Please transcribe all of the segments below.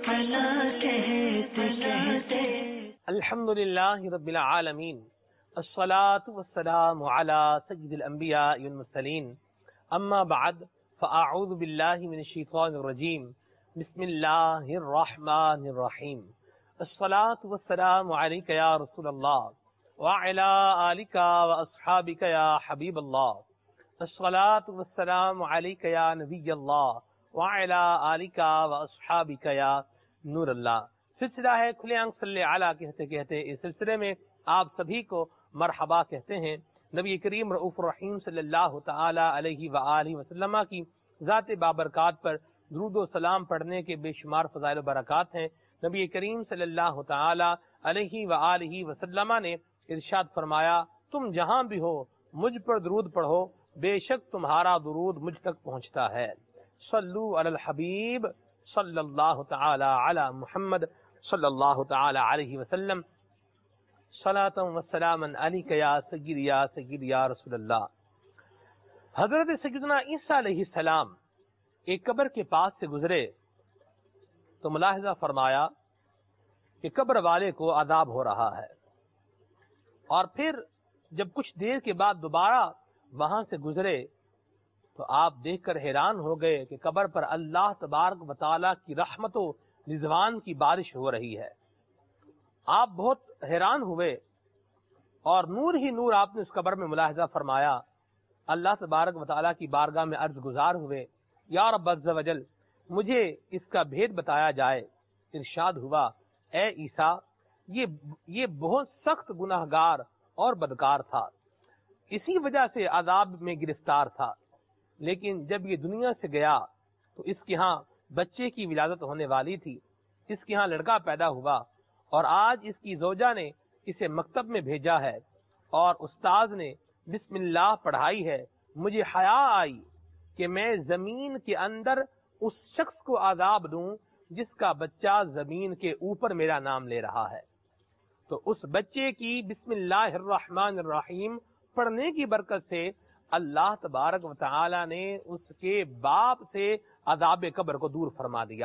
الحمد للہ رب العالمین الصلاة والسلام على سید الانبیاء والمرسلین اما بعد فاعوذ باللہ من الشیطان الرجیم بسم اللہ الرحمن الرحیم الصلاة والسلام علیک یا رسول اللہ وعلى آلک واصحابک یا حبیب اللہ الصلاة والسلام علیک یا نبی اللہ وعلى آلک واصحابک یا نور اللہ۔ سلسلہ ہے کھلے آنکھ صلی علیہ کہتے کہتے اس سلسلے میں آپ سبھی کو مرحبا کہتے ہیں۔ نبی کریم رؤوف الرحیم صلی اللہ تعالی علیہ وآلہ وسلم کی ذات بابرکات پر درود و سلام پڑھنے کے بے شمار فضائل و برکات ہیں۔ نبی کریم صلی اللہ تعالی علیہ وآلہ وسلم نے ارشاد فرمایا، تم جہاں بھی ہو مجھ پر درود پڑھو، بے شک تمہارا درود مجھ تک پہنچتا ہے۔ صلو علی الحبیب صلی اللہ تعالی علی محمد صلی اللہ تعالی علیہ وسلم، صلاۃ و سلام علیک یا سید یا رسول اللہ۔ حضرت سیدنا عیسیٰ علیہ السلام ایک قبر کے پاس سے گزرے تو ملاحظہ فرمایا کہ قبر والے کو عذاب ہو رہا ہے، اور پھر جب کچھ دیر کے بعد دوبارہ وہاں سے گزرے تو آپ دیکھ کر حیران ہو گئے کہ قبر پر اللہ تبارک و تعالی کی رحمت و رضوان کی بارش ہو رہی ہے۔ آپ بہت حیران ہوئے اور نور ہی نور آپ نے اس قبر میں ملاحظہ فرمایا۔ اللہ تبارک و تعالی کی بارگاہ میں عرض گزار ہوئے، یا رب عز و جل مجھے اس کا بھید بتایا جائے۔ ارشاد ہوا، اے عیسیٰ یہ بہت سخت گناہگار اور بدکار تھا، اسی وجہ سے عذاب میں گرفتار تھا، لیکن جب یہ دنیا سے گیا تو اس کے ہاں بچے کی ولادت ہونے والی تھی، اس کے ہاں لڑکا پیدا ہوا، اور آج اس کی زوجہ نے اسے مکتب میں بھیجا ہے اور استاذ نے بسم اللہ پڑھائی ہے۔ مجھے حیا آئی کہ میں زمین کے اندر اس شخص کو عذاب دوں جس کا بچہ زمین کے اوپر میرا نام لے رہا ہے۔ تو اس بچے کی بسم اللہ الرحمن الرحیم پڑھنے کی برکت سے اللہ تبارک و تعالی نے اس کے باپ سے عذاب قبر کو دور فرما دیا۔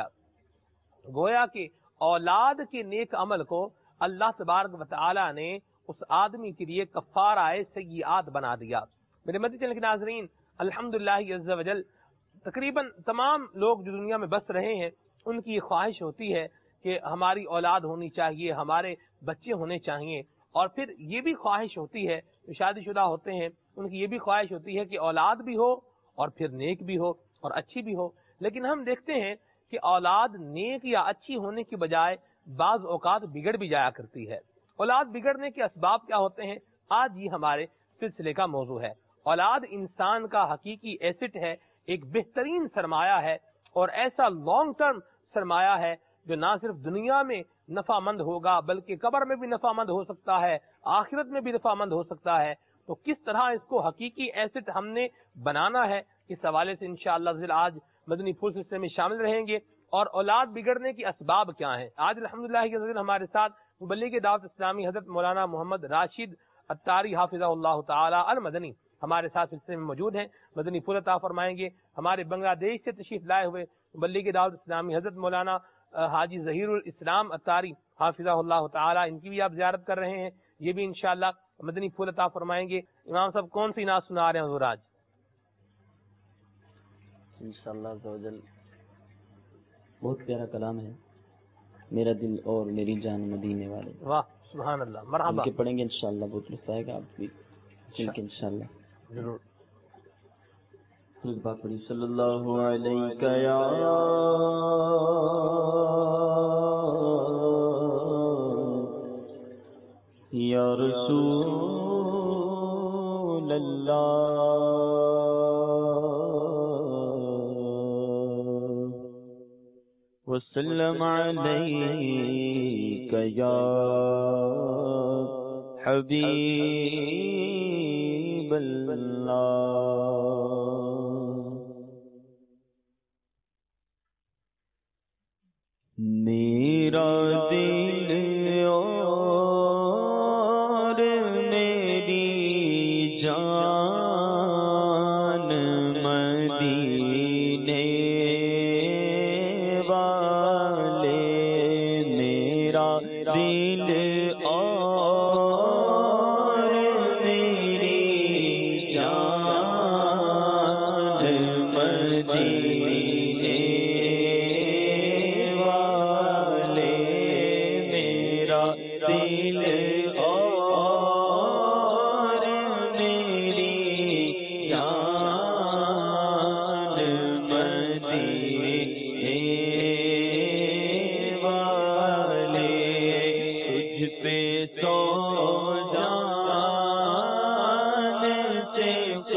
گویا کہ اولاد کے نیک عمل کو اللہ تبارک و تعالی نے اس آدمی کے لیے کفارہ سیئات بنا دیا۔ میرے مدنی چینل کے ناظرین، الحمدللہ عز و جل تقریباً تمام لوگ جو دنیا میں بس رہے ہیں ان کی خواہش ہوتی ہے کہ ہماری اولاد ہونی چاہیے، ہمارے بچے ہونے چاہیے، اور پھر یہ بھی خواہش ہوتی ہے جو شادی شدہ ہوتے ہیں ان کی یہ بھی خواہش ہوتی ہے کہ اولاد بھی ہو اور پھر نیک بھی ہو اور اچھی بھی ہو۔ لیکن ہم دیکھتے ہیں کہ اولاد نیک یا اچھی ہونے کی بجائے بعض اوقات بگڑ بھی جایا کرتی ہے۔ اولاد بگڑنے کے اسباب کیا ہوتے ہیں، آج یہ ہمارے سلسلے کا موضوع ہے۔ اولاد انسان کا حقیقی ایسٹ ہے، ایک بہترین سرمایہ ہے، اور ایسا لانگ ٹرم سرمایہ ہے جو نہ صرف دنیا میں نفع مند ہوگا بلکہ قبر میں بھی نفع مند ہو سکتا ہے، آخرت میں بھی نفع مند ہو سکتا ہے۔ تو کس طرح اس کو حقیقی ایسٹ ہم نے بنانا ہے، اس حوالے سے انشاءاللہ آج مدنی پھول سلسلے میں شامل رہیں گے، اور اولاد بگڑنے کے اسباب کیا ہیں۔ آج الحمدللہ ہمارے ساتھ مبلغ دعوت اسلامی حضرت مولانا محمد راشد اتاری حافظہ اللہ تعالی المدنی ہمارے ساتھ سلسلے میں موجود ہیں، مدنی پھول عطا فرمائیں گے۔ ہمارے بنگلہ دیش سے تشریف لائے ہوئے مبلغ دعوت اسلامی حضرت مولانا حاجی ظہیر الاسلام اتاری حافظہ اللہ تعالی، ان کی بھی آپ زیارت کر رہے ہیں، یہ بھی انشاءاللہ مدنی پھول عطا فرمائیں گے۔ امام صاحب کون سی نعت سنا رہے ہیں حضور آج؟ انشاءاللہ عزوجل بہت پیارا کلام ہے، میرا دل اور میری جان مدینے والے۔ واہ سبحان اللہ، مرحبا۔ کے پڑھیں گے انشاءاللہ، بہت لطف آئے گا آپ بھی سن کے انشاءاللہ۔ ضرور۔ پڑھی صلی اللہ علیہ یا یا رسول اللہ وسلم علیک یا حبیب اللہ۔ میرا دل اور میری جان مدینے والے دل اور میری جان مدینے والے، میرا دل اور میری جان مدینے والے، تجھ پہ سو جان سے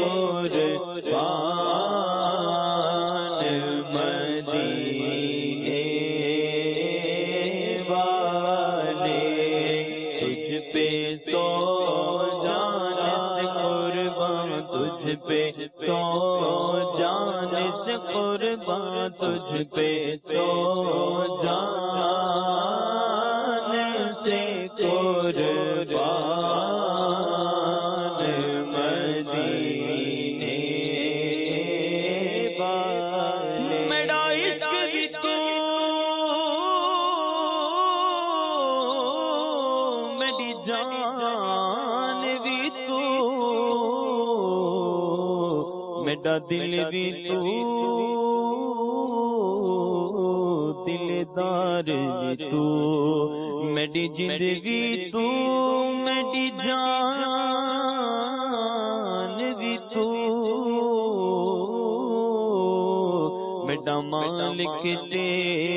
قربان مدینے والے، تجھ پہ سو جان سے قربان، تجھ پہ سو جان سے قربان، تجھ پہ سو جان سے قربان مدینے والے، میرا عشق بھی تو، میری جان بھی تو، میرا دل بھی تو، دلدار بھی تو، میری زندگی تو، میری جان بھی تو، میرا مالک تے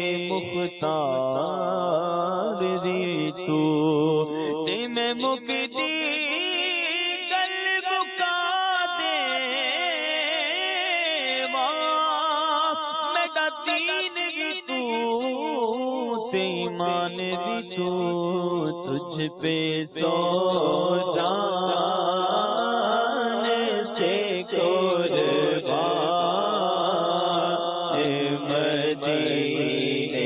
مختار بھی تو، تے میں مکتی قلب کا دیوا، میرا دین بھی تو، ایمان بھی تو، تجھ پہ سو جان سے قربان مدینے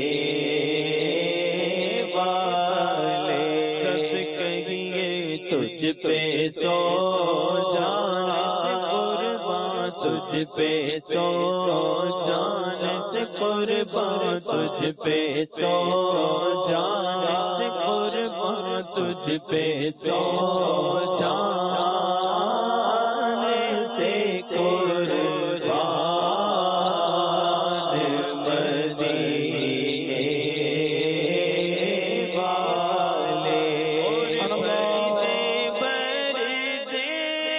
والے، کس کہیے تجھ پہ سو جان سے قربان، تجھ پہ سو جان سے قربان، تجھ پہ سو جان سے قربان، تجھ پہ سو جان سے قربان مدینے والے، بردے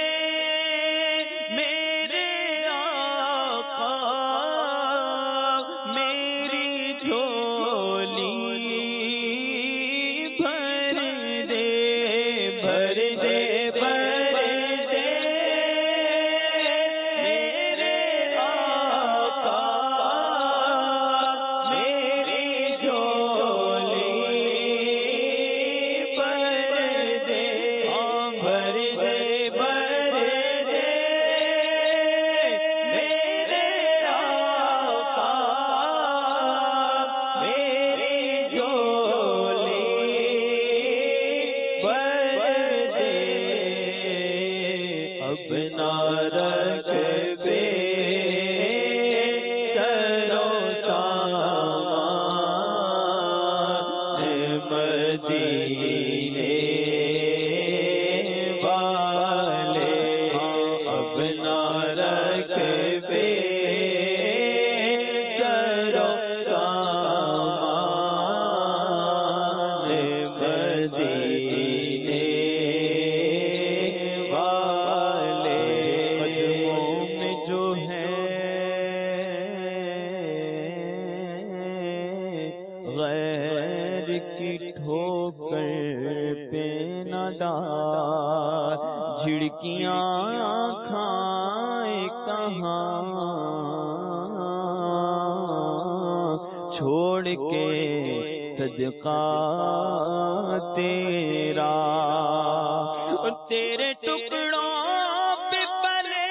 میرے آقا، میری جھولی بھر دے، بھر دے، بھر دے میرے آقا، میری جھولی بھر دے، بھر دے، بھر دے میرے آقا، میری جھولی بھر دے، اب نہ رکھ بے سرو سامان مدینے والے، اب نہ رکھ بے سرو سامان مدینے والے، قدموں میں جو ہے غیر کی ٹھوکر پہ نہ ڈال، جھڑکیاں کھائے کہاں چھوڑ کے صدقہ تیرا، تیرے ٹکڑوں پہ پلے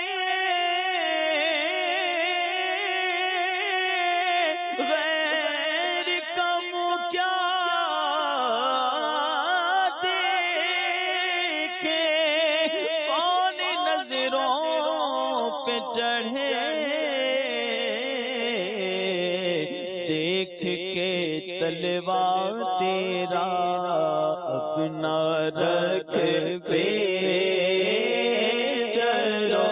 غیر کم کیا دیکھے، کون نظروں پہ چڑھے دیکھ کے تلوا تیرا اپنا رکھ پہ چلو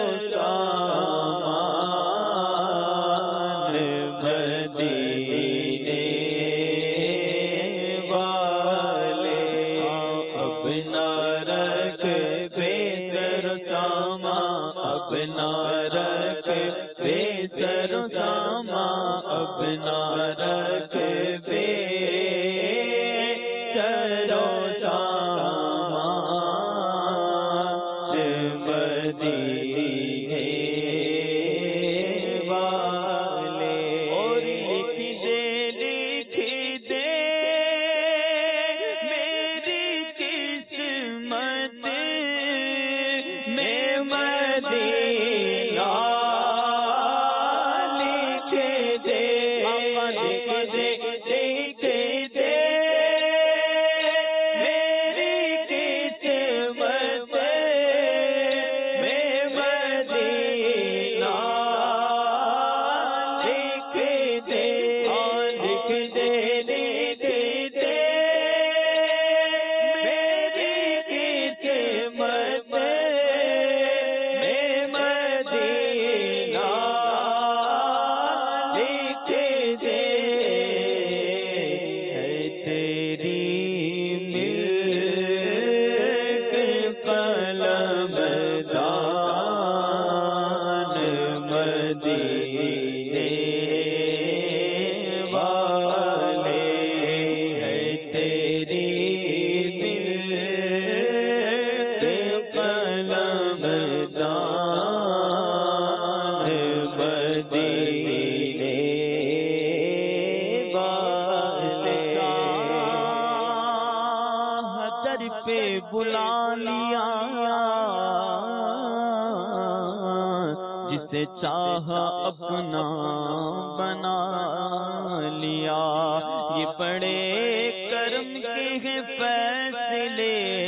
سامان مدینے والے اپنا رکھ پہ چلو سامان اپنا رکھ پہ چلو سامان اپنا رکھ پہ چلو سامان مدینے والے اور لکھ دے میری قسمت میں مدینہ پہ بلا لیا جسے چاہا اپنا بنا لیا یہ بڑے کرم کے ہیں فیصلے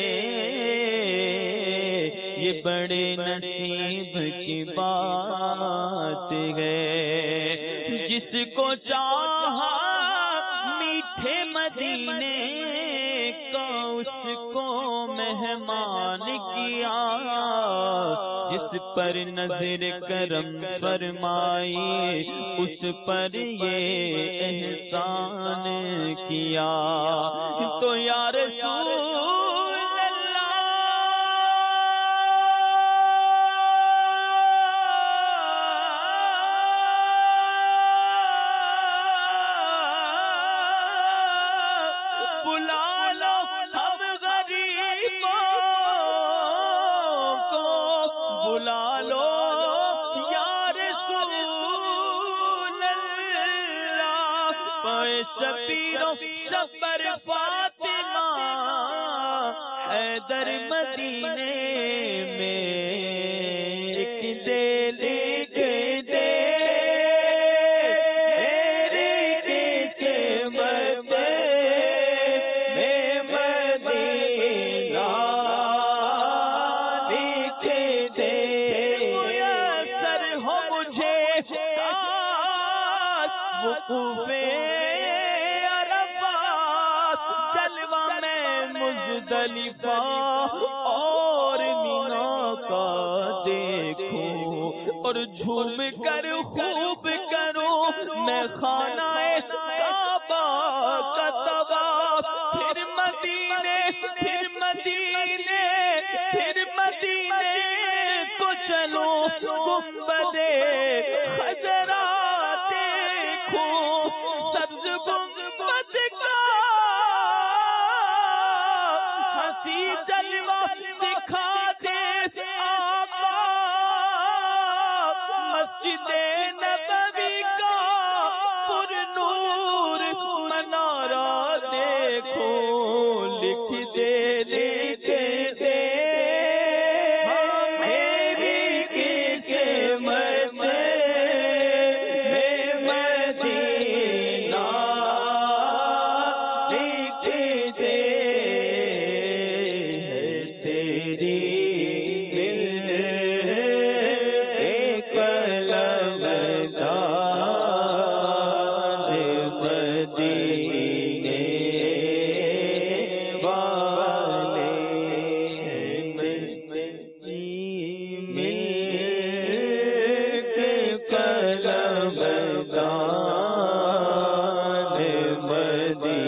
یہ بڑے نصیب کی بات ہے جس کو چاہا میٹھے مدینے اس کو مہمان کیا جس پر نظر کرم فرمائی اس پر یہ احسان کیا تو یا رسول سفر فاطمہ حیدر مدینے میں ایک دے لکھ دے میری قسمت میں مدینہ لکھ دے میسر ہو مجھے وقوف مزدلفہ اور مینا کا دیکھوں اور جھوم کر خوب کروں میں خانہ کعبہ کا طواف پھر مدینے کو چلوں گنبد خضرا دیکھوں سبز گنبد کا جلوہ دکھا دے آقا مسجد نبوی کا پر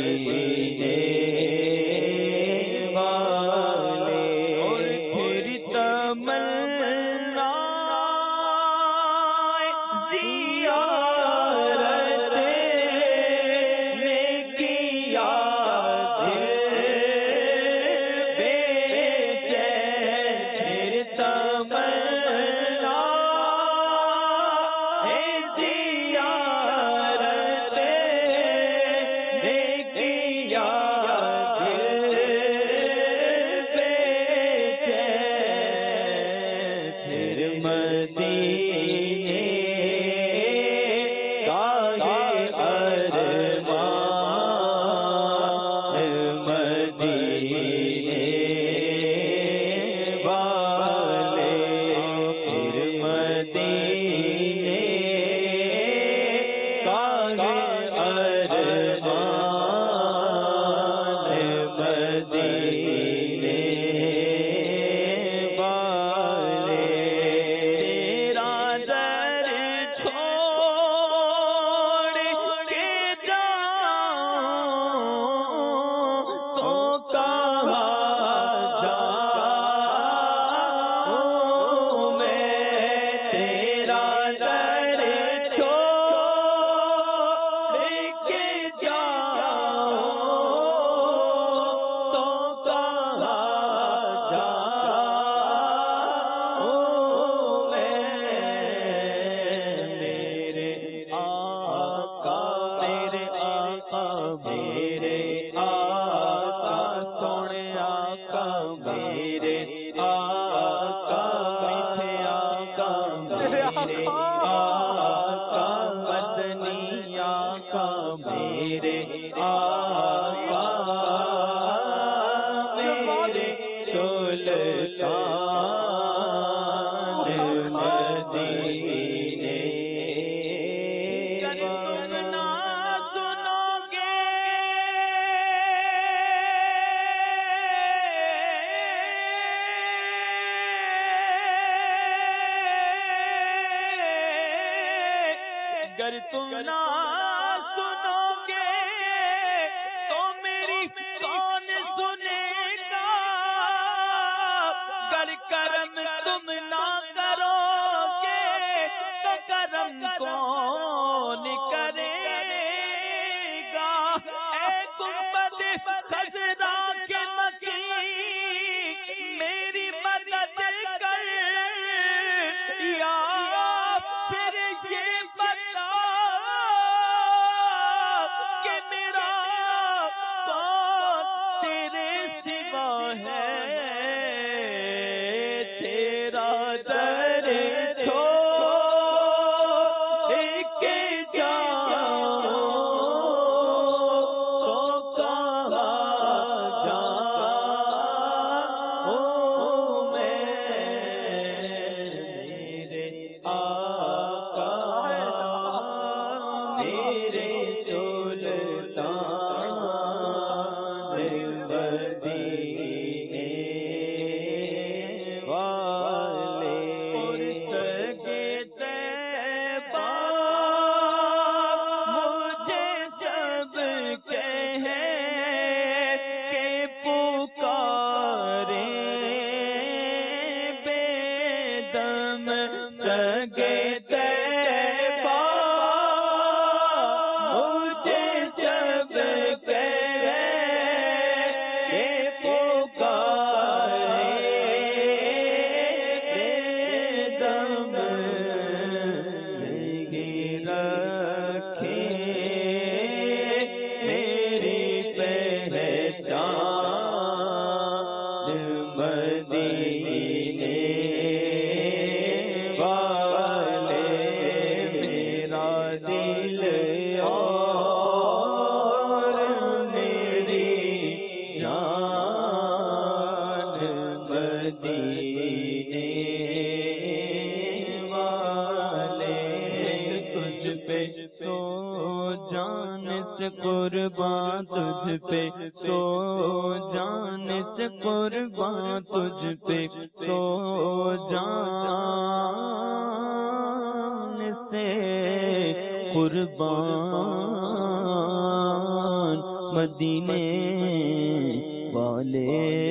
اگر تم نہ سنو گے تو میری کون سنے گا، گر کرم تم نہ کرو گے تو کرم کون کرے گا؟ اے گنبد خضرا کے مکین میری مدد کر، یا پھر یہ بتا کہ میرا کون تیرے سوا ہے، تیرا در چھوڑ کے جاؤ تو کہاں جاؤں میں، میرے آقا میرے سلطان مدینے والے، سگے طیبہ مجھے جب کہے کہ پکارے بے دم، سگے طیبہ مجھے جب کہے کہ پکارے بے دم، نہیں رکھے میری پہچان مدینے والے، میرا دل اور میری جان مدینے والے، تجھ پہ تو جان سے قربان، تجھ پہ تو جان سے قربان، تجھ پہ تو جان سے قربان، مدینے والے.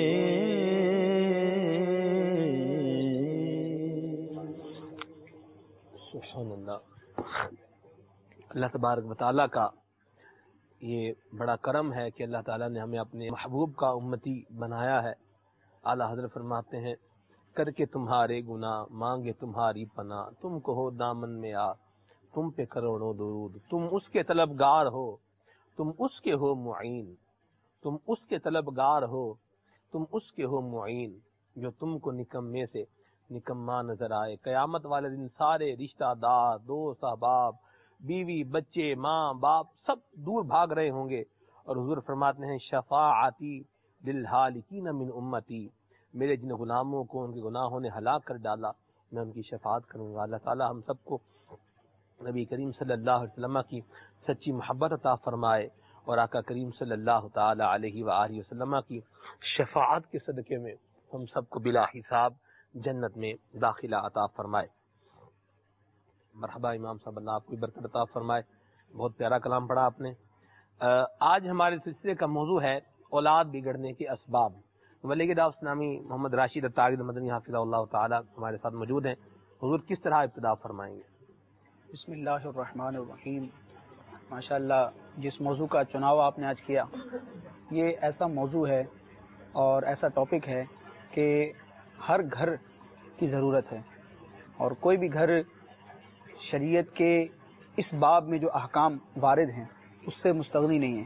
سبحان اللہ. اللہ تبارک و تعالیٰ کا یہ بڑا کرم ہے کہ اللہ تعالیٰ نے ہمیں اپنے محبوب کا امتی بنایا ہے. اعلیٰ حضرت فرماتے ہیں کر کے تمہارے گناہ مانگے تمہاری پناہ, تم کو ہو دامن میں آ تم پہ کروڑوں درود, تم اس کے طلبگار ہو تم اس کے ہو معین, تم اس کے طلبگار ہو تم اس کے ہو معین, جو تم کو نکمے سے نکما نظر آئے. قیامت والے دن سارے رشتہ دار دوست احباب بیوی بچے ماں باپ سب دور بھاگ رہے ہوں گے, اور حضور فرماتے ہیں شفاعتی للہالکین من امتی, میرے جن غلاموں کو ان کے گناہوں نے ہلاک کر ڈالا میں ان کی شفاعت کروں گا. اللہ تعالی ہم سب کو نبی کریم صلی اللہ علیہ وسلم کی سچی محبت عطا فرمائے, اور آقا کریم صلی اللہ تعالی علیہ وآلہ وسلم کی شفاعت کے صدقے میں ہم سب کو بلا حساب جنت میں داخلہ عطا فرمائے. مرحبا امام صاحب, اللہ آپ کو برکت عطا فرمائے. بہت پیارا کلام پڑھا آپ نے. آج ہمارے سلسلے کا موضوع ہے اولاد بگڑنے کے اسباب. ولی دعوت اسلامی محمد راشد الطاہر مدنی حافظہ اللہ تعالی ہمارے ساتھ موجود ہیں. حضور کس طرح ابتدا فرمائیں گے؟ بسم اللہ الرحمن الرحیم. ماشاءاللہ جس موضوع کا چناؤ آپ نے آج کیا یہ ایسا موضوع ہے اور ایسا ٹاپک ہے کہ ہر گھر کی ضرورت ہے, اور کوئی بھی گھر شریعت کے اس باب میں جو احکام وارد ہیں اس سے مستغنی نہیں ہے.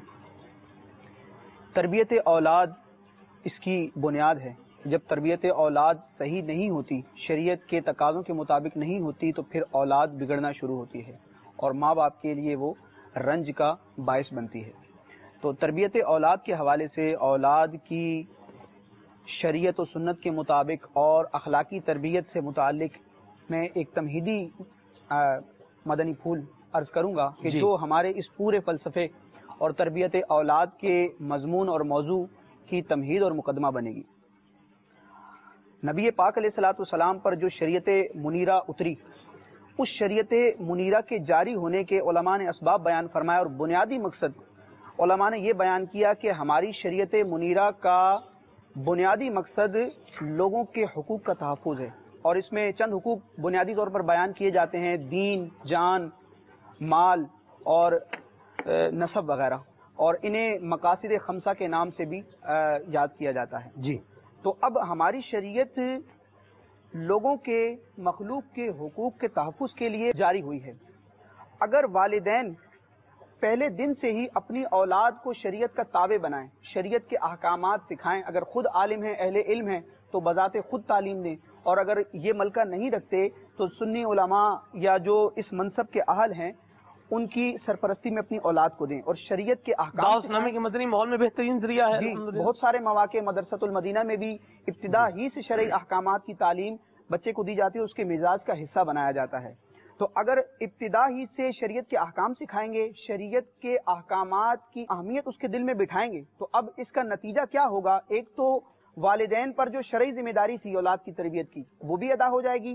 تربیت اولاد اس کی بنیاد ہے. جب تربیت اولاد صحیح نہیں ہوتی, شریعت کے تقاضوں کے مطابق نہیں ہوتی, تو پھر اولاد بگڑنا شروع ہوتی ہے اور ماں باپ کے لیے وہ رنج کا باعث بنتی ہے. تو تربیت اولاد کے حوالے سے اولاد کی شریعت و سنت کے مطابق اور اخلاقی تربیت سے متعلق میں ایک تمہیدی مدنی پھول عرض کروں گا کہ جو ہمارے اس پورے فلسفے اور تربیت اولاد کے مضمون اور موضوع کی تمہید اور مقدمہ بنے گی. نبی پاک علیہ الصلوۃ والسلام پر جو شریعت منیرہ اتری, اس شریعت منیرہ کے جاری ہونے کے علماء نے اسباب بیان فرمایا, اور بنیادی مقصد علماء نے یہ بیان کیا کہ ہماری شریعت منیرہ کا بنیادی مقصد لوگوں کے حقوق کا تحفظ ہے, اور اس میں چند حقوق بنیادی طور پر بیان کیے جاتے ہیں, دین, جان, مال اور نسب وغیرہ, اور انہیں مقاصد خمسہ کے نام سے بھی یاد کیا جاتا ہے. جی, تو اب ہماری شریعت لوگوں کے مخلوق کے حقوق کے تحفظ کے لیے جاری ہوئی ہے. اگر والدین پہلے دن سے ہی اپنی اولاد کو شریعت کا تابع بنائیں, شریعت کے احکامات سکھائیں, اگر خود عالم ہیں اہل علم ہیں تو بذات خود تعلیم دیں, اور اگر یہ ملکہ نہیں رکھتے تو سنی علماء یا جو اس منصب کے اہل ہیں ان کی سرپرستی میں اپنی اولاد کو دیں, اور شریعت کے احکام اسلامی کے مدنی ماحول میں بہترین ذریعہ ہے. جی, بہت سارے مواقع مدرسۃ المدینہ میں بھی ابتدا ہی سے شرعی احکامات کی تعلیم بچے کو دی جاتی ہے, اس کے مزاج کا حصہ بنایا جاتا ہے. تو اگر ابتدا ہی سے شریعت کے احکام سکھائیں گے, شریعت کے احکامات کی اہمیت اس کے دل میں بٹھائیں گے, تو اب اس کا نتیجہ کیا ہوگا؟ ایک تو والدین پر جو شرعی ذمہ داری تھی اولاد کی تربیت کی وہ بھی ادا ہو جائے گی,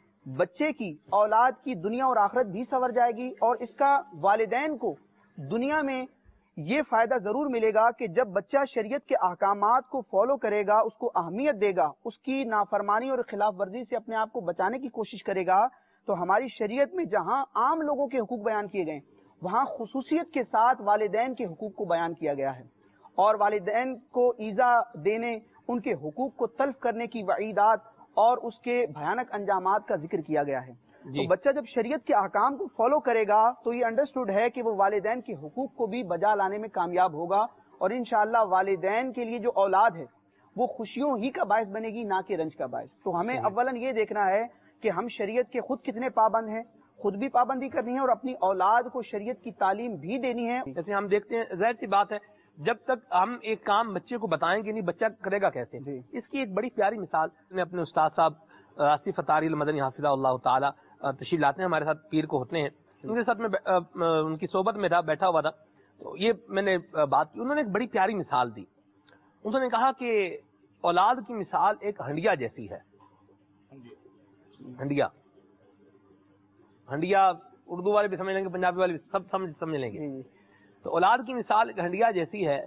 بچے کی اولاد کی دنیا اور آخرت بھی سنور جائے گی, اور اس کا والدین کو دنیا میں یہ فائدہ ضرور ملے گا کہ جب بچہ شریعت کے احکامات کو فالو کرے گا, اس کو اہمیت دے گا, اس کی نافرمانی اور خلاف ورزی سے اپنے آپ کو بچانے کی کوشش کرے گا, تو ہماری شریعت میں جہاں عام لوگوں کے حقوق بیان کیے گئے وہاں خصوصیت کے ساتھ والدین کے حقوق کو بیان کیا گیا ہے, اور والدین کو ایذا دینے, ان کے حقوق کو تلف کرنے کی وعیدات اور اس کے بھیانک انجامات کا ذکر کیا گیا ہے. تو بچہ جب شریعت کے احکام کو فالو کرے گا تو یہ انڈرسٹوڈ ہے کہ وہ والدین کے حقوق کو بھی بجا لانے میں کامیاب ہوگا, اور انشاءاللہ والدین کے لیے جو اولاد ہے وہ خوشیوں ہی کا باعث بنے گی, نہ کہ رنج کا باعث. تو ہمیں اولاً یہ دیکھنا ہے کہ ہم شریعت کے خود کتنے پابند ہیں, خود بھی پابندی کرنی ہے اور اپنی اولاد کو شریعت کی تعلیم بھی دینی ہے. جیسے ہم دیکھتے ہیں ظاہر سی بات ہے جب تک ہم ایک کام بچے کو بتائیں گے نہیں بچہ کرے گا کیسے. اس کی ایک بڑی پیاری مثال میں اپنے استاد صاحب آصف اطاری المدنی حافظہ اللہ تعالی تشریف لاتے ہیں, ہمارے ساتھ پیر کو ہوتے ہیں, ان کے ساتھ میں ان کی صحبت میں بیٹھا ہوا تھا, تو یہ میں نے بات کی, انہوں نے ایک بڑی پیاری مثال دی. انہوں نے کہا کہ اولاد کی مثال ایک ہنڈیا جیسی ہے. ہنڈیا اردو والے بھی سمجھ لیں گے, پنجابی والے بھی سب سمجھ لیں گے. تو اولاد کی مثال ایک ہنڈیا جیسی ہے.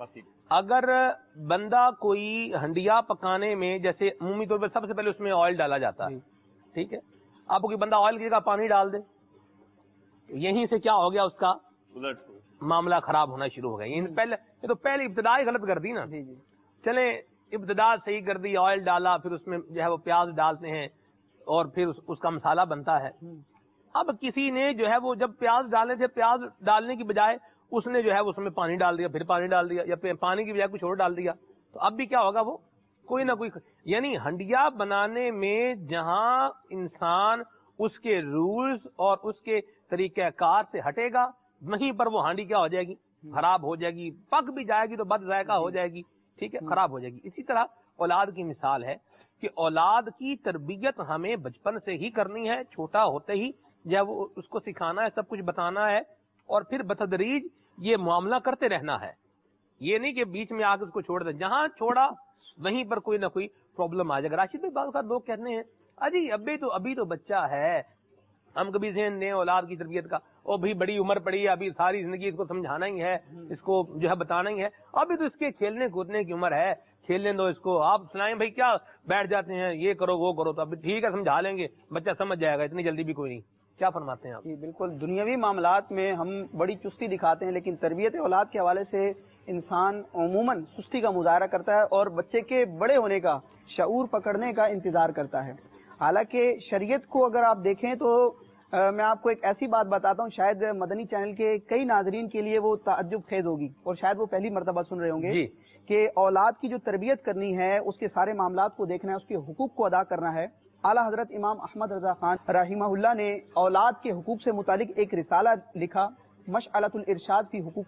اگر بندہ کوئی ہنڈیا پکانے میں، جیسے عمومی طور پر سب سے پہلے اس میں آئل ڈالا جاتا ہے، ٹھیک ہے، آپ کوئی بندہ آئل کی جگہ پانی ڈال دے، یہیں سے کیا ہو گیا، اس کا معاملہ خراب ہونا شروع ہو گیا. یہ تو پہلے ابتدا ہی غلط کر دی نا. چلیں ابتدا صحیح کر دی، آئل ڈالا، پھر اس میں جو ہے وہ پیاز ڈالتے ہیں اور پھر اس کا مسالہ بنتا ہے. اب کسی نے جو ہے وہ جب پیاز ڈالے تھے، پیاز ڈالنے کی بجائے اس نے جو ہے اس میں پانی ڈال دیا، پھر پانی ڈال دیا، یا پانی کی بجائے کچھ اور ڈال دیا، تو اب بھی کیا ہوگا، وہ کوئی نہ کوئی، یعنی ہنڈیا بنانے میں جہاں انسان اس کے رولز اور اس کے طریقہ کار سے ہٹے گا، وہیں پر وہ ہانڈی کیا ہو جائے گی، خراب ہو جائے گی. پک بھی جائے گی تو بد ذائقہ ہو جائے گی، ٹھیک ہے، خراب ہو جائے گی. اسی طرح اولاد کی مثال ہے کہ اولاد کی تربیت ہمیں بچپن سے ہی کرنی ہے، چھوٹا ہوتے ہی جب وہ اس کو سکھانا ہے، سب کچھ بتانا ہے، اور پھر بتدریج یہ معاملہ کرتے رہنا ہے. یہ نہیں کہ بیچ میں آ کے اس کو چھوڑ دیں، جہاں چھوڑا وہیں پر کوئی نہ کوئی پرابلم آ جائے گا. راشد بھائی بعض اوقات لوگ کہتے ہیں اجی ابھی تو بچہ ہے، ہم کبھی ذہن دیں اولاد کی تربیت کا، اور بھی بڑی عمر پڑی ہے، ابھی ساری زندگی اس کو سمجھانا ہی ہے، اس کو جو ہے بتانا ہی ہے، ابھی تو اس کے کھیلنے کودنے کی عمر ہے، کھیلنے دو اس کو. آپ سنائیں بھائی، کیا بیٹھ جاتے ہیں یہ کرو وہ کرو، تو اب ٹھیک ہے سمجھا لیں گے، بچہ سمجھ جائے گا، اتنی جلدی بھی کوئی نہیں. کیا فرماتے ہیں آپ؟ جی بالکل، دنیاوی معاملات میں ہم بڑی چستی دکھاتے ہیں، لیکن تربیت اولاد کے حوالے سے انسان عموماً سستی کا مظاہرہ کرتا ہے اور بچے کے بڑے ہونے کا، شعور پکڑنے کا انتظار کرتا ہے. حالانکہ شریعت کو اگر آپ دیکھیں تو میں آپ کو ایک ایسی بات بتاتا ہوں، شاید مدنی چینل کے کئی ناظرین کے لیے وہ تعجب خیز ہوگی، اور شاید وہ پہلی مرتبہ سن رہے ہوں گے جی. کہ اولاد کی جو تربیت کرنی ہے، اس کے سارے معاملات کو دیکھنا ہے، اس کے حقوق کو ادا کرنا ہے. اعلیٰ حضرت امام احمد رضا خان رحمہ اللہ نے اولاد کے حقوق سے متعلق ایک رسالہ لکھا، مشعلۃ الارشاد فی حقوق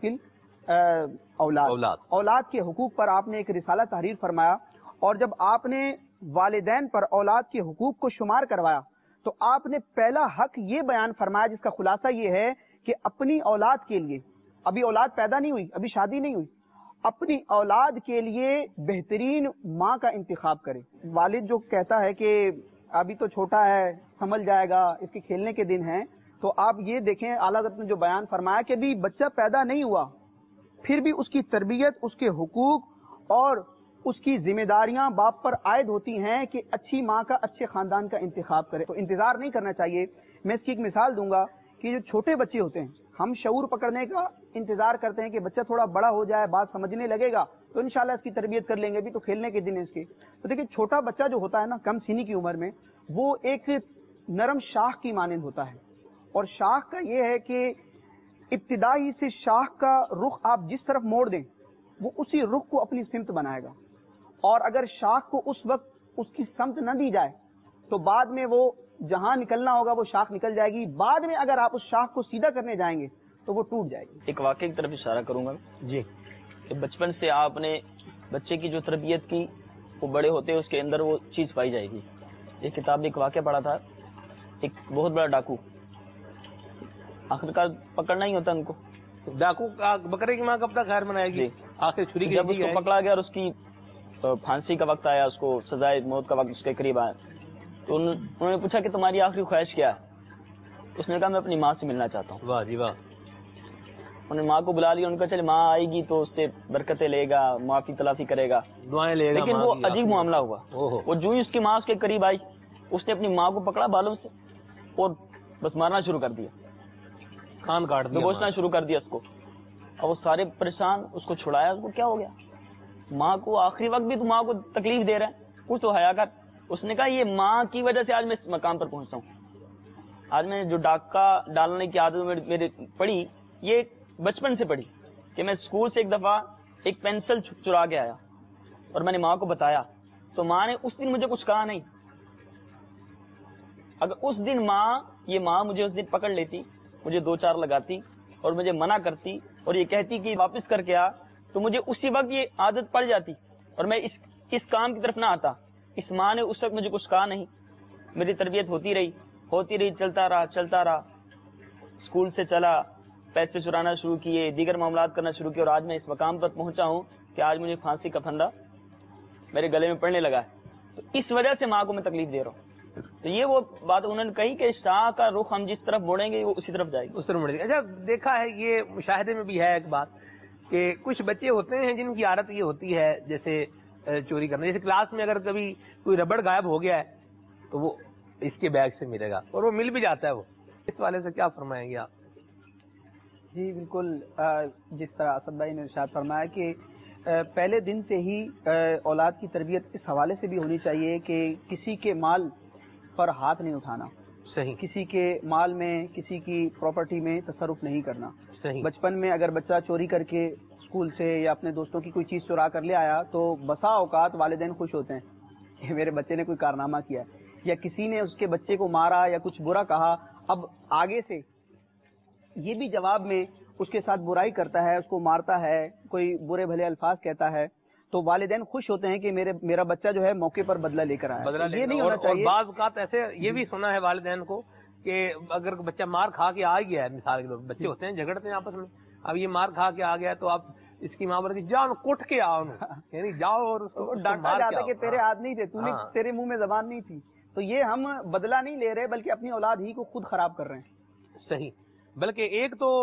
اولاد کے حقوق پر آپ نے ایک رسالہ تحریر فرمایا. اور جب آپ نے والدین پر اولاد کے حقوق کو شمار کروایا تو آپ نے پہلا حق یہ بیان فرمایا، جس کا خلاصہ یہ ہے کہ اپنی اولاد کے لیے، ابھی اولاد پیدا نہیں ہوئی، ابھی شادی نہیں ہوئی، اپنی اولاد کے لیے بہترین ماں کا انتخاب کرے. والد جو کہتا ہے کہ ابھی تو چھوٹا ہے، سنبھل جائے گا، اس کے کھیلنے کے دن ہیں، تو آپ یہ دیکھیں اعلیٰ حضرت نے جو بیان فرمایا کہ بھی بچہ پیدا نہیں ہوا، پھر بھی اس کی تربیت، اس کے حقوق اور اس کی ذمہ داریاں باپ پر عائد ہوتی ہیں کہ اچھی ماں کا، اچھے خاندان کا انتخاب کرے. تو انتظار نہیں کرنا چاہیے. میں اس کی ایک مثال دوں گا کہ جو چھوٹے بچے ہوتے ہیں، ہم شعور پکڑنے کا انتظار کرتے ہیں کہ بچہ تھوڑا بڑا ہو جائے، بات سمجھنے لگے گا تو انشاءاللہ اس کی تربیت کر لیں گے، بھی تو کھیلنے کے دن ہے اس کے. تو دیکھیں چھوٹا بچہ جو ہوتا ہے نا، کم سینی کی عمر میں، وہ ایک نرم شاخ کی مانند ہوتا ہے. اور شاخ کا یہ ہے کہ ابتدائی سے شاخ کا رخ آپ جس طرف موڑ دیں، وہ اسی رخ کو اپنی سمت بنائے گا. اور اگر شاخ کو اس وقت اس کی سمت نہ دی جائے تو بعد میں وہ جہاں نکلنا ہوگا وہ شاخ نکل جائے گی. بعد میں اگر آپ اس شاخ کو سیدھا کرنے جائیں گے تو وہ ٹوٹ جائے گی. ایک واقعے کی طرف اشارہ کروں گا جی، کہ بچپن سے آپ نے بچے کی جو تربیت کی، وہ بڑے ہوتے اس کے اندر وہ چیز پائی جائے گی. ایک کتاب میں ایک واقعہ پڑھا تھا، ایک بہت بڑا ڈاکو، آخرکار پکڑنا ہی ہوتا ان کو. ڈاکو بکرے کی ماں کب تک خیر منائے گی؟ آخر چھری جب اس کو پکڑا گیا اور اس کی پھانسی کا وقت آیا، اس کو سزائے موت کا وقت اس کے قریب آیا، تو انہوں نے پوچھا کہ تمہاری آخری خواہش کیا ہے؟ اس نے کہا میں اپنی ماں سے ملنا چاہتا ہوں. واہ جی واہ. انہوں نے ماں کو بلا لیا، ان کا چلے ماں آئے گی تو اس سے برکتیں لے گا، معافی تلافی کرے گا، دعائیں لے گا. لیکن وہ عجیب معاملہ ہوا. وہ جو ہی اس کی ماں اس کے قریب آئی، اس نے اپنی ماں کو پکڑا بالوں سے اور بس مارنا شروع کر دیا، کان کاٹ دیا، دبوچنا شروع کر دیا اس کو. اور وہ سارے پریشان، اس کو چھڑایا، اس کو کیا ہو گیا؟ ماں کو آخری وقت بھی تو ماں کو تکلیف دے رہا ہے، کچھ تو حیا کر. اس نے کہا یہ ماں کی وجہ سے آج میں اس مقام پر پہنچتا ہوں. آج میں جو ڈاکہ ڈالنے کی عادت میرے پڑی، یہ بچپن سے پڑی کہ میں اسکول سے ایک دفعہ ایک پینسل چرا کے آیا اور میں نے ماں کو بتایا تو ماں نے اس دن مجھے کچھ کہا نہیں. اگر اس دن یہ ماں مجھے اس دن پکڑ لیتی، مجھے 2-4 لگاتی اور مجھے منع کرتی اور یہ کہتی کہ واپس کر کے آ، تو مجھے اسی وقت یہ عادت پڑ جاتی اور میں اس کام کی طرف نہ آتا. اس ماں نے اس وقت مجھے کچھ کہا نہیں، میری تربیت ہوتی رہی، چلتا رہا. اسکول سے چلا، پیسے چرانا شروع کیے، دیگر معاملات کرنا شروع کیے، اور آج میں اس مقام پر پہنچا ہوں کہ آج مجھے پھانسی کا پھندا میرے گلے میں پڑنے لگا ہے. تو اس وجہ سے ماں کو میں تکلیف دے رہا ہوں. تو یہ وہ بات انہوں نے کہی کہ شاہ کا رخ ہم جس طرف موڑیں گے وہ اسی طرف جائے گی، اس طرح مڑے گی. اچھا دیکھا ہے یہ مشاہدے میں بھی ہے ایک بات کہ کچھ بچے ہوتے ہیں جن کی عادت یہ ہوتی ہے جیسے چوری کرنا. جیسے کلاس میں اگر کبھی کوئی ربڑ غائب ہو گیا ہے تو وہ اس کے بیگ سے ملے گا اور وہ مل بھی جاتا ہے. وہ اس والے سے کیا فرمائیں گے آپ؟ جی بالکل، جس طرح اسد بھائی نے ارشاد فرمایا کہ پہلے دن سے ہی اولاد کی تربیت اس حوالے سے بھی ہونی چاہیے کہ کسی کے مال پر ہاتھ نہیں اٹھانا، صحیح. کسی کے مال میں، کسی کی پراپرٹی میں تصرف نہیں کرنا. صحیح. بچپن میں اگر بچہ چوری کر کے اسکول سے یا اپنے دوستوں کی کوئی چیز چرا کر لے آیا تو بسا اوقات والدین خوش ہوتے ہیں کہ میرے بچے نے کوئی کارنامہ کیا ہے، یا کسی نے اس کے بچے کو مارا یا کچھ برا کہا، اب آگے سے یہ بھی جواب میں اس کے ساتھ برائی کرتا ہے، اس کو مارتا ہے، کوئی برے بھلے الفاظ کہتا ہے، تو والدین خوش ہوتے ہیں کہ میرا بچہ جو ہے موقع پر بدلہ لے کر آیا. یہ نہیں ہونا چاہیے. اور بعض اوقات ایسے یہ بھی سنا ہے والدین کو کہ اگر بچہ مار کھا کے آ گیا ہے، مثال کے طور پر بچے ہوتے ہیں جھگڑتے ہیں آپس میں، اب یہ مار کھا کے آ گیا تو آپ اس کی ماں بولتی جاؤ کوٹ کے آؤ، یعنی جاؤ اور اس کو ڈانٹا جاتا کہ تیرے ہاتھ نہیں تھے، تیرے منہ میں زبان نہیں تھی. تو یہ ہم بدلہ نہیں لے رہے بلکہ اپنی اولاد ہی کو خود خراب کر رہے ہیں. صحیح. بلکہ ایک تو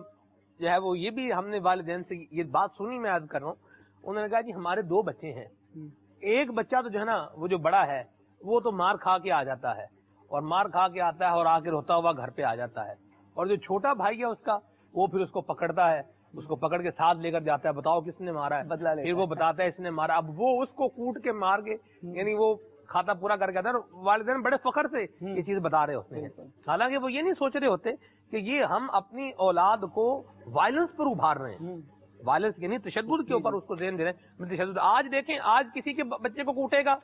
جو ہے وہ یہ بھی ہم نے والدین سے یہ بات سنی، میں عرض کر رہا ہوں، انہوں نے کہا جی ہمارے 2 بچے ہیں، ایک بچہ تو جو ہے نا وہ جو بڑا ہے وہ تو مار کھا کے آ جاتا ہے اور مار کھا کے آتا ہے اور آ کے روتا ہوا گھر پہ آ جاتا ہے، اور جو چھوٹا بھائی ہے اس کا وہ پھر اس کو پکڑتا ہے، اس کو پکڑ کے ساتھ لے کر جاتا ہے، بتاؤ کس نے مارا ہے، بدلہ لیتا ہے. پھر وہ بتاتا ہے اس نے مارا. اب وہ اس کو کوٹ کے مار کے یعنی وہ کھاتا پورا کر کے آتا ہے. والدین بڑے فخر سے یہ چیز بتا رہے ہوتے ہیں، حالانکہ وہ یہ نہیں سوچ رہے ہوتے کہ یہ ہم اپنی اولاد کو وائلنس پر ابھار رہے ہیں. وائلنس یعنی تشدد کے اوپر اس کو ذہن دے رہے ہیں. تشدد آج دیکھیں، آج کسی کے بچے کو کوٹے گا،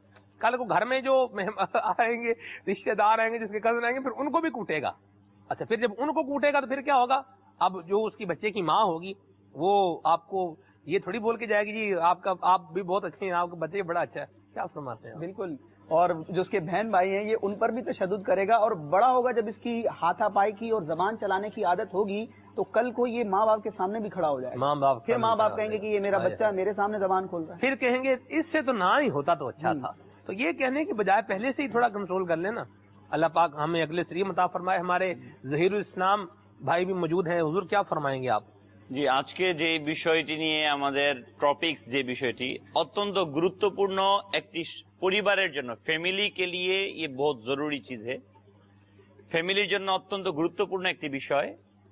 کل کو گھر میں جو آئیں گے، رشتے دار آئیں گے، جس کے کزن آئیں گے، پھر ان کو بھی کوٹے گا. اچھا پھر جب ان کو کوٹے گا تو پھر کیا ہوگا؟ اب جو اس کی بچے کی ماں ہوگی وہ آپ کو یہ تھوڑی بول کے جائے گی جی آپ بھی بہت اچھے ہیں، آپ کا بچے بڑا اچھا ہے. کیا فرماتے ہیں؟ بالکل. اور جو اس کے بہن بھائی ہیں یہ ان پر بھی تشدد کرے گا، اور بڑا ہوگا جب اس کی ہاتھا پائی کی اور زبان چلانے کی عادت ہوگی تو کل کو یہ ماں باپ کے سامنے بھی کھڑا ہو جائے گا. پھر ماں باپ کہیں گے کہ یہ میرا بچہ میرے سامنے زبان کھول رہا ہے. پھر کہیں گے اس سے تو نہ ہی ہوتا تو اچھا تھا. تو یہ کہنے کی بجائے پہلے سے ہی تھوڑا کنٹرول کر لینا. اللہ پاک ہمیں عقل سلیم عطا فرمائے. ہمارے ظہیر الاسلام بھائی بھی موجود ہیں. حضور کیا فرمائیں گے آپ؟ জি, আজকে যে বিষয়টি নিয়ে আমাদের টপিকস, যে বিষয়টি অত্যন্ত গুরুত্বপূর্ণ একটি পরিবারের জন্য, ফ্যামিলি কে লিয়ে ये बहुत জরুরি चीज है। ফ্যামিলির জন্য অত্যন্ত গুরুত্বপূর্ণ একটি বিষয়,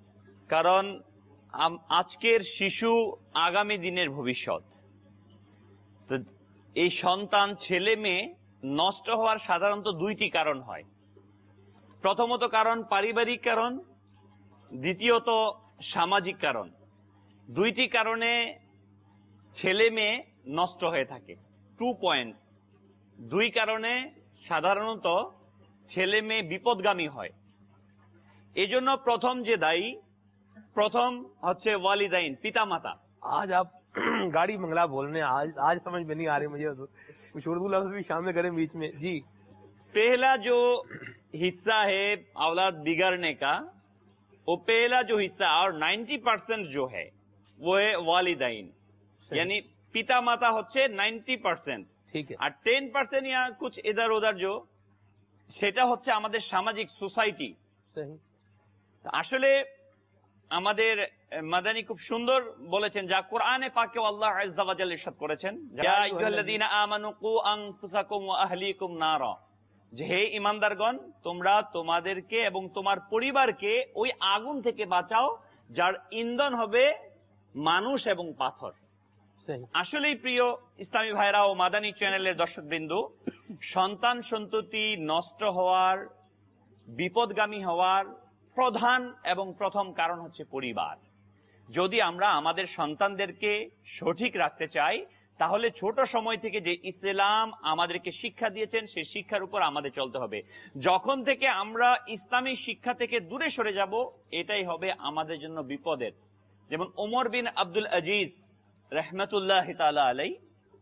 কারণ আজকের শিশু আগামী দিনের ভবিষ্যৎ। তো এই সন্তান ছেলে মেয়ে নষ্ট হওয়ার সাধারণত 2টি কারণ হয়। প্রথমত কারণ পারিবারিক কারণ, দ্বিতীয়ত সামাজিক কারণ। 2টি কারণে ছেলে মেয়ে নষ্ট হয়ে থাকে। 2 পয়েন্ট। 2 কারণে সাধারণত ছেলে মেয়ে বিপদগামী হয়। এজন্য প্রথম যে দায়ী, প্রথম হচ্ছে ওয়ালিদাইন, পিতা মাতা। آج آپ گاڑی منگلا بولنے آج سمجھ میں نہیں آ رہی مجھے، کچھ اردو لفظ بھی شامل کریں بیچ میں. جی، پہلا جو حصہ ہے اولاد بگڑنے کا، وہ پہلا جو حصہ اور 90% جو ہے وہ ہے والدین، یعنی পিতা মাতা হচ্ছে 90%, ٹھیک ہے. আর 10% یا کچھ ادھر ادھر جو সেটা হচ্ছে আমাদের সামাজিক সোসাইটি। صحیح. আসলে আমাদের মাদানী খুব সুন্দর বলেছেন, যা কোরআনে পাকেও আল্লাহ আযজা ওয়া জাল্লা ইরশাদ করেছেন, ইয়া আইয়ুহাল্লাযীনা আমানু কু আনফুসাকুম ওয়া আহলিকুম নারা, যে হে ঈমানদারগণ তোমরা তোমাদেরকে এবং তোমার পরিবারকে ওই আগুন থেকে বাঁচাও যার ইন্ধন হবে মানুষ এবং পাথর। আসলেই প্রিয় ইসলামী ভাইরা ও মাদানী চ্যানেলের দর্শকবৃন্দ, সন্তান সন্ততি নষ্ট হওয়ার, বিপদগামী হওয়ার প্রধান এবং প্রথম কারণ হচ্ছে পরিবার। যদি আমরা আমাদের সন্তানদেরকে সঠিক রাখতে চাই তাহলে ছোট সময় থেকে যে ইসলাম আমাদেরকে শিক্ষা দিয়েছেন সেই শিক্ষার উপর আমাদের চলতে হবে। যখন থেকে আমরা ইসলামী শিক্ষা থেকে দূরে সরে যাব এটাই হবে আমাদের জন্য বিপদের। যেমন ওমর বিন আব্দুল আজিজ রহমতুল্লাহ তাআলা আলাইহি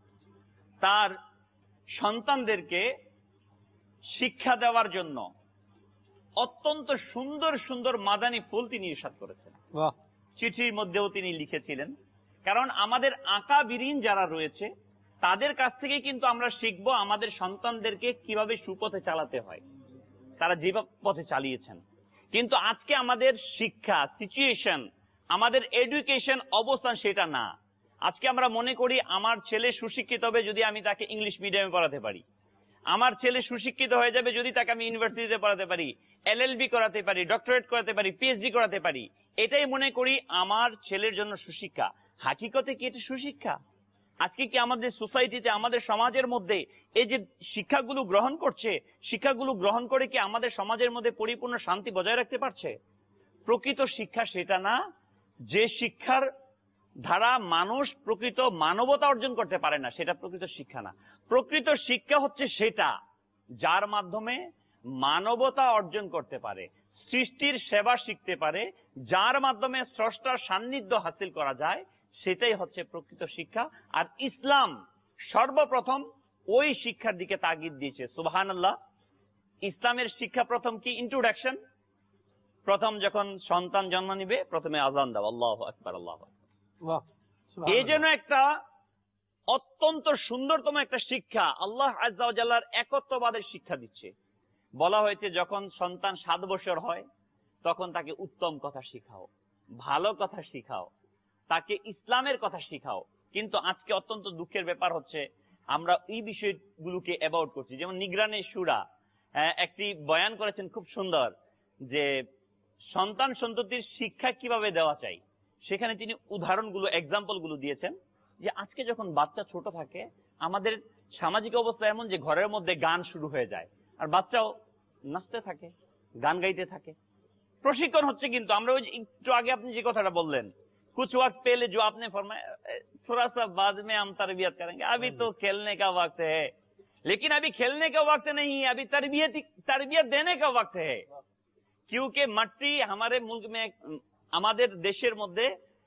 তার সন্তানদেরকে শিক্ষা দেওয়ার জন্য অত্যন্ত সুন্দর সুন্দর মাদানী ফুল তিনি ইরশাদ করেছেন। চিঠির মধ্যেও তিনি লিখেছিলেন, কারণ আমাদের আকাবিরিন যারা রয়েছে তাদের কাছ থেকে কিন্তু আমরা শিখবো আমাদের সন্তানদেরকে কিভাবে সুপথে চালাতে হয়, তারা যে পথে চালিয়েছেন। কিন্তু আজকে আমাদের শিক্ষা সিচুয়েশন, আমাদের এডুকেশন অবস্থান সেটা না। আজকে আমরা মনে করি আমার ছেলে সুশিক্ষিত হবে যদি আমি তাকে ইংলিশ মিডিয়ামে পড়াতে পারি, আমার ছেলে সুশিক্ষিত হয়ে যাবে যদি তাকে আমি ইউনিভার্সিটিতে পড়াতে পারি, LLB করাতে পারি, ডক্টরেট করাতে পারি, PhD করাতে পারি, এটাই মনে করি আমার ছেলের জন্য সুশিক্ষা। হাকিকতে কি এটা সুশিক্ষা? আজকে কি আমাদের সোসাইটিতে, আমাদের সমাজের মধ্যে এই যে শিক্ষাগুলো গ্রহণ করছে, শিক্ষাগুলো গ্রহণ করে কি আমাদের সমাজের মধ্যে পরিপূর্ণ শান্তি বজায় রাখতে পারছে? প্রকৃত শিক্ষা সেটা না। যে শিক্ষার ধারা মানুষ প্রকৃত মানবতা অর্জন করতে পারে না, সেটা প্রকৃত শিক্ষা না। প্রকৃত শিক্ষা হচ্ছে সেটা যার মাধ্যমে মানবতা অর্জন করতে পারে, সৃষ্টির সেবা শিখতে পারে, যার মাধ্যমে স্রষ্টার সান্নিধ্য হাসিল করা যায়, সেটাই হচ্ছে প্রকৃত শিক্ষা। আর ইসলাম সর্বপ্রথম ওই শিক্ষার দিকে তাগিদ দিয়েছে। সুবহানাল্লাহ। ইসলামের শিক্ষা প্রথম কি? ইন্ট্রোডাকশন। প্রথম যখন সন্তান জন্ম নিবে প্রথমে আযান দাও, আল্লাহু আকবার, আল্লাহু আকবার। এই জন্য একটা অত্যন্ত সুন্দরতম একটা শিক্ষা আল্লাহ আযজা ওয়া জাল্লার একত্ববাদের শিক্ষা দিচ্ছে। বলা হয়েছে যখন সন্তান 7 বছর হয় তখন তাকে উত্তম কথা শিখাও, ভালো কথা শিখাও, তাকে ইসলামের কথা শিখাও। কিন্তু আজকে অত্যন্ত দুঃখের ব্যাপার হচ্ছে আমরা এই বিষয়গুলোকে অ্যাভয়েড করছি। যেমন নিগরানে শুরা একটি বয়ান করেছেন খুব সুন্দর, যে সন্তান সন্ততির শিক্ষা কিভাবে দেওয়া চাই। সেখানে তিনি উদাহরণগুলো, এক্সাম্পল গুলো দিয়েছেন যে আজকে যখন বাচ্চা ছোট থাকে আমাদের সামাজিক অবস্থা এমন যে ঘরের মধ্যে গান শুরু হয়ে যায় আর বাচ্চাও নাচতে থাকে, গান গাইতে থাকে। প্রশিক্ষণ হচ্ছে। কিন্তু আমরা ওই একটু আগে আপনি যে কথাটা বললেন, कुछ वक्त पहले जो आपने फरमाया थोड़ा सा बाद में हम तरबियत करेंगे, अभी तो खेलने का वक्त है। लेकिन अभी खेलने का वक्त नहीं है, अभी तरबियत देने का वक्त है। क्योंकि मट्टी हमारे मुल्क में, हमारे देशेर मध्य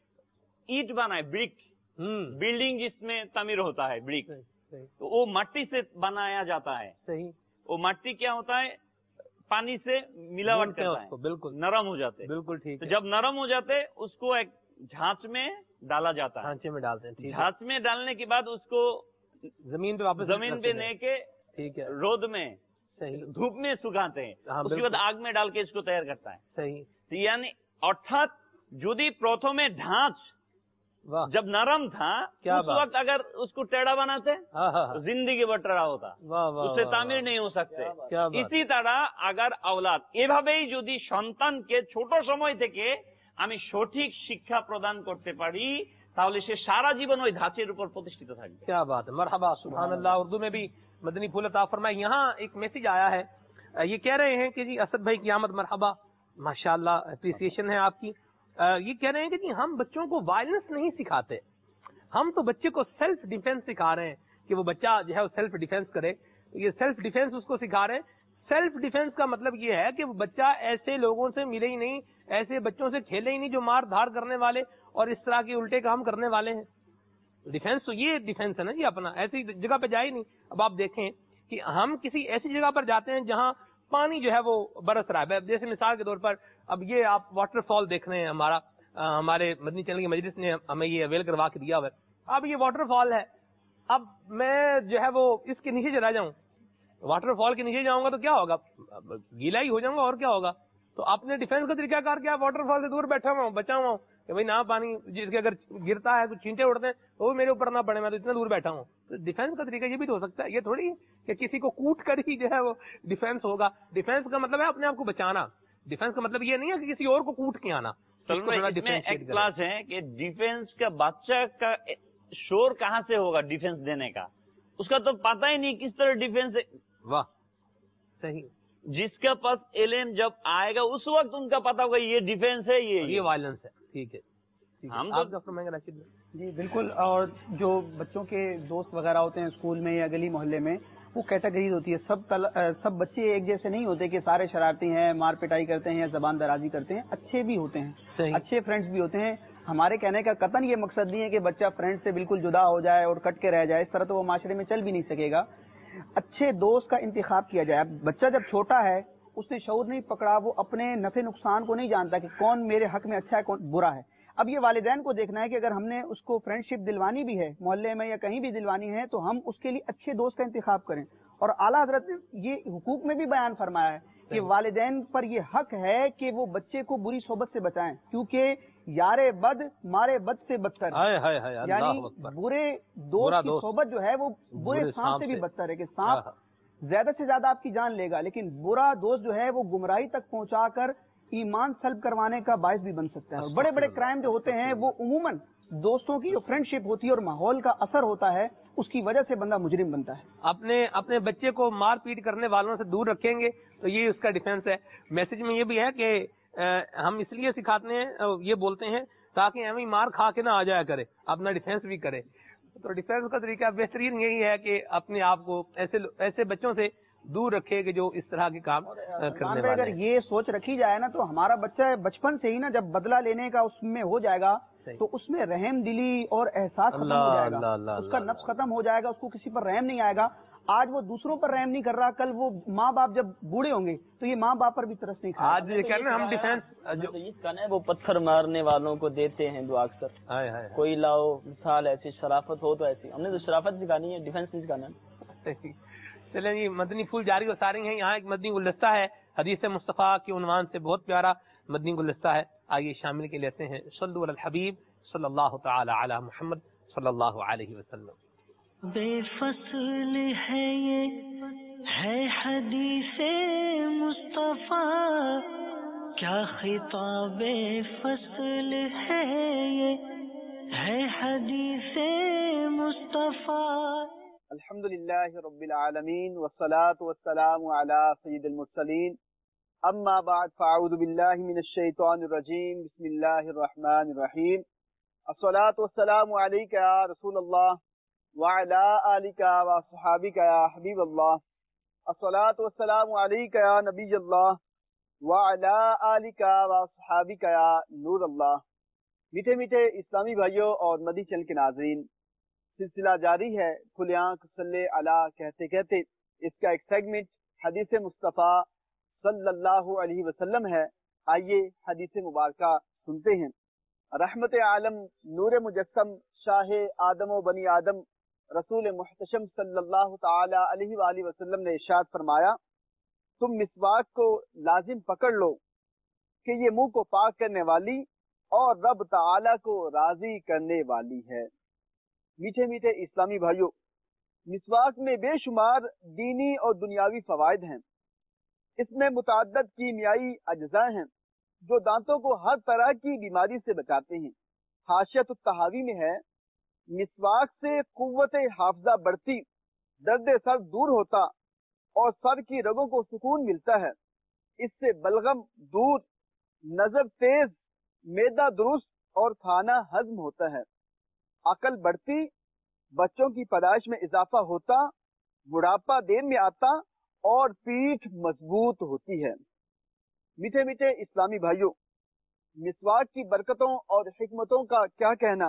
ईट बनाए, ब्रिक, बिल्डिंग जिसमें तमीर होता है ब्रिक, तो वो मट्टी से बनाया जाता है। सही। वो मट्टी क्या होता है, पानी से मिलावट करता है, बिल्कुल नरम हो जाते। बिल्कुल ठीक। तो जब नरम हो जाते उसको एक झांच में डाला जाता है, ढांचे में डालते हैं। झांच में डालने के बाद उसको जमीन पे वापस जमीन पे लेके, ठीक है, रोद में, सही, धूप में सुखाते हैं। उसके बाद आग में डाल के इसको तैयार करता है। सही। तो यानी अर्थात यदि प्रथमे ढांच जब नरम था उस वक्त अगर उसको टेढ़ा बनाते तो जिंदगी भर टेढ़ा होता, उससे तामीर नहीं हो सकते। इसी तरह अगर औलाद এভাবেই যদি সন্তানকে ছোট সময় থেকে আমি সঠিক শিক্ষা প্রদান করতে পারি তাহলে সে সারা জীবন ওই ধাঁচের উপর প্রতিষ্ঠিত থাকবে। क्या बात है, मरहबा, सुभान अल्लाह। उर्दू में भी मदनी फूल अता फरमाए। यहाँ एक मैसेज आया है, ये कह रहे हैं कि जी असद भाई की आमद मरहबा, माशाअल्लाह, अप्रिसिएशन है आपकी। ये कह रहे हैं कि जी हम बच्चों को वायलेंस नहीं सिखाते, हम तो बच्चे को सेल्फ डिफेंस सिखा रहे हैं कि वो बच्चा जो है वो सेल्फ डिफेंस करे। ये सेल्फ डिफेंस उसको सिखा रहे हैं। सेल्फ डिफेंस का मतलब ये है कि वो बच्चा ऐसे लोगों से मिले ही नहीं, ऐसे बच्चों से खेले ही नहीं जो मार धार करने वाले और इस तरह के उल्टे काम करने वाले हैं। डिफेंस तो ये डिफेंस है ना जी अपना, ऐसी जगह पे जाए नहीं। अब आप देखें कि हम किसी ऐसी जगह पर जाते हैं जहां पानी जो है वो बरस रहा है। जैसे मिसाल के तौर पर अब ये आप वाटरफॉल देख रहे हैं, हमारे मदनी चैनल की मजलिस ने हमें ये अवेल करवा के दिया हुआ है। अब ये वाटरफॉल है, अब मैं जो है वो इसके नीचे चला जाऊं, वाटरफॉल के नीचे जाऊंगा तो क्या होगा, गीला ही हो जाऊंगा और क्या होगा। तो अपने डिफेंस का तरीका कार क्या, वाटरफॉल से दूर बैठा हुआ हूँ, बचा हुआ हूँ कि भाई ना पानी जिसके अगर गिरता है कुछ छींटे उड़ते हैं तो वो मेरे ऊपर ना पड़े, मैं तो इतना दूर बैठा हूँ। तो डिफेंस का तरीका ये भी तो हो सकता है, ये थोड़ी कि किसी को कूट कर ही जो है वो डिफेंस होगा। डिफेंस का मतलब है अपने आप को बचाना। डिफेंस का मतलब ये नहीं है कि किसी और को कूट के आना। इसमें एक क्लास है कि डिफेंस का बच्चा का शोर कहाँ से होगा डिफेंस देने का, उसका तो पता ही नहीं किस तरह डिफेंस। वाह, सही। जिसके पास इल्म जब आएगा उस वक्त उनका पता होगा ये डिफेंस है, ये वायलेंस है। ठीक है, हम तो राशिद जी बिल्कुल। और जो बच्चों के दोस्त वगैरह होते हैं स्कूल में या गली मोहल्ले में, वो कैटेगरीज होती है। सब बच्चे एक जैसे नहीं होते कि सारे शरारती हैं, मार पिटाई करते हैं या जबान दराजी करते हैं। अच्छे भी होते हैं, अच्छे फ्रेंड्स भी होते हैं। हमारे कहने का कतन ये मकसद नहीं है कि बच्चा फ्रेंड से बिल्कुल जुदा हो जाए और कट के रह जाए, इस तरह तो वो माशरे में चल भी नहीं सकेगा। अच्छे दोस्त का इंतखाब किया जाए। बच्चा जब छोटा है उसने शऊर नहीं पकड़ा, वो अपने नफे नुकसान को नहीं जानता कि कौन मेरे हक में अच्छा है कौन बुरा है। اب یہ والدین کو دیکھنا ہے کہ اگر ہم نے اس کو فرینڈشپ دلوانی بھی ہے محلے میں یا کہیں بھی دلوانی ہے تو ہم اس کے لیے اچھے دوست کا انتخاب کریں. اور اعلیٰ حضرت نے یہ حقوق میں بھی بیان فرمایا ہے کہ والدین پر یہ حق ہے کہ وہ بچے کو بری صحبت سے بچائیں, کیونکہ یار بد مارے بد سے بدتر, یعنی برے دوست کی صحبت جو ہے وہ برے سانپ سے بھی بدتر ہے, کہ سانپ زیادہ سے زیادہ آپ کی جان لے گا لیکن برا دوست جو ہے وہ گمراہی تک پہنچا کر ایمان سلب کروانے کا باعث بھی بن سکتا ہے. اور بڑے بڑے کرائم جو ہوتے ہیں وہ عموماً دوستوں کی جو فرینڈ شپ ہوتی ہے اور ماحول کا اثر ہوتا ہے اس کی وجہ سے بندہ مجرم بنتا ہے. اپنے بچے کو مار پیٹ کرنے والوں سے دور رکھیں گے تو یہ اس کا ڈیفینس ہے. میسج میں یہ بھی ہے کہ ہم اس لیے سکھاتے ہیں, یہ بولتے ہیں تاکہ ہمیں مار کھا کے نہ آ جایا کرے, اپنا ڈیفینس بھی کرے. تو ڈیفینس کا طریقہ بہترین یہی ہے کہ اپنے آپ کو ایسے بچوں سے دور رکھے کہ جو اس طرح کے کام کرنے والے. اگر یہ سوچ رکھی جائے نا تو ہمارا بچہ بچپن سے ہی نا جب بدلہ لینے کا اس میں ہو جائے گا تو اس میں رحم دلی اور احساس ختم ہو جائے گا, اس کا نفس ختم ہو جائے گا, اس کو کسی پر رحم نہیں آئے گا. آج وہ دوسروں پر رحم نہیں کر رہا, کل وہ ماں باپ جب بوڑھے ہوں گے تو یہ ماں باپ پر بھی ترس نہیں کھائے. آج یہ کہنا ہم ڈیفینس وہ پتھر مارنے والوں کو دیتے ہیں دعا اکثر, کوئی لاؤ مثال ایسی شرافت ہو تو ایسی. ہم نے تو شرافت سکھانی ہے, ڈیفینس نہیں سکھانا. چلیں جی, مدنی پھول جاری و ساری ہیں. یہاں ایک مدنی گلدستہ ہے حدیث مصطفیٰ کے عنوان سے, بہت پیارا مدنی گلدستہ ہے. آئیے شامل کے لیتے ہیں. صلو علی الحبیب صلی اللہ تعالی علی محمد صلی اللہ علیہ وسلم. بے فصل ہے یہ ہے حدیث مصطفیٰ, کیا خطاب فصل ہے یہ ہے حدیث مصطفیٰ. الحمدللہ رب العالمین والصلاة والسلام علی سید المرسلین, اما بعد فاعوذ باللہ من الشیطان الرجیم, بسم اللہ الرحمن الرحیم. الصلاة والسلام علیکہ یا رسول اللہ وعلی آلکہ وصحابکہ یا حبیب اللہ. الصلاة والسلام علیکہ یا نبی اللہ وعلی آلکہ وصحابکہ یا نور اللہ. میٹھے میٹھے اسلامی بھائیوں اور مدنی چینل کے ناظرین, سلسلہ جاری ہے کھلے آنکھ صلی علی کہتے کہتے. اس کا ایک سیگمنٹ حدیث مصطفیٰ صلی اللہ علیہ وسلم ہے. آئیے حدیث مبارکہ سنتے ہیں. رحمت عالم نور مجسم شاہ آدم و بنی آدم رسول محتشم صلی اللہ تعالی علیہ وآلہ وسلم نے ارشاد فرمایا, تم مسواک کو لازم پکڑ لو کہ یہ منہ کو پاک کرنے والی اور رب تعالی کو راضی کرنے والی ہے. میٹھے میٹھے اسلامی بھائیوں, مسواک میں بے شمار دینی اور دنیاوی فوائد ہیں. اس میں متعدد کیمیائی اجزاء ہیں جو دانتوں کو ہر طرح کی بیماری سے بچاتے ہیں. حاشیۃ الطحاوی میں ہے, مسواک سے قوت حافظہ بڑھتی, درد سر دور ہوتا اور سر کی رگوں کو سکون ملتا ہے. اس سے بلغم دور, نظر تیز, معدہ درست اور کھانا ہضم ہوتا ہے. عقل بڑھتی, بچوں کی پیدائش میں اضافہ ہوتا, بڑھاپا دیر میں آتا اور پیٹھ مضبوط ہوتی ہے. میٹھے میٹھے اسلامی بھائیوں, مسواک کی برکتوں اور حکمتوں کا کیا کہنا.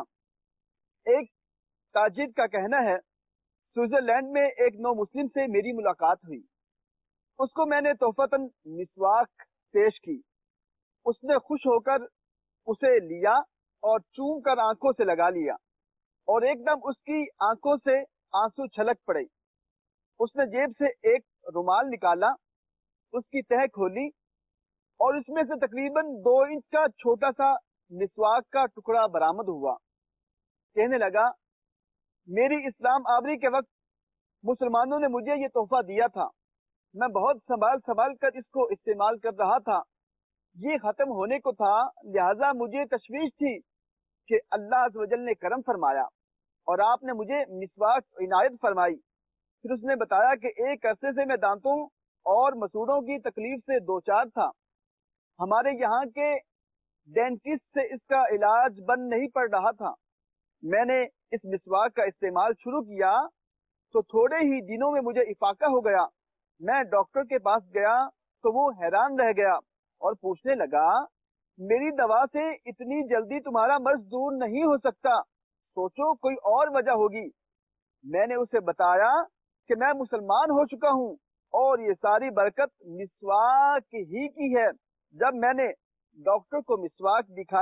ایک تاجر کا کہنا ہے, سوئٹزرلینڈ میں ایک نو مسلم سے میری ملاقات ہوئی. اس کو میں نے تحفتاً مسواک پیش کی. اس نے خوش ہو کر اسے لیا اور چوم کر آنکھوں سے لگا لیا اور ایک دم اس کی آنکھوں سے آنسو چھلک پڑے. اس نے جیب سے ایک رومال نکالا, اس کی تہ کھولی اور اس میں سے تقریباً 2 انچ کا چھوٹا سا مسواک کا ٹکڑا برآمد ہوا. کہنے لگا, میری اسلام آوری کے وقت مسلمانوں نے مجھے یہ تحفہ دیا تھا, میں بہت سنبھال کر اس کو استعمال کر رہا تھا. یہ ختم ہونے کو تھا, لہذا مجھے تشویش تھی کہ اللہ عز و جل نے کرم فرمایا اور آپ نے مجھے مسواک عنایت فرمائی. پھر اس نے بتایا کہ ایک عرصے سے میں دانتوں اور مسوڑوں کی تکلیف سے دوچار تھا. ہمارے یہاں کے ڈینٹسٹ سے اس کا علاج بن نہیں پڑ رہا تھا. میں نے اس مسواک کا استعمال شروع کیا تو تھوڑے ہی دنوں میں مجھے افاقہ ہو گیا. میں ڈاکٹر کے پاس گیا تو وہ حیران رہ گیا اور پوچھنے لگا, میری دوا سے اتنی جلدی تمہارا مرض دور نہیں ہو سکتا, سوچو کوئی اور وجہ ہوگی. میں نے اسے بتایا کہ میں مسلمان ہو چکا ہوں اور یہ ساری برکت مسواک ہی کی ہے. جب میں نے ڈاکٹر کو مسواک دکھائی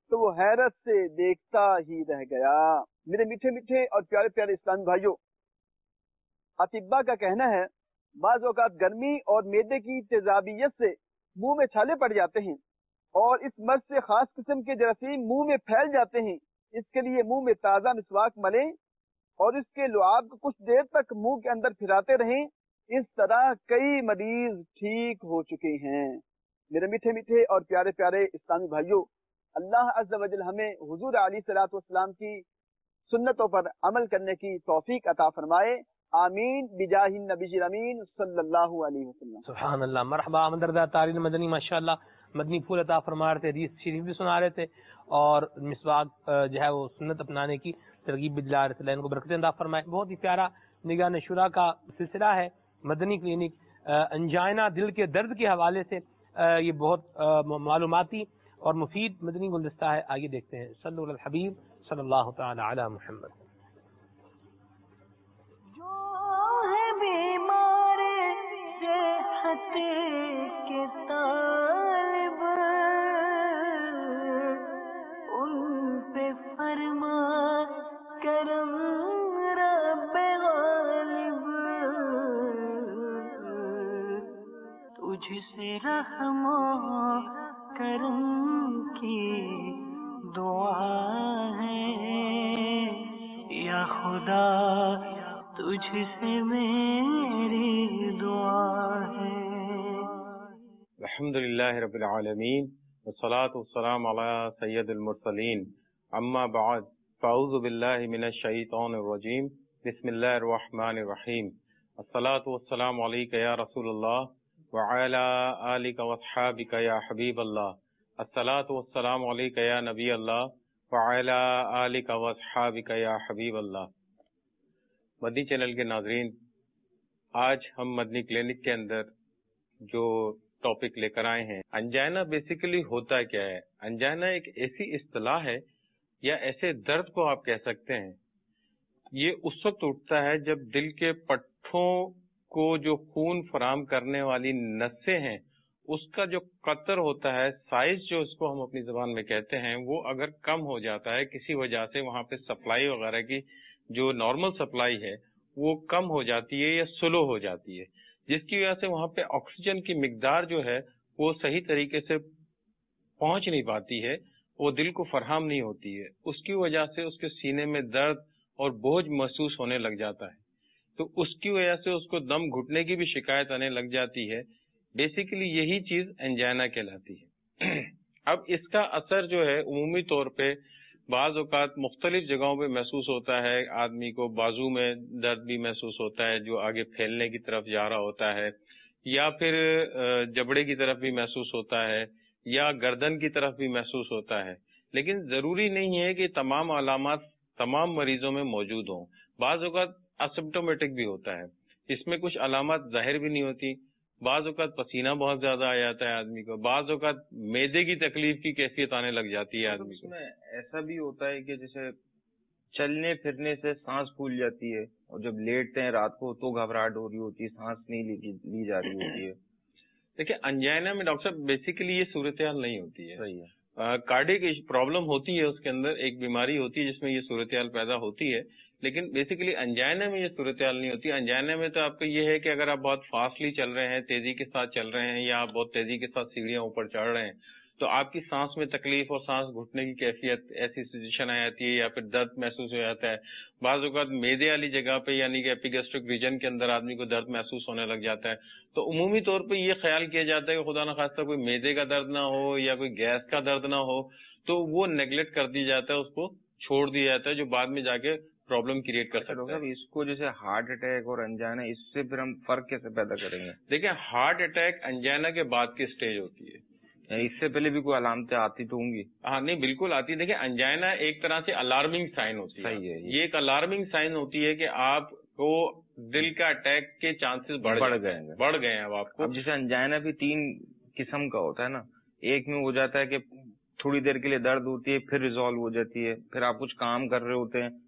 تو وہ حیرت سے دیکھتا ہی رہ گیا۔ میرے میٹھے میٹھے اور پیارے پیارے اسلامی بھائیوں، اطباء کا کہنا ہے بعض اوقات گرمی اور معدے کی تیزابیت سے منہ میں چھالے پڑ جاتے ہیں اور اس مرض سے خاص قسم کے جراثیم منہ میں پھیل جاتے ہیں۔ اس کے لیے منہ میں تازہ مسواک ملیں اور اس کے لعاب کو کچھ دیر تک منہ کے اندر پھراتے رہیں۔ اس طرح کئی مریض ٹھیک ہو چکے ہیں۔ میرے میٹھے میٹھے اور پیارے پیارے اسلامی بھائیوں، اللہ عز و جل ہمیں حضور علیہ الصلوۃ والسلام کی سنتوں پر عمل کرنے کی توفیق عطا فرمائے، آمین بجاہ النبی الامین صلی اللہ علیہ وسلم۔ سبحان اللہ، مرحبا مدردہ تارین مدنی، ماشاءاللہ مدنی پھول عطا فرما رہے تھے، حدیث شریف بھی سنا رہے تھے اور مسواک جو ہے وہ سنت اپنانے کی ترغیب بھی دلا رہے تھے۔ اللہ ان کو برکتیں عطا فرمائے۔ بہت ہی پیارا نگاہ شورا کا سلسلہ ہے مدنی کلینک، انجائنا دل کے درد کے حوالے سے یہ بہت معلوماتی اور مفید مدنی گلدستہ ہے۔ آگے دیکھتے ہیں، صلو علی الحبیب صلی اللہ تعالی علی محمد۔ کے طالب ان پہ فرما کرم رب غالب، تجھ سے رحم و کرم کی دعا ہے یا خدا، تجھ سے میری دعا ہے۔ الحمد للہ رب العالمین والصلاة والسلام علی سید المرسلین، اما بعد فاعوذ باللہ من الشیطان الرجیم، بسم اللہ الرحمن الرحیم، الصلاة والسلام علیک یا رسول اللہ وعلی آلک واصحابک یا حبیب اللہ، الصلاة والسلام علیک یا نبی اللہ وعلی آلک واصحابک یا حبیب اللہ۔ مدنی چینل کے ناظرین، آج ہم مدنی کلینک کے اندر جو ٹاپک لے کر آئے ہیں، انجائنا بیسیکلی ہوتا کیا ہے؟ انجائنا ایک ایسی اصطلاح ہے یا ایسے درد کو آپ کہہ سکتے ہیں، یہ اس وقت اٹھتا ہے جب دل کے پٹھوں کو جو خون فراہم کرنے والی نسیں ہیں اس کا جو قطر ہوتا ہے، سائز جو اس کو ہم اپنی زبان میں کہتے ہیں، وہ اگر کم ہو جاتا ہے کسی وجہ سے، وہاں پہ سپلائی وغیرہ کی جو نارمل سپلائی ہے وہ کم ہو جاتی ہے یا سلو ہو جاتی ہے، جس کی وجہ سے وہاں پہ آکسیجن کی مقدار جو ہے وہ صحیح طریقے سے پہنچ نہیں پاتی ہے، وہ دل کو فراہم نہیں ہوتی ہے، اس کی وجہ سے اس کے سینے میں درد اور بوجھ محسوس ہونے لگ جاتا ہے، تو اس کی وجہ سے اس کو دم گھٹنے کی بھی شکایت آنے لگ جاتی ہے۔ بیسیکلی یہی چیز انجائنا کہلاتی ہے۔ اب اس کا اثر جو ہے عمومی طور پہ بعض اوقات مختلف جگہوں پہ محسوس ہوتا ہے، آدمی کو بازو میں درد بھی محسوس ہوتا ہے جو آگے پھیلنے کی طرف جا رہا ہوتا ہے، یا پھر جبڑے کی طرف بھی محسوس ہوتا ہے، یا گردن کی طرف بھی محسوس ہوتا ہے، لیکن ضروری نہیں ہے کہ تمام علامات تمام مریضوں میں موجود ہوں، بعض اوقات اسمپٹومیٹک بھی ہوتا ہے، اس میں کچھ علامات ظاہر بھی نہیں ہوتی، بعض اوقات پسینہ بہت زیادہ آ جاتا ہے آدمی کو، بعض اوقات معدے کی تکلیف کی کیفیت آنے لگ جاتی ہے آدمی کو۔ ایسا بھی ہوتا ہے کہ جیسے چلنے پھرنے سے سانس پھول جاتی ہے، اور جب لیٹتے ہیں رات کو تو گھبراہٹ ہو رہی ہوتی ہے، سانس نہیں لی جا رہی ہوتی ہے۔ دیکھیں انجائنا میں ڈاکٹر صاحب بیسیکلی یہ صورتحال نہیں ہوتی ہے، صحیح ہے، کارڈیک پرابلم ہوتی ہے، اس کے اندر ایک بیماری ہوتی ہے جس میں یہ صورتحال پیدا ہوتی ہے، لیکن بیسیکلی انجائنا میں یہ صورتحال نہیں ہوتی۔ انجائنا میں تو آپ کا یہ ہے کہ اگر آپ بہت فاسٹلی چل رہے ہیں، تیزی کے ساتھ چل رہے ہیں، یا آپ بہت تیزی کے ساتھ سیڑھیاں اوپر چڑھ رہے ہیں، تو آپ کی سانس میں تکلیف اور سانس گھٹنے کی کیفیت ایسی سچویشن آ جاتی ہے، یا پھر درد محسوس ہو جاتا ہے۔ بعض اوقات میدے والی جگہ پہ یعنی کہ ایپیگیسٹرک ریجن کے اندر آدمی کو درد محسوس ہونے لگ جاتا ہے، تو عمومی طور پہ یہ خیال کیا جاتا ہے کہ خدا نخواستہ کوئی میدے کا درد نہ ہو یا کوئی گیس کا درد نہ ہو، تو وہ نیگلیکٹ کر دیا جاتا ہے، اس کو چھوڑ دیا جاتا ہے، جو بعد میں جا کے پرابلم کریٹ کر سکتا ہے۔ اس کو جیسے ہارٹ اٹیک اور انجائنا، اس سے پھر ہم فرق کیسے پیدا کریں گے؟ دیکھیں ہارٹ اٹیک انجائنا کے بعد کی اسٹیج ہوتی ہے، اس سے پہلے بھی کوئی علامتیں آتی تو ہوں گی؟ ہاں نہیں بالکل آتی ہے۔ دیکھیں انجائنا ایک طرح سے الارمنگ سائن ہوتی ہے، صحیح ہے، یہ ایک الارمنگ سائن ہوتی ہے کہ آپ کو دل کا اٹیک کے چانسز بڑھ گئے ہیں۔ اب آپ کو اب جیسے انجائنا بھی 3 قسم کا ہوتا ہے نا، ایک میں ہو جاتا ہے کہ تھوڑی دیر کے لیے درد ہوتی ہے، پھر ریزالو ہو جاتی ہے، پھر آپ کچھ کام کر رہے ہوتے ہیں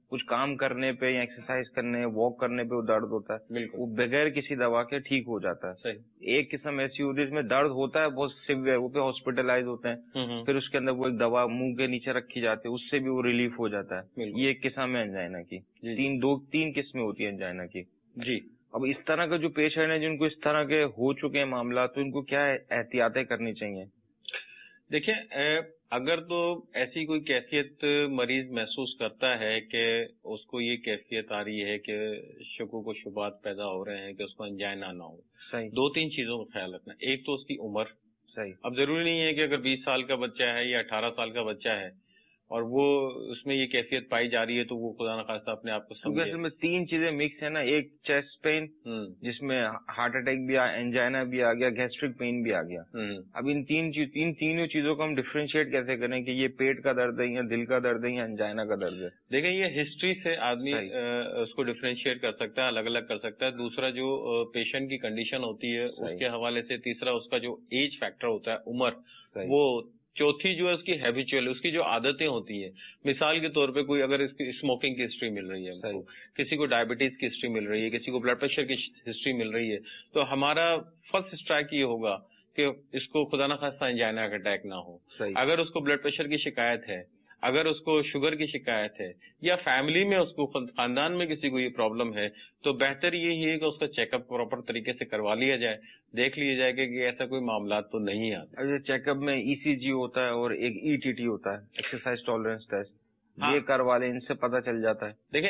کچھ کام کرنے پہ یا ایکسرسائز کرنے واک کرنے پہ وہ درد ہوتا ہے, بالکل, وہ بغیر کسی دوا کے ٹھیک ہو جاتا ہے. صحیح. ایک قسم ایسی ہوتی ہے جس میں درد ہوتا ہے بہت سیویئر, وہ پہ ہاسپٹلائز ہوتے ہیں, پھر اس کے اندر وہ ایک دوا منہ کے نیچے رکھی جاتی ہے, اس سے بھی وہ ریلیف ہو جاتا ہے. یہ ایک قسم ہے انجائنا کی. تین قسمیں ہوتی ہیں انجائنا کی. جی. اب اس طرح کا جو پیشنٹ ہیں جن کو اس طرح کے ہو چکے ہیں معاملات, تو ان کو کیا احتیاطیں کرنی چاہیے؟ دیکھیں, اگر تو ایسی کوئی کیفیت مریض محسوس کرتا ہے کہ اس کو یہ کیفیت آ رہی ہے کہ شکوک و شبہات پیدا ہو رہے ہیں کہ اس کو انجائنا نہ ہو, صحیح, 2-3 چیزوں کا خیال رکھنا. ایک تو اس کی عمر. صحیح. اب ضروری نہیں ہے کہ اگر 20 سال کا بچہ ہے یا 18 سال کا بچہ ہے اور وہ اس میں یہ کیفیت پائی جا رہی ہے تو وہ خدا نخواستہ اپنے آپ کو سمجھے. اصل میں 3 چیزیں مکس ہیں نا, ایک چیسٹ پین جس میں ہارٹ اٹیک بھی آیا, انجائنا بھی آ گیا, گیسٹرک پین بھی آ گیا. اب ان تینوں چیزوں کو ہم ڈفرینشیٹ کیسے کریں کہ یہ پیٹ کا درد ہے یا دل کا درد ہے یا انجائنا کا درد ہے؟ دیکھیں, یہ ہسٹری سے آدمی اس کو ڈفرینشیٹ کر سکتا ہے, الگ الگ کر سکتا ہے. دوسرا جو پیشنٹ کی کنڈیشن ہوتی ہے اس کے حوالے سے. تیسرا اس کا جو ایج فیکٹر ہوتا ہے, عمر. وہ چوتھی جو ہے اس کی ہیبیچوئل, اس کی جو عادتیں ہوتی ہیں. مثال کے طور پہ کوئی اگر اس کی اسموکنگ کی ہسٹری مل رہی ہے, کسی کو ڈائبٹیز کی ہسٹری مل رہی ہے, کسی کو بلڈ پریشر کی ہسٹری مل رہی ہے, تو ہمارا فرسٹ اسٹرائک یہ ہوگا کہ اس کو خدا نخواستہ انجائنا کا اٹیک نہ ہو. اگر اس کو بلڈ پریشر کی شکایت ہے, اگر اس کو شوگر کی شکایت ہے, یا فیملی میں اس کو خاندان میں کسی کو یہ پرابلم ہے, تو بہتر یہی ہے کہ اس کا چیک اپ پراپر طریقے سے کروا لیا جائے, دیکھ لیا جائے کہ ایسا کوئی معاملات تو نہیں آتے. چیک اپ میں ECG ہوتا ہے اور ایک ETT ہوتا ہے, ایکسرسائز ٹالرنس ٹیسٹ, یہ کروا لیں, ان سے پتہ چل جاتا ہے. دیکھیں,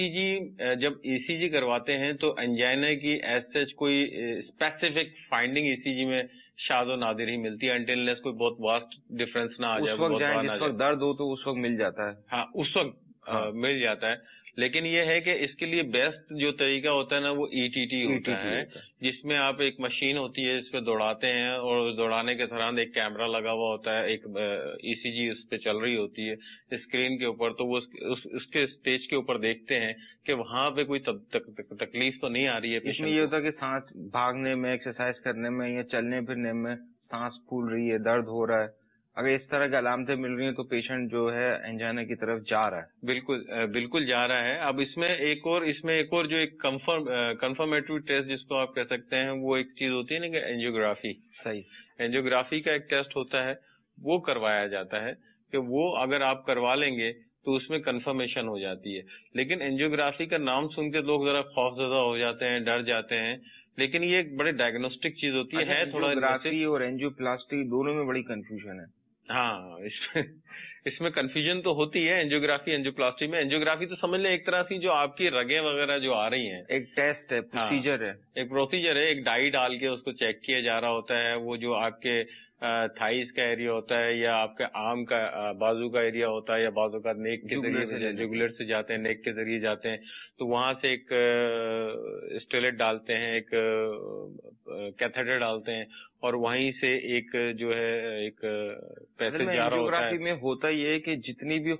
جب ECG کرواتے ہیں تو انجائنا کی ایز سچ کوئی اسپیسیفک فائنڈنگ ECG میں شاذ و نادر ہی ملتی ہے, انٹل لیس کوئی بہت واسٹ ڈفرینس نہ آ جائے. جس وقت درد ہو تو اس وقت مل جاتا ہے. ہاں, اس وقت مل جاتا ہے. لیکن یہ ہے کہ اس کے لیے بیسٹ جو طریقہ ہوتا ہے نا وہ ETT ہوتا ہے, جس میں آپ ایک مشین ہوتی ہے اس پہ دوڑاتے ہیں, اور دوڑانے کے دوران ایک کیمرہ لگا ہوا ہوتا ہے, ایک ECG اس پہ چل رہی ہوتی ہے اسکرین کے اوپر. تو وہ اس کے اسٹیج کے اوپر دیکھتے ہیں کہ وہاں پہ کوئی تکلیف تو نہیں آ رہی ہے. اس میں یہ ہوتا ہے کہ سانس بھاگنے میں, ایکسرسائز کرنے میں یا چلنے پھرنے میں سانس پھول رہی ہے, درد ہو رہا ہے, اگر اس طرح کی علامتیں مل رہی ہیں تو پیشنٹ جو ہے انجائنا کی طرف جا رہا ہے. بالکل جا رہا ہے. اب اس میں ایک اور جو ایک کنفرمیٹری ٹیسٹ جس کو آپ کہہ سکتے ہیں, وہ ایک چیز ہوتی ہے نا کہ اینجیوگرافی. صحیح, اینجیوگرافی کا ایک ٹیسٹ ہوتا ہے, وہ کروایا جاتا ہے کہ وہ اگر آپ کروا لیں گے تو اس میں کنفرمیشن ہو جاتی ہے. لیکن اینجیوگرافی کا نام سن کے لوگ ذرا خوف زدہ ہو جاتے ہیں, ڈر جاتے ہیں, لیکن یہ ایک بڑے ڈائگنوسٹک چیز ہوتی ہے. تھوڑا اینجیوگرافی اور اینجیوپلاسٹی دونوں میں بڑی کنفیوژن ہے. ہاں, اس میں کنفیوژن تو ہوتی ہے اینجیوگرافی اینجیوپلاسٹی میں. اینجیوگرافی تو سمجھ لیں ایک طرح سے جو آپ کی رگیں وغیرہ جو آ رہی ہیں, ایک ٹیسٹ ہے, پروسیجر ہے, ایک پروسیجر ہے. ایک ڈائی ڈال کے اس کو چیک کیا جا رہا ہوتا ہے. وہ جو آپ کے تھائیز کا ایریا ہوتا ہے یا آپ کے آرم کا بازو کا ایریا ہوتا ہے, یا بازو کا نیک کے ذریعے جگولر سے جاتے ہیں, نیک کے ذریعے جاتے ہیں, تو وہاں سے ایک اسٹیلیٹ ڈالتے ہیں, ایک کیتھیٹر ڈالتے ہیں, اور وہیں سے ایک جو ہے ایک پیسج جا رہا ہوتا ہے. میں ہوتا یہ ہے کہ جتنی بھی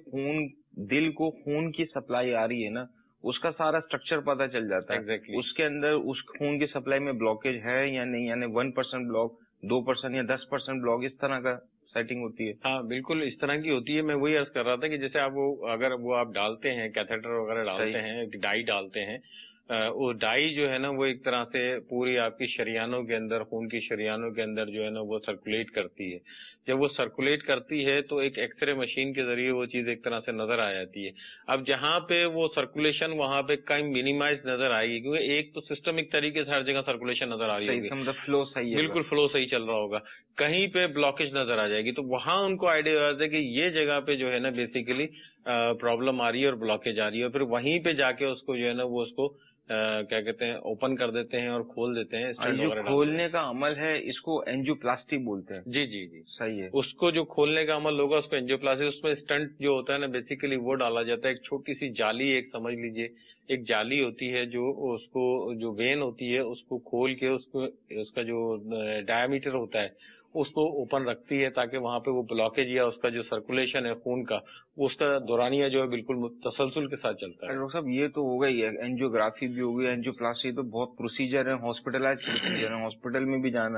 دل کو خون کی سپلائی آ رہی ہے نا, اس کا سارا اسٹرکچر پتہ چل جاتا ہے. اس کے اندر اس خون کی سپلائی میں بلاکیج ہے یا نہیں, یعنی 1% بلاک, 2% یا 10% بلاک, اس طرح کا سیٹنگ ہوتی ہے. ہاں بالکل اس طرح کی ہوتی ہے. میں وہی عرض کر رہا تھا کہ جیسے آپ اگر آپ ڈالتے ہیں, کیتھیٹر وغیرہ ڈالتے ہیں, ڈائی ڈالتے ہیں, وہ ڈائی جو ہے نا وہ ایک طرح سے پوری آپ کی شریانوں کے اندر, خون کی شریانوں کے اندر جو ہے نا وہ سرکولیٹ کرتی ہے. جب وہ سرکولیٹ کرتی ہے تو ایک ایکس رے مشین کے ذریعے وہ چیز ایک طرح سے نظر آ جاتی ہے. اب جہاں پہ وہ سرکولیشن وہاں پہ کہیں منیمائز نظر آئے گی, کیونکہ ایک تو سسٹمک طریقے سے ہر جگہ سرکولیشن نظر آ رہی ہوگی, فلو صحیح, بالکل فلو صحیح چل رہا ہوگا. کہیں پہ بلاکیج نظر آ جائے گی تو وہاں ان کو آئیڈیا آتا ہے کہ یہ جگہ پہ جو ہے نا بیسیکلی پرابلم آ رہی ہے اور بلاکیج آ رہی ہے, اور پھر وہیں پہ جا کے اس کو جو ہے نا وہ اس کو کیا کہتے ہیں اوپن کر دیتے ہیں اور کھول دیتے ہیں. جو کھولنے کا عمل ہے اس کو اینجیوپلاسٹی بولتے ہیں. جی جی جی صحیح ہے. اس کو جو کھولنے کا عمل ہوگا اس کو اینجیوپلاسٹی. اس میں اسٹنٹ جو ہوتا ہے نا بیسیکلی وہ ڈالا جاتا ہے. ایک چھوٹی سی جالی, ایک سمجھ لیجئے ایک جالی ہوتی ہے جو اس کو جو وین ہوتی ہے اس کو کھول کے اس کا جو ڈایامیٹر ہوتا ہے اس کو اوپن رکھتی ہے تاکہ وہاں پہ وہ بلاکیج یا اس کا جو سرکولیشن ہے خون کا وہ اس کا دورانیہ جو ہے بالکل تسلسل کے ساتھ چلتا ہے. ڈاکٹر صاحب یہ تو ہو گئی ہے, اینجیوگرافی بھی ہو گئی, اینجیوپلاسٹی تو بہت پروسیجر ہے, ہاسپٹلائز پروسیجر ہے, ہاسپٹل میں بھی جانا ہے,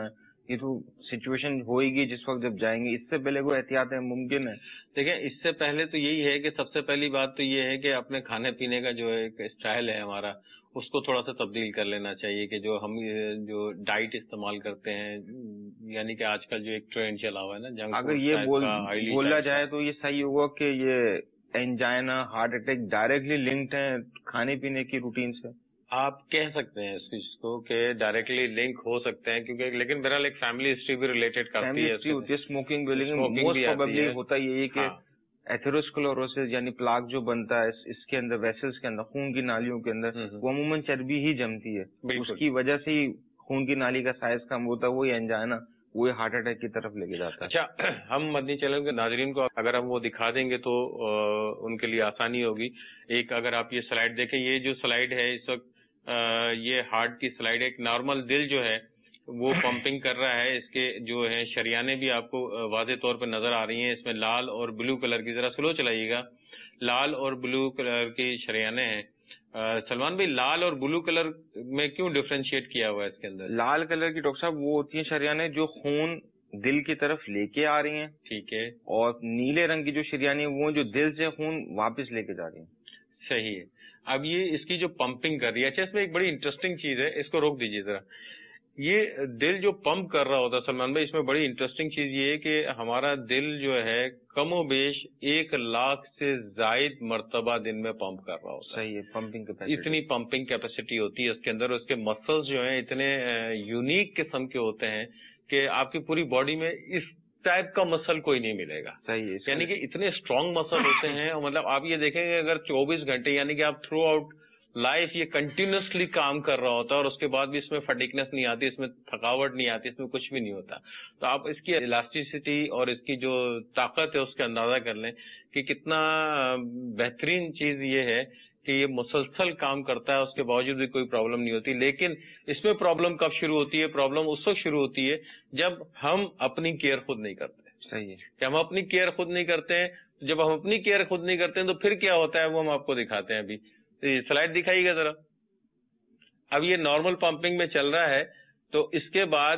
یہ تو سچویشن ہوئے گی جس وقت جب جائیں گے. اس سے پہلے کوئی احتیاط ہے ممکن ہے؟ دیکھیں اس سے پہلے تو یہی ہے کہ سب سے پہلی بات تو یہ ہے کہ اپنے کھانے پینے کا جو ایک اسٹائل ہے ہمارا اس کو تھوڑا سا تبدیل کر لینا چاہیے کہ جو ہم جو ڈائٹ استعمال کرتے ہیں یعنی کہ آج کل جو ایک ٹرینڈ چلا ہوا ہے نا جنک اگر یہ بولا جائے تو یہ صحیح ہوگا کہ یہ angina heart attack directly linked ہیں کھانے پینے کی روٹین سے. آپ کہہ سکتے ہیں اس چیز کو کہ ڈائریکٹلی لنک ہو سکتے ہیں کیونکہ لیکن بہرحال ایک فیملی ہسٹری بھی ریلیٹڈ کرتی ہے. اسموکنگ موسٹ پروبیبلی ہوتا یہی ہے کہ ایتھیروسکلوروسس یعنی پلاک جو بنتا ہے اس کے اندر ویسلز کے اندر خون کی نالیوں کے اندر وہ عموماً چربی ہی جمتی ہے. اس کی وجہ سے ہی خون کی نالی کا سائز کم ہوتا ہے. وہی انجائنا وہ ہارٹ اٹیک کی طرف لے کے جاتا ہے. اچھا ہم مدنی چینل کے ناظرین کو اگر ہم وہ دکھا دیں گے تو ان کے لیے آسانی ہوگی. ایک اگر آپ یہ سلائیڈ دیکھیں یہ جو سلائیڈ ہے اس وقت یہ ہارٹ کی سلائیڈ ہے. ایک نارمل دل جو ہے وہ پمپنگ کر رہا ہے. اس کے جو ہے شریانے بھی آپ کو واضح طور پہ نظر آ رہی ہیں. اس میں لال اور بلو کلر کی ذرا سلو چلائیے گا. لال اور بلو کلر کی شریانے ہیں. سلمان بھائی لال اور بلو کلر میں کیوں ڈفرینشیٹ کیا ہوا ہے اس کے اندر؟ لال کلر کی ڈاکٹر صاحب وہ ہوتی ہیں شریانے جو خون دل کی طرف لے کے آ رہی ہیں. ٹھیک ہے. اور نیلے رنگ کی جو شریانے وہ جو دل سے خون واپس لے کے جا رہی ہیں. صحیح ہے. اب یہ اس کی جو پمپنگ کر رہی ہے. اچھا اس میں ایک بڑی انٹرسٹنگ چیز ہے اس کو روک دیجیے ذرا. یہ دل جو پمپ کر رہا ہوتا ہے سلمان بھائی اس میں بڑی انٹرسٹنگ چیز یہ ہے کہ ہمارا دل جو ہے کم و بیش 1,00,000 سے زائد مرتبہ دن میں پمپ کر رہا ہوتا ہے. صحیح ہے. پمپنگ کیپیسٹی اتنی پمپنگ کیپیسٹی ہوتی ہے اس کے اندر. اس کے مسلز جو ہیں اتنے یونیک قسم کے ہوتے ہیں کہ آپ کی پوری باڈی میں اس ٹائپ کا مسل کوئی نہیں ملے گا. صحیح ہے. یعنی کہ اتنے اسٹرانگ مسل ہوتے ہیں. مطلب آپ یہ دیکھیں گے اگر 24 گھنٹے یعنی کہ آپ تھرو آؤٹ لائف یہ کنٹینیوسلی کام کر رہا ہوتا ہے اور اس کے بعد بھی اس میں فٹیکنس نہیں آتی, اس میں تھکاوٹ نہیں آتی, اس میں کچھ بھی نہیں ہوتا. تو آپ اس کی الاسٹیسٹی اور اس کی جو طاقت ہے اس کا اندازہ کر لیں کہ کتنا بہترین چیز یہ ہے کہ یہ مسلسل کام کرتا ہے اس کے باوجود بھی کوئی پرابلم نہیں ہوتی. لیکن اس میں پرابلم کب شروع ہوتی ہے؟ پرابلم اس وقت شروع ہوتی ہے جب ہم اپنی کیئر خود نہیں کرتے. صحیح ہے. کہ ہم اپنی کیئر خود نہیں کرتے ہیں. جب ہم اپنی کیئر خود نہیں کرتے ہیں تو پھر کیا ہوتا ہے وہ ہم آپ کو دکھاتے ہیں. ابھی سلائیڈ دکھائیے گا ذرا. اب یہ نارمل پمپنگ میں چل رہا ہے تو اس کے بعد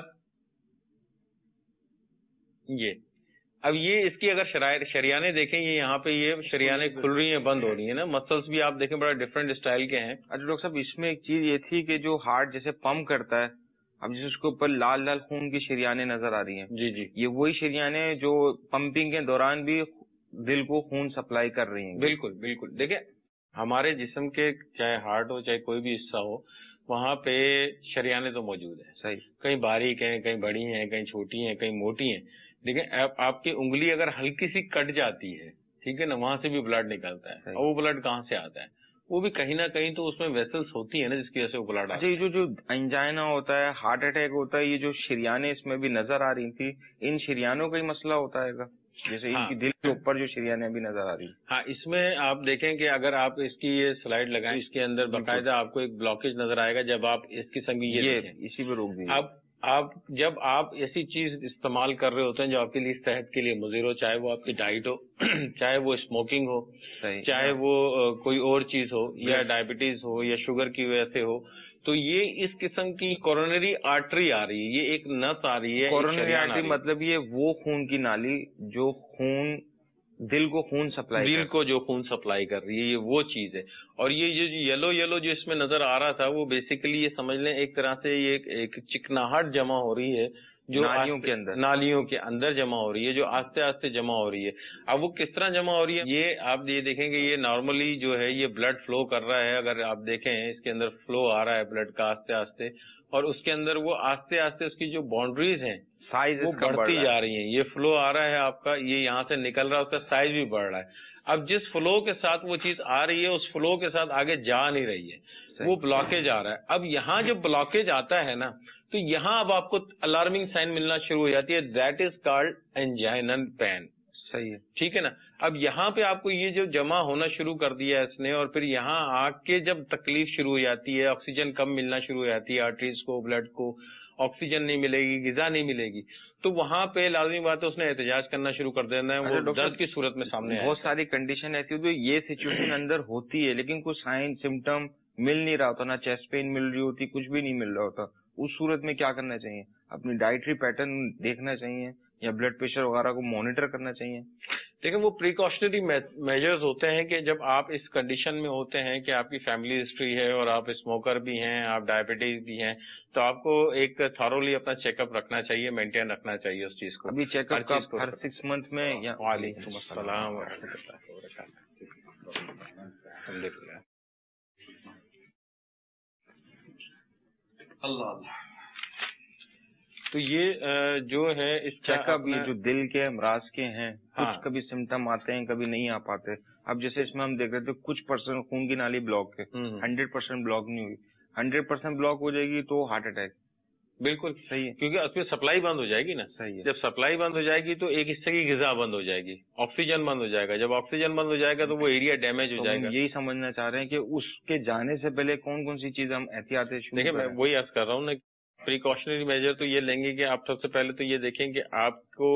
اب یہ اس کی اگر شریانے دیکھیں یہ یہاں پہ یہ شریانے کھل رہی ہیں بند ہو رہی ہیں نا. مسلس بھی آپ دیکھیں بڑا ڈفرینٹ اسٹائل کے ہیں. اچھا ڈاکٹر صاحب اس میں ایک چیز یہ تھی کہ جو ہارٹ جیسے پمپ کرتا ہے اب جیسے اس کے اوپر لال لال خون کی شریانے نظر آ رہی ہیں. جی جی یہ وہی شریانے جو پمپنگ کے دوران بھی دل کو خون سپلائی کر رہی ہیں. بالکل بالکل. دیکھیں ہمارے جسم کے چاہے ہارٹ ہو چاہے کوئی بھی حصہ ہو وہاں پہ شریانے تو موجود ہیں. صحیح. کہیں باریک ہیں, کہیں بڑی ہیں, کہیں چھوٹی ہیں, کہیں موٹی ہیں. دیکھیں آپ کی انگلی اگر ہلکی سی کٹ جاتی ہے ٹھیک ہے نا وہاں سے بھی بلڈ نکلتا ہے. اور وہ بلڈ کہاں سے آتا ہے؟ وہ بھی کہیں نہ کہیں تو اس میں ویسلس ہوتی ہیں نا جس کی وجہ سے وہ بلڈ آتا ہے. یہ جو انجائنا ہوتا ہے ہارٹ اٹیک ہوتا ہے یہ جو شریانے اس میں بھی نظر آ رہی تھی ان شریانوں کا ہی مسئلہ ہوتا ہے گا جیسے ان کی دل کے اوپر جو شریانیں بھی نظر آ رہی. ہاں اس میں آپ دیکھیں کہ اگر آپ اس کی یہ سلائیڈ لگائیں اس کے اندر باقاعدہ آپ کو ایک بلاکیج نظر آئے گا جب آپ اس قسم کی یہ اسی پہ روک دیجیے. اب آپ جب آپ ایسی چیز استعمال کر رہے ہوتے ہیں جو آپ کے لیے صحت کے لیے مضر ہو چاہے وہ آپ کی ڈائٹ ہو چاہے وہ اسموکنگ ہو چاہے وہ کوئی اور چیز ہو یا ڈائبٹیز ہو یا شوگر کی وجہ سے ہو تو یہ اس قسم کی کورونری آرٹری آ رہی ہے. یہ ایک نس آ رہی ہے. کورونری آرٹری مطلب یہ وہ خون کی نالی جو خون دل کو خون سپلائی دل کو جو خون سپلائی کر رہی ہے یہ وہ چیز ہے. اور یہ جو یلو جو اس میں نظر آ رہا تھا وہ بیسیکلی یہ سمجھ لیں ایک طرح سے یہ ایک چکناہٹ جمع ہو رہی ہے جو نالیوں کے اندر جمع ہو رہی ہے جو آہستہ آہستہ جمع ہو رہی ہے. اب وہ کس طرح جمع ہو رہی ہے یہ آپ یہ دیکھیں گے یہ نارملی جو ہے یہ بلڈ فلو کر رہا ہے. اگر آپ دیکھیں اس کے اندر فلو آ رہا ہے بلڈ کا آہستہ آہستہ اور اس کے اندر وہ آہستہ آہستہ اس کی جو باؤنڈریز ہیں سائز وہ بڑھتی جا رہی ہیں. یہ فلو آ رہا ہے آپ کا یہ یہاں سے نکل رہا ہے اس کا سائز بھی بڑھ رہا ہے. اب جس فلو کے ساتھ وہ چیز آ رہی ہے اس فلو کے ساتھ آگے جا نہیں رہی ہے وہ بلاکیج آ رہا ہے. اب یہاں جو بلاکیج آتا ہے نا تو یہاں اب آپ کو الارمنگ سائن ملنا شروع ہو جاتی ہے. That is called anginal pain. صحیح ہے. ٹھیک ہے نا. اب یہاں پہ آپ کو یہ جو جمع ہونا شروع کر دیا ہے اس نے اور پھر یہاں آ کے جب تکلیف شروع ہو جاتی ہے آکسیجن کم ملنا شروع ہو جاتی ہے آرٹریز کو بلڈ کو آکسیجن نہیں ملے گی غذا نہیں ملے گی تو وہاں پہ لازمی بات ہے اس نے احتجاج کرنا شروع کر دینا ہے. وہ درد کی صورت میں سامنے بہت ساری کنڈیشن ایسی ہوتی ہے یہ سچویشن اندر ہوتی ہے لیکن کوئی سائن سمٹم مل نہیں رہا ہوتا نہ چیسٹ پین مل رہی ہوتی کچھ بھی نہیں مل رہا ہوتا اس صورت میں کیا کرنا چاہیے؟ اپنی ڈائٹری پیٹرن دیکھنا چاہیے یا بلڈ پریشر وغیرہ کو مانیٹر کرنا چاہیے؟ دیکھیں وہ پریکاشنری میجرز ہوتے ہیں کہ جب آپ اس کنڈیشن میں ہوتے ہیں کہ آپ کی فیملی ہسٹری ہے اور آپ اسموکر بھی ہیں, آپ ڈائبٹیز بھی ہیں, تو آپ کو ایک تھارولی اپنا چیک اپ رکھنا چاہیے, مینٹین رکھنا چاہیے اس چیز کو. ابھی چیک اپ ہر 6 منتھ میں یا؟ وعلیکم السلام ورحمۃ اللہ وبرکاتہ. الحمدللہ. اللہ. تو یہ جو ہے اس چیک اپ جو دل کے امراض کے ہیں, کچھ کبھی سمٹم آتے ہیں کبھی نہیں آ پاتے. اب جیسے اس میں ہم دیکھ رہے تھے کچھ پرسنٹ خون کی نالی بلاک ہے, 100% بلاک نہیں ہوئی. 100% بلاک ہو جائے گی تو ہارٹ اٹیک. بالکل صحیح ہے, کیونکہ اس میں سپلائی بند ہو جائے گی نا. صحیح ہے. جب سپلائی بند ہو جائے گی تو ایک حصے کی غذا بند ہو جائے گی, آکسیجن بند ہو جائے گا. جب آکسیجن بند ہو جائے گا تو وہ ایریا ڈیمیج ہو جائے گا. یہی سمجھنا چاہ رہے ہیں کہ اس کے جانے سے پہلے کون کون سی چیزیں ہم احتیاطیں شروع دیکھیں میں وہی عرض کر رہا ہوں نا, پریکاشنری میجر تو یہ لیں گے کہ آپ سب سے پہلے تو یہ دیکھیں کہ آپ کو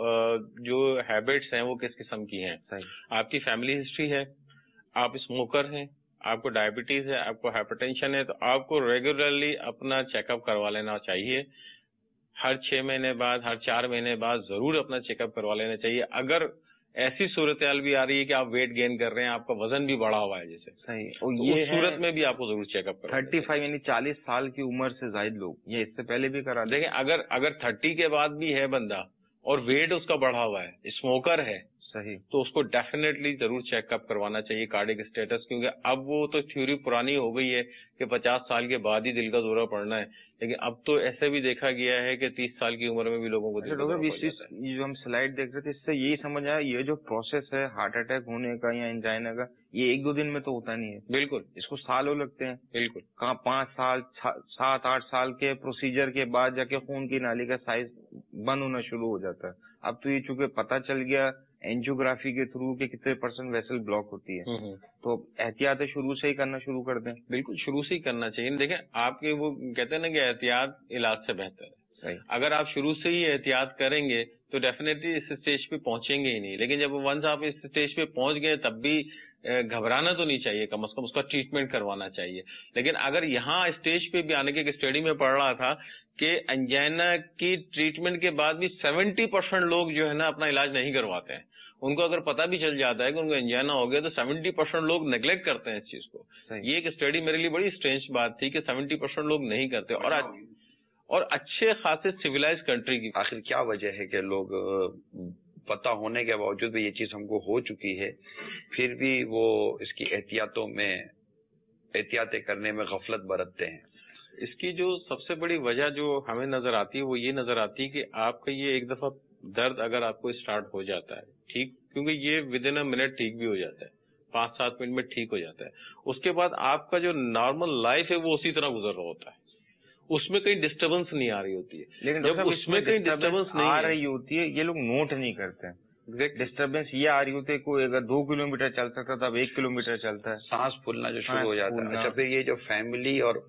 جو ہیبٹس ہیں وہ کس قسم کی ہیں. آپ کی فیملی ہسٹری ہے, آپ اسموکر ہیں, آپ کو ڈائبٹیز ہے, آپ کو ہائپر ٹینشن ہے, تو آپ کو ریگولرلی اپنا چیک اپ کروا لینا چاہیے. ہر 6 مہینے بعد, ہر 4 مہینے بعد ضرور اپنا چیک اپ کروا لینا چاہیے. اگر ایسی صورتحال بھی آ رہی ہے کہ آپ ویٹ گین کر رہے ہیں, آپ کا وزن بھی بڑھا ہوا ہے جیسے, صحیح, یہ صورت میں بھی آپ کو ضرور چیک اپ کرنا. 35 یعنی 40 سال کی عمر سے زائد لوگ, یہ اس سے پہلے بھی کرا دیکھیں اگر 30 کے بعد بھی ہے بندہ اور ویٹ اس کا بڑھا ہوا ہے, اسموکر ہے, صحیح, تو اس کو ڈیفینیٹلی ضرور چیک اپ کروانا چاہیے کارڈک اسٹیٹس. کیونکہ اب وہ تو تھیوری پرانی ہو گئی ہے کہ 50 سال کے بعد ہی دل کا دورہ پڑنا ہے, لیکن اب تو ایسے بھی دیکھا گیا ہے کہ 30 سال کی عمر میں بھی لوگوں کو دل کا دورہ پڑ جاتا ہے. یہ جو ہم سلائڈ دیکھ رہے تھے اس سے یہی سمجھ آیا یہ جو پروسیس ہے ہارٹ اٹیک ہونے کا یا انجائنا کا, یہ 1-2 دن میں تو ہوتا نہیں ہے. بالکل, اس کو سالوں لگتے ہیں. بالکل, کہاں 5 سال 7-8 سال کے پروسیجر کے بعد جا کے خون کی نالی کا سائز بند ہونا شروع ہو جاتا ہے. اب تو یہ چونکہ پتہ چل گیا اینجیوگرافی کے تھرو کہ کتنے % ویسل بلاک ہوتی ہے, تو احتیاط شروع سے ہی کرنا شروع کر دیں. بالکل شروع سے ہی کرنا چاہیے. دیکھیں آپ کے وہ کہتے ہیں نا کہ احتیاط علاج سے بہتر ہے. صحیح. اگر آپ شروع سے ہی احتیاط کریں گے تو ڈیفینیٹلی اس اسٹیج پہ پہنچیں گے ہی نہیں. لیکن جب ونس آپ اس اسٹیج پہ پہنچ گئے تب بھی گھبرانا تو نہیں چاہیے, کم از کم اس کا ٹریٹمنٹ کروانا چاہیے. لیکن اگر یہاں اسٹیج پہ بھی آنے کے ایک اسٹڈی میں پڑھ رہا تھا کہ انجائنا کی ٹریٹمنٹ کے بعد بھی 70% لوگ جو ہے نا اپنا علاج نہیں کرواتے ہیں. ان کو اگر پتہ بھی چل جاتا ہے کہ ان کو انجائنا ہو گیا تو 70% لوگ نیگلیکٹ کرتے ہیں اس چیز کو. یہ ایک اسٹڈی میرے لیے بڑی اسٹرینج بات تھی کہ 70% لوگ نہیں کرتے, اور اچھے خاصے سویلائز کنٹری کی. آخر کیا وجہ ہے کہ لوگ پتہ ہونے کے باوجود بھی یہ چیز ہم کو ہو چکی ہے پھر بھی وہ اس کی احتیاطیں کرنے میں غفلت برتتے ہیں؟ اس کی جو سب سے بڑی وجہ جو ہمیں نظر آتی ہے وہ یہ نظر آتی ہے کہ آپ کا یہ ایک دفعہ درد اگر آپ کو اسٹارٹ ہو جاتا ہے ٹھیک, کیونکہ یہ ود ان اے منٹ ٹھیک بھی ہو جاتا ہے, 5-7 منٹ میں ٹھیک ہو جاتا ہے. اس کے بعد آپ کا جو نارمل لائف ہے وہ اسی طرح گزر رہا ہوتا ہے, اس میں کہیں ڈسٹربنس نہیں آ رہی ہوتی ہے. لیکن جب اس میں کہیں ڈسٹربنس نہیں آ رہی ہوتی ہے یہ لوگ نوٹ نہیں کرتے. ڈسٹربنس یہ آ رہی ہوتی ہے, کوئی اگر 2 کلومیٹر چل سکتا تھا اب 1 کلومیٹر چلتا ہے, سانس پھولنا جو شروع ہو جاتا ہے. اچھا, پھر یہ جو فیملی اور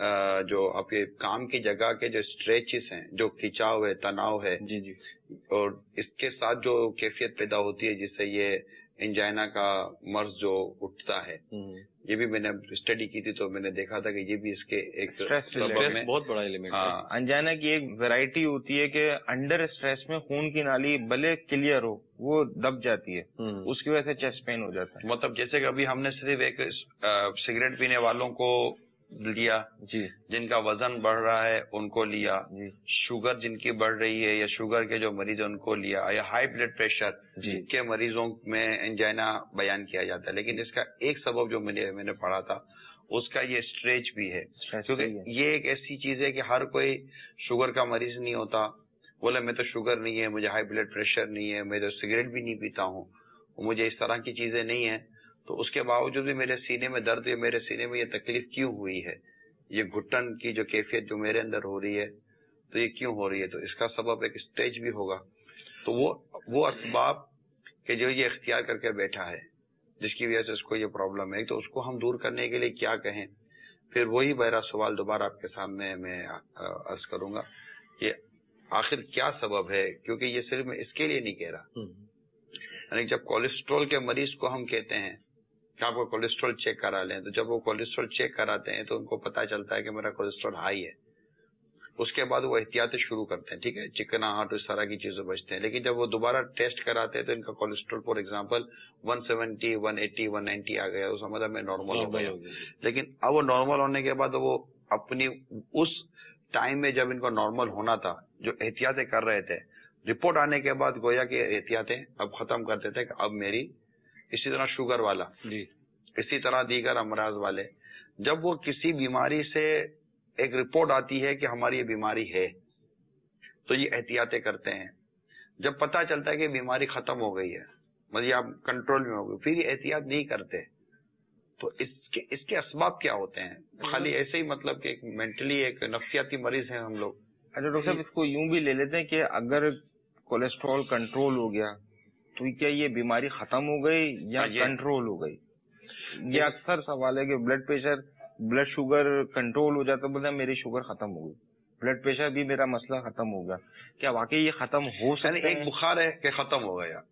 جو آپ کے کام کی جگہ کے جو اسٹریچز ہیں, جو کھینچاؤ ہے, تناؤ ہے, جی جی, اور اس کے ساتھ جو کیفیت پیدا ہوتی ہے جس سے یہ انجائنا کا مرض جو اٹھتا ہے, یہ بھی میں نے اسٹڈی کی تھی تو میں نے دیکھا تھا کہ یہ بھی اس کے ایک بہت بڑا ایلیمنٹ ہے. انجائنا کی ایک ویرائٹی ہوتی ہے کہ انڈر اسٹریس میں خون کی نالی بھلے کلیئر ہو وہ دب جاتی ہے, اس کی وجہ سے چیسٹ پین ہو جاتا ہے. مطلب جیسے کہ ابھی ہم نے صرف ایک سگریٹ پینے والوں کو لیا, جی, جن کا وزن بڑھ رہا ہے ان کو لیا, جی, شوگر جن کی بڑھ رہی ہے یا شوگر کے جو مریض ہیں ان کو لیا, یا ہائی بلڈ پریشر جی کے مریضوں میں انجائنا بیان کیا جاتا ہے. لیکن اس کا ایک سبب جو میں نے پڑھا تھا اس کا یہ اسٹریچ بھی ہے, کیونکہ یہ ایک ایسی چیز ہے کہ ہر کوئی شوگر کا مریض نہیں ہوتا. بولے میں تو شوگر نہیں ہے, مجھے ہائی بلڈ پریشر نہیں ہے, میں تو سگریٹ بھی نہیں پیتا ہوں, مجھے اس طرح کی چیزیں نہیں ہیں, تو اس کے باوجود بھی میرے سینے میں درد ہے, میرے سینے میں یہ تکلیف کیوں ہوئی ہے, یہ گھٹن کی جو کیفیت جو میرے اندر ہو رہی ہے تو یہ کیوں ہو رہی ہے, تو اس کا سبب ایک اسٹیج بھی ہوگا. تو وہ اسباب کہ جو یہ اختیار کر کے بیٹھا ہے جس کی وجہ سے اس کو یہ پرابلم ہے, تو اس کو ہم دور کرنے کے لیے کیا کہیں. پھر وہی میرا سوال دوبارہ آپ کے سامنے میں عرض کروں گا کہ آخر کیا سبب ہے, کیونکہ یہ صرف میں اس کے لیے نہیں کہہ رہا. یعنی جب کولیسٹرول کے مریض کو ہم کہتے ہیں کہ آپ کو کولیسٹرول چیک کرا لیں, تو جب وہ کولیسٹرول چیک کراتے ہیں تو ان کو پتہ چلتا ہے کہ میرا کولیسٹرول ہائی ہے, اس کے بعد وہ احتیاطیں شروع کرتے ہیں, ٹھیک ہے, چکناہٹ اس طرح کی چیزیں بچتے ہیں. لیکن جب وہ دوبارہ ٹیسٹ کراتے ہیں تو ان کا کولیسٹرول فار ایگزامپل 170, 180, 190 آ گیا, اس مطلب میں نارمل ہو گیا. لیکن اب وہ نارمل ہونے کے بعد وہ اپنی اس ٹائم میں جب ان کو نارمل ہونا تھا, جو احتیاطیں کر رہے تھے, رپورٹ آنے کے بعد گویا کہ احتیاطیں اب ختم کرتے تھے کہ اب میری, اسی طرح شوگر والا, اسی طرح دیگر امراض والے, جب وہ کسی بیماری سے ایک رپورٹ آتی ہے کہ ہماری یہ بیماری ہے تو یہ احتیاطیں کرتے ہیں. جب پتہ چلتا ہے کہ بیماری ختم ہو گئی ہے, مطلب آپ کنٹرول میں ہو گئی, پھر یہ احتیاط نہیں کرتے. تو اس کے اسباب کیا ہوتے ہیں؟ خالی ایسے ہی مطلب کہ ایک مینٹلی ایک نفسیاتی مریض ہیں ہم لوگ. اچھا ڈاکٹر صاحب, اس کو یوں بھی لے لیتے ہیں کہ اگر کولیسٹرول کنٹرول ہو گیا تو کیا یہ بیماری ختم ہو گئی یا کنٹرول ہو گئی؟ یہ اکثر سوال ہے کہ blood pressure, blood sugar control ہو جاتا, بولتے ہیں میری شوگر ختم ہو گئی, بلڈ پریشر بھی میرا مسئلہ ختم ہو گیا. کیا واقعی یہ ختم ہو سکتا ہے؟ ایک بخار ہے کہ ختم ہو گیا,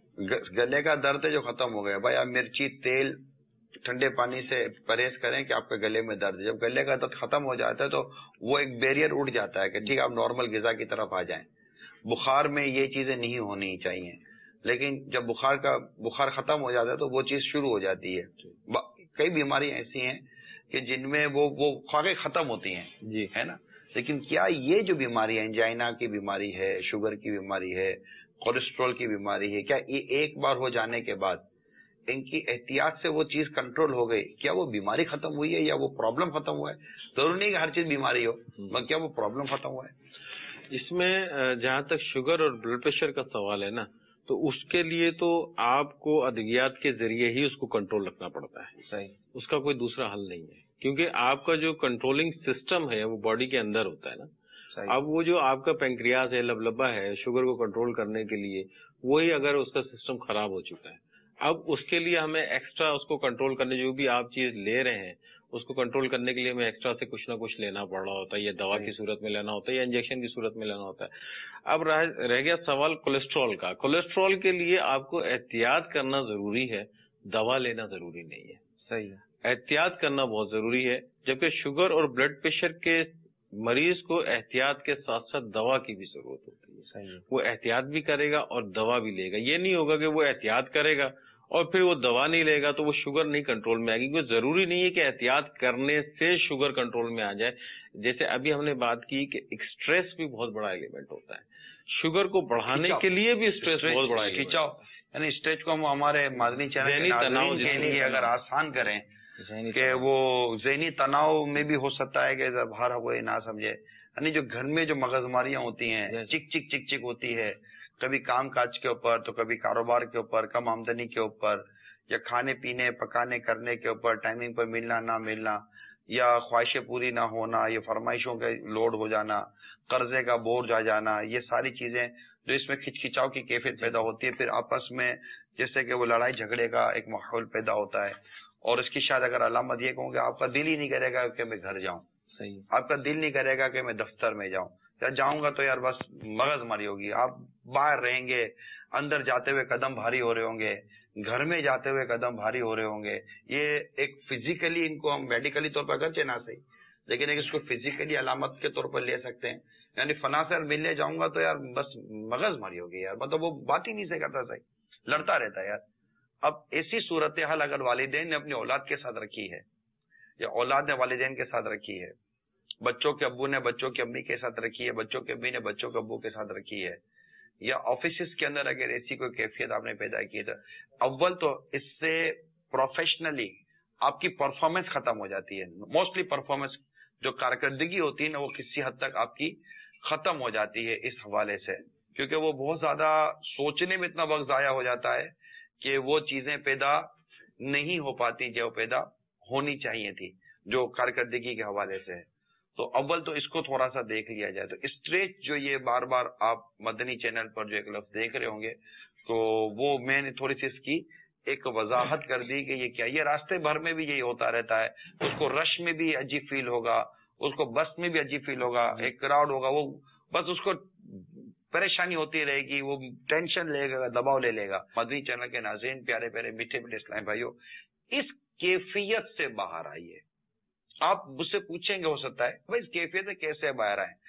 گلے کا درد ہے جو ختم ہو گیا. بھائی آپ مرچی, تیل, ٹھنڈے پانی سے پرہیز کریں کہ آپ کے گلے میں درد ہے. جب گلے کا درد ختم ہو جاتا ہے تو وہ ایک بیریئر اٹھ جاتا ہے کہ ٹھیک ہے آپ نارمل غذا کی طرف آ جائیں. بخار میں یہ چیزیں نہیں ہونی چاہیے, لیکن جب بخار ختم ہو جاتا ہے تو وہ چیز شروع ہو جاتی ہے. کئی بیماریاں ایسی ہیں کہ جن میں وہ خواہشیں ختم ہوتی ہیں, جی ہے نا. لیکن کیا یہ جو بیماری ہے, انجائنا کی بیماری ہے, شوگر کی بیماری ہے, کولیسٹرول کی بیماری ہے, کیا یہ ایک بار ہو جانے کے بعد ان کی احتیاط سے وہ چیز کنٹرول ہو گئی, کیا وہ بیماری ختم ہوئی ہے یا وہ پرابلم ختم ہوا ہے؟ ضروری نہیں کہ ہر چیز بیماری ہو, مگر کیا وہ پرابلم ختم ہوا ہے؟ اس میں جہاں تک شوگر اور بلڈ پریشر کا سوال ہے نا, تو اس کے لیے تو آپ کو ادویات کے ذریعے ہی اس کو کنٹرول رکھنا پڑتا ہے. صحیح, اس کا کوئی دوسرا حل نہیں ہے, کیونکہ آپ کا جو کنٹرولنگ سسٹم ہے وہ باڈی کے اندر ہوتا ہے نا. اب وہ جو آپ کا پینکریاس ہے, لبلبا ہے, شوگر کو کنٹرول کرنے کے لیے, وہی اگر اس کا سسٹم خراب ہو چکا ہے, اب اس کے لیے ہمیں ایکسٹرا اس کو کنٹرول کرنے, جو بھی آپ چیز لے رہے ہیں اس کو کنٹرول کرنے کے لیے ہمیں ایکسٹرا سے کچھ نہ کچھ لینا پڑ رہا ہوتا ہے, یا دوا کی صورت میں لینا ہوتا ہے یا انجیکشن کی صورت میں لینا ہوتا ہے. اب رہ گیا سوال کولیسٹرول کا. کولیسٹرول کے لیے آپ کو احتیاط کرنا ضروری ہے, دوا لینا ضروری نہیں ہے. صحیح, احتیاط کرنا بہت ضروری ہے. جبکہ شوگر اور بلڈ پریشر کے مریض کو احتیاط کے ساتھ ساتھ دوا کی بھی ضرورت ہوتی ہے. صحیح, وہ احتیاط بھی کرے گا اور دوا بھی لے گا. یہ نہیں ہوگا کہ وہ احتیاط کرے گا اور پھر وہ دوا نہیں لے گا تو وہ شوگر نہیں کنٹرول میں آئے گی. کیونکہ ضروری نہیں ہے کہ احتیاط کرنے سے شوگر کنٹرول میں آ جائے. جیسے ابھی ہم نے بات کی کہ ایک اسٹریس بھی بہت بڑا ایلیمنٹ ہوتا ہے. شوگر کو بڑھانے کے لیے بھی اسٹریس بہت بڑا ایلیمنٹ ہے. یعنی اسٹریس کو ہم ہمارے مادنی چینل کے لیے اگر آسان کریں کہ وہ ذہنی تناؤ میں بھی ہو سکتا ہے کہ ہر کوئی نہ سمجھے. یعنی جو گھر میں جو مغز ماریاں ہوتی ہیں, چک چک چک چک ہوتی ہے, کبھی کام کاج کے اوپر تو کبھی کاروبار کے اوپر, کم آمدنی کے اوپر, یا کھانے پینے پکانے کرنے کے اوپر ٹائمنگ پر ملنا نہ ملنا, یا خواہشیں پوری نہ ہونا, یا فرمائشوں کا لوڈ ہو جانا, قرضے کا بورجھ آ جانا, یہ ساری چیزیں جو اس میں کھچکھچاؤ کی کیفیت پیدا ہوتی ہے. پھر آپس میں جیسے کہ وہ لڑائی جھگڑے کا ایک ماحول پیدا ہوتا ہے. اور اس کی شاید اگر علامت یہ کہوں کہ آپ کا دل ہی نہیں کرے گا کہ میں گھر جاؤں. صحیح, آپ کا دل نہیں کرے گا کہ میں دفتر میں جاؤں, یا جاؤں گا تو یار بس مغز ماری ہوگی. آپ باہر رہیں گے, اندر جاتے ہوئے قدم بھاری ہو رہے ہوں گے, گھر میں جاتے ہوئے قدم بھاری ہو رہے ہوں گے. یہ ایک فزیکلی, ان کو ہم میڈیکلی طور پر اگرچہ نہ صحیح, لیکن ایک اس کو فزیکلی علامت کے طور پر لے سکتے ہیں. یعنی فلاں سے ملنے جاؤں گا تو یار بس مغز ماری ہوگی یار, مطلب وہ بات ہی نہیں سے کرتا, صحیح لڑتا رہتا ہے یار. اب ایسی صورتحال اگر والدین نے اپنی اولاد کے ساتھ رکھی ہے, یا اولاد نے والدین کے ساتھ رکھی ہے, بچوں کے ابو نے بچوں کی امی کے ساتھ رکھی ہے, بچوں کے امی نے بچوں کے ابو کے ساتھ رکھی ہے, یا آفیسز کے اندر اگر ایسی کوئی کیفیت آپ نے پیدا کی ہے, اول تو اس سے پروفیشنلی آپ کی پرفارمنس ختم ہو جاتی ہے. موسٹلی پرفارمنس جو کارکردگی ہوتی ہے نا, وہ کسی حد تک آپ کی ختم ہو جاتی ہے اس حوالے سے, کیونکہ وہ بہت زیادہ سوچنے میں اتنا وقت ضائع ہو جاتا ہے کہ وہ چیزیں پیدا نہیں ہو پاتی جو پیدا ہونی چاہیے تھی, جو کارکردگی کے حوالے سے ہے. تو اول تو اس کو تھوڑا سا دیکھ لیا جائے. تو اسٹریس جو یہ بار بار آپ مدنی چینل پر جو ایک لفظ دیکھ رہے ہوں گے, تو وہ میں نے تھوڑی سی اس کی ایک وضاحت کر دی کہ یہ کیا, یہ راستے بھر میں بھی یہی ہوتا رہتا ہے. اس کو رش میں بھی عجیب فیل ہوگا, اس کو بس میں بھی عجیب فیل ہوگا, ایک کراؤڈ ہوگا, وہ بس اس کو پریشانی ہوتی رہے گی, وہ ٹینشن لے گا, دباؤ لے لے گا. مدنی چینل کے ناظرین, پیارے پیارے میٹھے میٹھے اسلام بھائیوں, اس کیفیت سے باہر آئیے. آپ مجھ سے پوچھیں گے ہو سکتا ہے بھائی اس کیفیت سے کیسے باہر آئیں,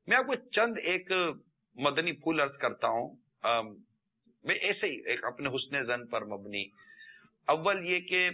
میں آپ کو چند ایک مدنی پھول عرض کرتا ہوں، میں ایسے ہی ایک اپنے حسن زن پر مبنی. اول یہ کہ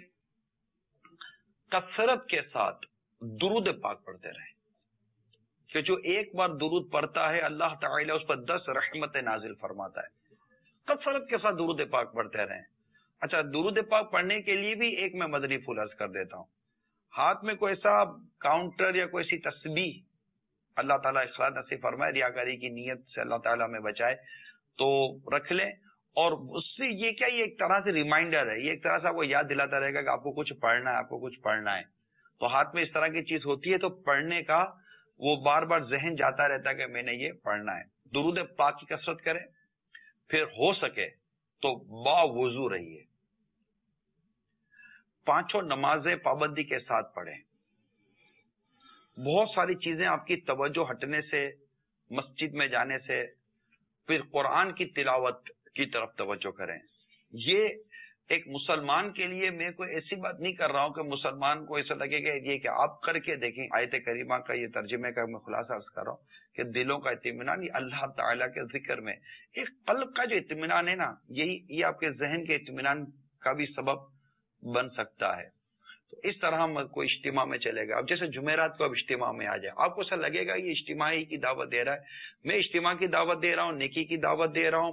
کثرت کے ساتھ درود پاک پڑھتے رہیں، کہ جو ایک بار درود پڑھتا ہے اللہ تعالیٰ اس پر 10 رحمت نازل فرماتا ہے. کثرت کے ساتھ درود پاک پڑھتے رہیں. اچھا، درود پاک پڑھنے کے لیے بھی ایک میں مدنی پھول عرض کر دیتا ہوں. ہاتھ میں کوئی ایسا کاؤنٹر یا کوئی ایسی تسبیح، اللہ تعالیٰ اخلاص نصیب فرمائے، ریاکاری کی نیت سے اللہ تعالیٰ میں بچائے، تو رکھ لیں. اور اس سے یہ کیا، یہ ایک طرح سے ریمائنڈر ہے، یہ ایک طرح سے آپ کو یاد دلاتا رہے گا کہ آپ کو کچھ پڑھنا ہے، آپ کو کچھ پڑھنا ہے. تو ہاتھ میں اس طرح کی چیز ہوتی ہے تو پڑھنے کا وہ بار بار ذہن جاتا رہتا ہے کہ میں نے یہ پڑھنا ہے. درود پاک کی کثرت کریں. پھر ہو سکے تو با وضو رہیے. 5 نمازیں پابندی کے ساتھ پڑھیں. بہت ساری چیزیں آپ کی توجہ ہٹنے سے، مسجد میں جانے سے، پھر قرآن کی تلاوت کی طرف توجہ کریں. یہ ایک مسلمان کے لیے میں کوئی ایسی بات نہیں کر رہا ہوں کہ مسلمان کو ایسا لگے کہ یہ کہ آپ کر کے دیکھیں. آیت کریمہ کا یہ ترجمے کا میں خلاصہ عرض کر رہا ہوں کہ دلوں کا اطمینان یہ اللہ تعالیٰ کے ذکر میں، ایک قلب کا جو اطمینان ہے نا، یہ آپ کے ذہن کے اطمینان کا بھی سبب بن سکتا ہے. تو اس طرح ہم کوئی اجتماع میں چلے گا. اب جیسے جمعرات کو اب اجتماع میں آ جائے، آپ کو ایسا لگے گا یہ اجتماعی کی دعوت دے رہا ہے. میں اجتماع کی دعوت دے رہا ہوں، نیکی کی دعوت دے رہا ہوں،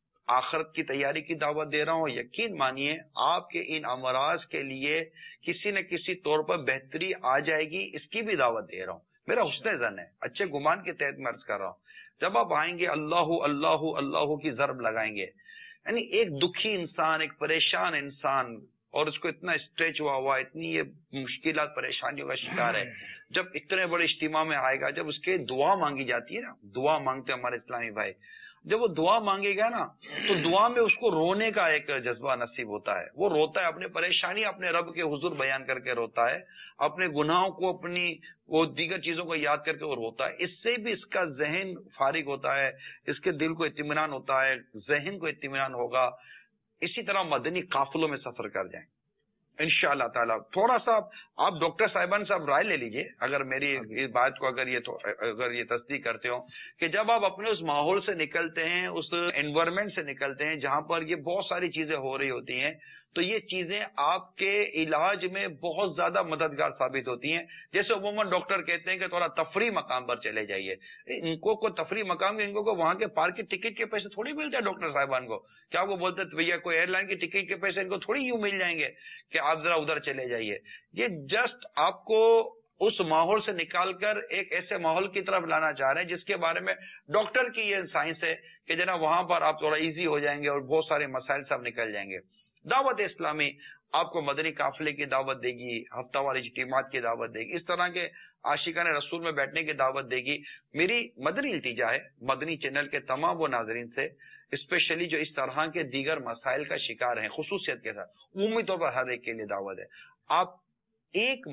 آخرت کی تیاری کی دعوت دے رہا ہوں. یقین مانیے آپ کے ان امراض کے لیے کسی نہ کسی طور پر بہتری آ جائے گی، اس کی بھی دعوت دے رہا ہوں. میرا حسن زن ہے، اچھے گمان کے تحت میں عرض کر رہا ہوں. جب آپ آئیں گے اللہ اللہ اللہ کی ضرب لگائیں گے، یعنی ایک دکھی انسان، ایک پریشان انسان، اور اس کو اتنا اسٹریچ ہوا اتنی یہ مشکلات پریشانیوں کا شکار ہے، جب اتنے بڑے اجتماع میں آئے گا، جب اس کے دعا مانگی جاتی ہے نا، دعا مانگتے ہیں ہمارے اسلامی بھائی، جب وہ دعا مانگے گا نا تو دعا میں اس کو رونے کا ایک جذبہ نصیب ہوتا ہے. وہ روتا ہے، اپنی پریشانی اپنے رب کے حضور بیان کر کے روتا ہے، اپنے گناہوں کو، اپنی وہ دیگر چیزوں کو یاد کر کے وہ روتا ہے. اس سے بھی اس کا ذہن فارغ ہوتا ہے، اس کے دل کو اطمینان ہوتا ہے، ذہن کو اطمینان ہوگا. اسی طرح مدنی قافلوں میں سفر کر جائیں انشاءاللہ تعالیٰ. تھوڑا سا آپ ڈاکٹر صاحبان سے آپ رائے لے لیجئے، اگر میری اس بات کو اگر یہ تصدیق کرتے ہو کہ جب آپ اپنے اس ماحول سے نکلتے ہیں، اس انوائرمنٹ سے نکلتے ہیں جہاں پر یہ بہت ساری چیزیں ہو رہی ہوتی ہیں، تو یہ چیزیں آپ کے علاج میں بہت زیادہ مددگار ثابت ہوتی ہیں. جیسے عموماً ڈاکٹر کہتے ہیں کہ تھوڑا تفریح مقام پر چلے جائیے. ان کو کوئی تفریح مقام، ان کو وہاں کے پارک کی ٹکٹ کے پیسے تھوڑی ملتے ہیں ڈاکٹر صاحبان کو. کیا وہ بولتے ہیں بھیا کوئی ایئر لائن کی ٹکٹ کے پیسے ان کو تھوڑی یوں مل جائیں گے کہ آپ ذرا ادھر چلے جائیے. یہ جسٹ آپ کو اس ماحول سے نکال کر ایک ایسے ماحول کی طرف لانا چاہ رہے ہیں جس کے بارے میں ڈاکٹر کی یہ سائنس ہے کہ جناب وہاں پر آپ تھوڑا ایزی ہو جائیں گے اور بہت سارے مسائل سے آپ نکل جائیں گے. دعوت اسلامی آپ کو مدنی قافلے کی دعوت دے گی، ہفتہ وار اجتماعات کی دعوت دے گی، اس طرح کے عاشقان رسول میں بیٹھنے کی دعوت دے گی. میری مدنی التجا ہے مدنی چینل کے تمام وہ ناظرین سے، اسپیشلی جو اس طرح کے دیگر مسائل کا شکار ہیں، خصوصیت کے ساتھ عمومی طور پر ہر ایک کے لیے دعوت ہے. آپ ایک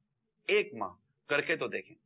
ماہ کر کے تو دیکھیں.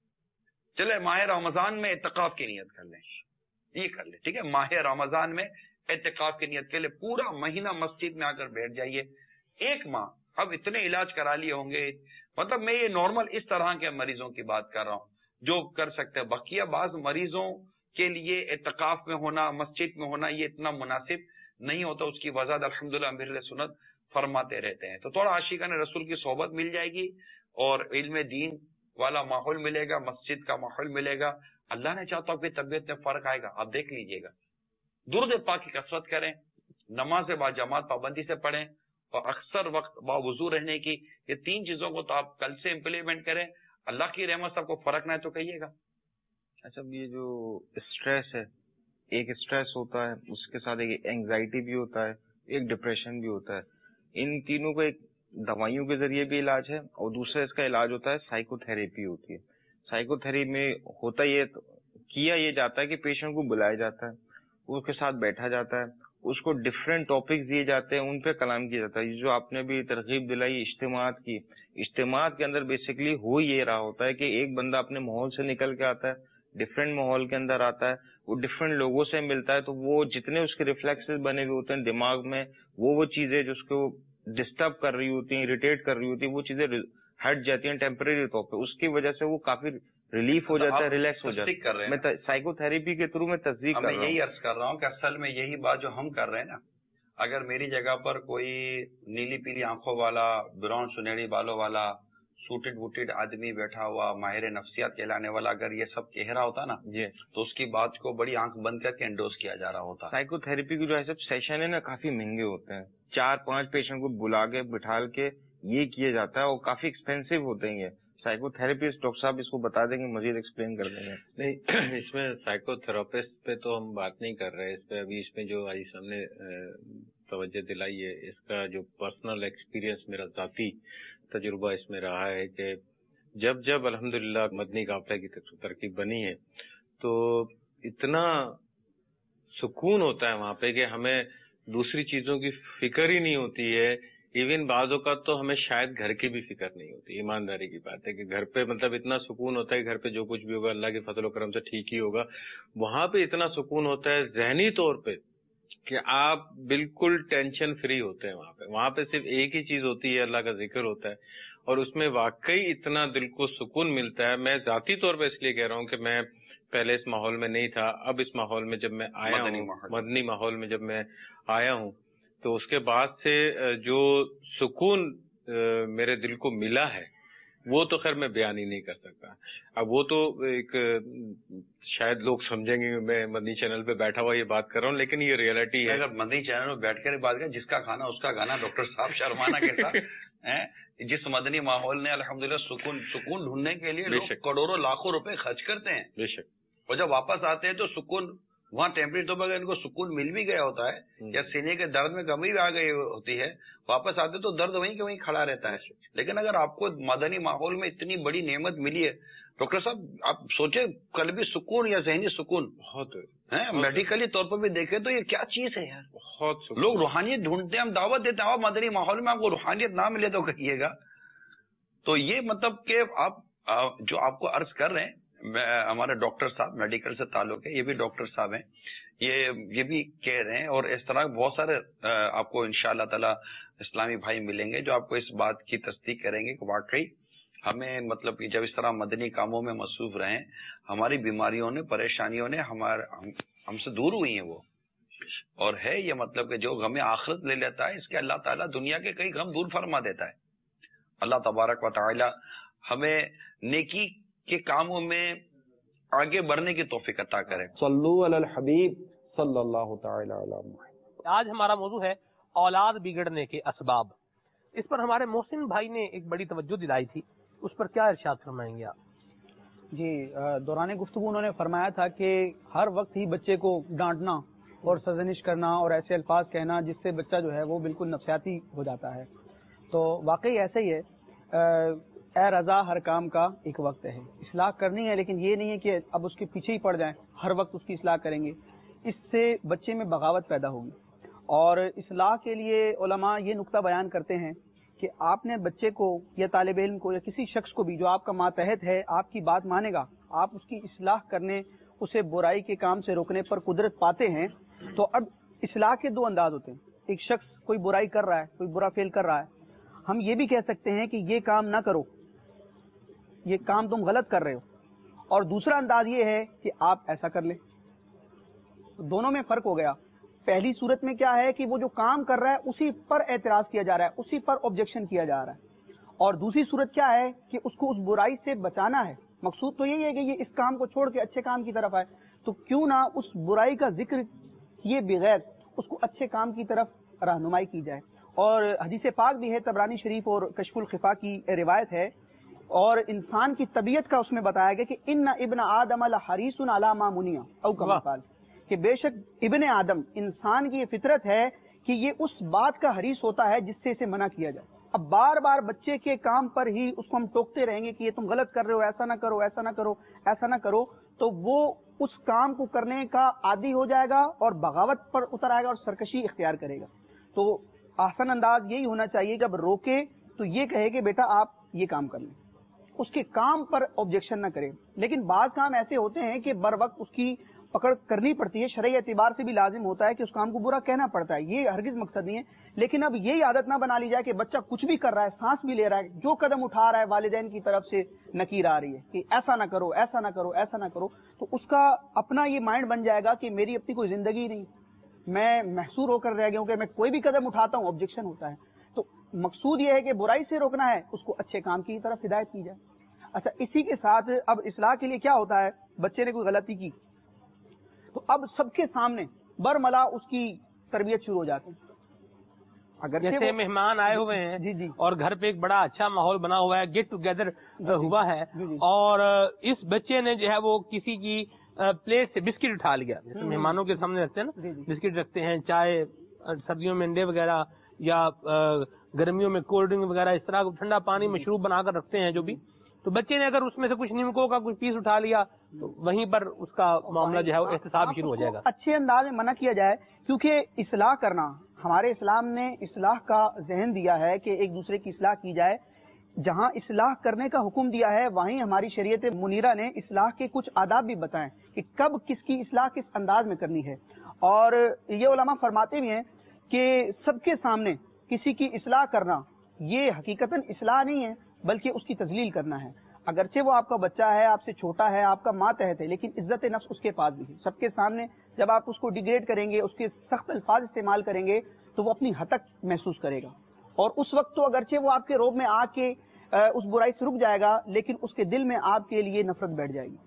چلے ماہ رمضان میں اعتکاف کی نیت کر لیں، یہ کر لیں، ٹھیک ہے. ماہ رمضان میں اعتکاف کی نیت کے لیے پورا مہینہ مسجد میں آ کر بیٹھ جائیے. ایک ماہ اب اتنے علاج کرا لیے ہوں گے، مطلب میں یہ نارمل اس طرح کے مریضوں کی بات کر رہا ہوں جو کر سکتے ہیں. بقیہ بعض مریضوں کے لیے اعتکاف میں ہونا، مسجد میں ہونا یہ اتنا مناسب نہیں ہوتا. اس کی وضاحت الحمدللہ امیر سنت فرماتے رہتے ہیں. تو تھوڑا عاشقان رسول کی صحبت مل جائے گی اور علم دین والا ماحول ملے گا، مسجد کا ماحول ملے گا. اللہ نے چاہا تو آپ کی طبیعت میں فرق آئے گا، آپ دیکھ لیجئے گا. درود پاک کی کثرت کریں، نماز با جماعت پابندی سے پڑھیں، اور اکثر وقت باوضو رہنے کی. یہ 3 چیزوں کو تو آپ کل سے امپلیمنٹ کریں. اللہ کی رحمت سے آپ کو فرق نہ ہے تو کہیے گا. اچھا، یہ جو اسٹریس ہے، ایک اسٹریس ہوتا ہے، اس کے ساتھ ایک اینگزائٹی بھی ہوتا ہے، ایک ڈپریشن بھی ہوتا ہے. ان تینوں کو ایک دوائیوں کے ذریعے بھی علاج ہے، اور دوسرا اس کا علاج ہوتا ہے سائیکو تھراپی ہوتی ہے. سائیکو تھراپی میں ہوتا یہ جاتا ہے کہ پیشنٹ کو بلایا جاتا ہے، اس کے ساتھ بیٹھا جاتا ہے، اس کو ڈفرینٹ ٹاپکس دیے جاتے ہیں، ان پہ کلام کیا جاتا ہے. جو آپ نے بھی ترغیب دلائی اجتماعات کی، اجتماعات کے اندر بیسیکلی ہو یہ رہا ہوتا ہے کہ ایک بندہ اپنے ماحول سے نکل کے آتا ہے، ڈفرینٹ ماحول کے اندر آتا ہے، وہ ڈفرینٹ لوگوں سے ملتا ہے، تو وہ جتنے اس کے ریفلیکسز بنے ہوئے ہوتے ہیں دماغ میں، وہ چیزیں جو اس کو ڈسٹرب کر رہی ہوتی ہیں، اریٹیٹ کر رہی ہوتی ہیں، وہ چیزیں ہٹ جاتی ہیں ٹیمپریری طور پہ، اس کی وجہ سے وہ کافی ریلیف ہو جاتا ہے، ریلیکس ہو جاتا ہے. کر رہے ہیں میں سائیکو تھراپی کے تھرو میں تصدیق کر رہا ہوں. میں یہی عرض کر رہا ہوں کہ اصل میں یہی بات جو ہم کر رہے ہیں نا، اگر میری جگہ پر کوئی نیلی پیلی آنکھوں والا، براؤن سنہری بالوں والا، سوٹڈ ووٹڈ آدمی بیٹھا ہوا، ماہر نفسیات کہلانے والا اگر یہ سب کہہ رہا ہوتا نا جی تو اس کی بات کو بڑی آنکھ بند کر کے انڈوز کیا جا رہا ہوتا. سائیکو تھراپی کے جو ہے سب سیشن ہے نا کافی مہنگے ہوتے ہیں، 4-5 پیشنٹ کو بلا کے بٹھال کے یہ کیا جاتا ہے اور کافی ایکسپینسو ہوتے ہیں. یہ سائیکو تھراپسٹ ڈاکٹر صاحب اس کو بتا دیں گے، مزید ایکسپلین کر دیں گے. نہیں، اس میں سائیکو تھراپسٹ پہ تو ہم بات نہیں کر رہے، اس پہ ابھی اس میں جو آئی ہم نے توجہ دلائی ہے، اس کا جو پرسنل ایکسپیرینس میرا ذاتی تجربہ اس میں رہا ہے کہ جب الحمدللہ مدنی قافلہ کی ترکیب بنی ہے تو اتنا سکون ہوتا ہے وہاں پہ کہ ہمیں دوسری چیزوں کی فکر ہی نہیں ہوتی ہے. ایون بعض اوقات تو ہمیں شاید گھر کی بھی فکر نہیں ہوتی. ایمانداری کی بات ہے کہ گھر پہ مطلب اتنا سکون ہوتا ہے، گھر پہ جو کچھ بھی ہوگا اللہ کے فضل و کرم سے ٹھیک ہی ہوگا. وہاں پہ اتنا سکون ہوتا ہے ذہنی طور پہ کہ آپ بالکل ٹینشن فری ہوتے ہیں. وہاں پہ صرف ایک ہی چیز ہوتی ہے، اللہ کا ذکر ہوتا ہے، اور اس میں واقعی اتنا دل کو سکون ملتا ہے. میں ذاتی طور پہ اس لیے کہہ رہا ہوں کہ میں پہلے اس ماحول میں نہیں تھا، اب اس ماحول میں جب میں آیا ہوں، مدنی ماحول میں جب میں آیا ہوں تو اس کے بعد سے جو سکون میرے دل کو ملا ہے وہ تو خیر میں بیان ہی نہیں کر سکتا. اب وہ تو ایک شاید لوگ سمجھیں گے میں مدنی چینل پہ بیٹھا ہوا یہ بات کر رہا ہوں، لیکن یہ ریئلٹی ہے. اگر مدنی چینل میں بیٹھ کر بات کریں، جس کا کھانا اس کا گانا، ڈاکٹر صاحب شرمانا کے ساتھ جس مدنی ماحول نے الحمدللہ سکون ڈھونڈنے کے لیے لوگ کروڑوں لاکھوں روپے خرچ کرتے ہیں، بے شک، اور جب واپس آتے ہیں تو سکون وہاں ٹیمپریری طور پر اگر ان کو سکون مل بھی گیا ہوتا ہے یا سینے کے درد میں کمی بھی آ گئی ہوتی ہے، واپس آتے تو درد وہیں کے وہیں کھڑا رہتا ہے. لیکن اگر آپ کو مدنی ماحول میں اتنی بڑی نعمت ملی ہے ڈاکٹر صاحب، آپ سوچیں قلبی سکون یا ذہنی سکون بہت میڈیکلی طور پر بھی دیکھیں تو یہ کیا چیز ہے یار. بہت لوگ روحانیت ڈھونڈتے ہیں، ہم دعوت دیتے ہیں آپ مدنی ماحول میں آپ کو روحانیت نہ ملے تو کہیے گا. تو یہ مطلب کہ آپ جو آپ کو عرض کر رہے ہیں، ہمارے ڈاکٹر صاحب میڈیکل سے تعلق ہے، یہ بھی ڈاکٹر صاحب ہیں، یہ بھی کہہ رہے ہیں، اور اس طرح بہت سارے آپ کو انشاءاللہ تعالی اسلامی بھائی ملیں گے جو آپ کو اس بات کی تصدیق کریں گے کہ واقعی ہمیں مطلب کہ جب اس طرح مدنی کاموں میں مصروف رہیں، ہماری بیماریوں نے، پریشانیوں نے ہم سے دور ہوئی ہیں وہ. اور ہے یہ مطلب کہ جو غم آخرت لے لیتا ہے، اس کے اللہ تعالیٰ دنیا کے کئی غم دور فرما دیتا ہے. اللہ تبارک و تعالی ہمیں نیکی کے کاموں میں آگے بڑھنے کی توفیق عطا کرے. صلو علی الحبیب صلی اللہ تعالی علی محمد. آج ہمارا موضوع ہے اولاد بگڑنے کے اسباب. اس پر ہمارے محسن بھائی نے ایک بڑی توجہ دلائی تھی، اس پر کیا ارشاد فرمائیں گے آپ؟ جی، دوران گفتگو انہوں نے فرمایا تھا کہ ہر وقت ہی بچے کو ڈانٹنا اور سرزنش کرنا اور ایسے الفاظ کہنا جس سے بچہ جو ہے وہ بالکل نفسیاتی ہو جاتا ہے. تو واقعی ایسا ہی ہے. اے رضا، ہر کام کا ایک وقت ہے، اصلاح کرنی ہے، لیکن یہ نہیں ہے کہ اب اس کے پیچھے ہی پڑ جائیں، ہر وقت اس کی اصلاح کریں گے. اس سے بچے میں بغاوت پیدا ہوگی. اور اصلاح کے لیے علماء یہ نقطہ بیان کرتے ہیں کہ آپ نے بچے کو یا طالب علم کو یا کسی شخص کو بھی جو آپ کا ماتحت ہے، آپ کی بات مانے گا، آپ اس کی اصلاح کرنے، اسے برائی کے کام سے روکنے پر قدرت پاتے ہیں. تو اب اصلاح کے دو انداز ہوتے ہیں. ایک شخص کوئی برائی کر رہا ہے، کوئی برا فعل کر رہا ہے، ہم یہ بھی کہہ سکتے ہیں کہ یہ کام نہ کرو، یہ کام تم غلط کر رہے ہو. اور دوسرا انداز یہ ہے کہ آپ ایسا کر لیں. دونوں میں فرق ہو گیا. پہلی صورت میں کیا ہے کہ وہ جو کام کر رہا ہے اسی پر اعتراض کیا جا رہا ہے، اسی پر آبجیکشن کیا جا رہا ہے. اور دوسری صورت کیا ہے کہ اس کو اس برائی سے بچانا ہے. مقصود تو یہی ہے کہ یہ اس کام کو چھوڑ کے اچھے کام کی طرف آئے. تو کیوں نہ اس برائی کا ذکر کیے بغیر اس کو اچھے کام کی طرف رہنمائی کی جائے. اور حدیث پاک بھی ہے، طبرانی شریف اور کشف الخفا کی روایت ہے، اور انسان کی طبیعت کا اس میں بتایا گیا کہ ان ابن آدم لحریص علی ما منع او کما قال، کہ بے شک ابن آدم، انسان کی یہ فطرت ہے کہ یہ اس بات کا حریص ہوتا ہے جس سے اسے منع کیا جائے. اب بار بار بچے کے کام پر ہی اس کو ہم ٹوکتے رہیں گے کہ یہ تم غلط کر رہے ہو، ایسا نہ کرو، ایسا نہ کرو، ایسا نہ کرو، تو وہ اس کام کو کرنے کا عادی ہو جائے گا اور بغاوت پر اتر آئے گا اور سرکشی اختیار کرے گا. تو آسان انداز یہی ہونا چاہیے، جب روکے تو یہ کہے کہ بیٹا آپ یہ کام کر لیں، اس کے کام پر آبجیکشن نہ کرے. لیکن بعض کام ایسے ہوتے ہیں کہ بر وقت اس کی پکڑ کرنی پڑتی ہے، شرعی اعتبار سے بھی لازم ہوتا ہے کہ اس کام کو برا کہنا پڑتا ہے، یہ ہرگز مقصد نہیں ہے. لیکن اب یہ عادت نہ بنا لی جائے کہ بچہ کچھ بھی کر رہا ہے، سانس بھی لے رہا ہے، جو قدم اٹھا رہا ہے والدین کی طرف سے نکیر آ رہی ہے کہ ایسا نہ کرو، ایسا نہ کرو، ایسا نہ کرو، تو اس کا اپنا یہ مائنڈ بن جائے گا کہ میری اپنی کوئی زندگی نہیں، میں محصور ہو کر رہ گیا ہوں کہ میں کوئی بھی قدم اٹھاتا ہوں آبجیکشن ہوتا ہے. تو مقصود یہ ہے کہ برائی سے روکنا ہے، اس کو اچھے کام کی طرف ہدایت کی جائے. اچھا، اسی کے ساتھ اب اصلاح کے لیے کیا ہوتا ہے، بچے نے کوئی غلطی کی تو اب سب کے سامنے برملا اس کی تربیت شروع ہو جاتی ہے. اگر جیسے مہمان آئے ہوئے ہیں جی اور گھر پہ ایک بڑا اچھا ماحول بنا ہوا ہے، گیٹ ٹوگیدر ہوا ہے، اور اس بچے نے جو ہے وہ کسی کی پلیٹ سے بسکٹ اٹھا لیا، جیسے مہمانوں کے سامنے رکھتے ہیں نا، بسکٹ رکھتے ہیں، چائے، سردیوں میں انڈے وغیرہ یا گرمیوں میں کولڈ ڈرنک وغیرہ، اس طرح ٹھنڈا پانی مشروب بنا کر رکھتے ہیں جو بھی. تو بچے نے اگر اس میں سے کچھ نیمکوں کا کچھ پیس اٹھا لیا تو وہیں پر اس کا معاملہ جو ہے وہ احتساب شروع ہو جائے گا. اچھے انداز میں منع کیا جائے، کیونکہ اصلاح کرنا، ہمارے اسلام نے اصلاح کا ذہن دیا ہے کہ ایک دوسرے کی اصلاح کی جائے. جہاں اصلاح کرنے کا حکم دیا ہے وہیں ہماری شریعت منیرہ نے اصلاح کے کچھ آداب بھی بتائیں کہ کب کس کی اصلاح کس انداز میں کرنی ہے. اور یہ علماء فرماتے بھی ہیں کہ سب کے سامنے کسی کی اصلاح کرنا یہ حقیقتاً اصلاح نہیں ہے بلکہ اس کی تذلیل کرنا ہے. اگرچہ وہ آپ کا بچہ ہے، آپ سے چھوٹا ہے، آپ کا ماتحت ہے، لیکن عزت نفس اس کے پاس بھی ہے. سب کے سامنے جب آپ اس کو ڈیگریڈ کریں گے، اس کے سخت الفاظ استعمال کریں گے تو وہ اپنی ہتک محسوس کرے گا، اور اس وقت تو اگرچہ وہ آپ کے روب میں آ کے اس برائی سے رک جائے گا لیکن اس کے دل میں آپ کے لیے نفرت بیٹھ جائے گی.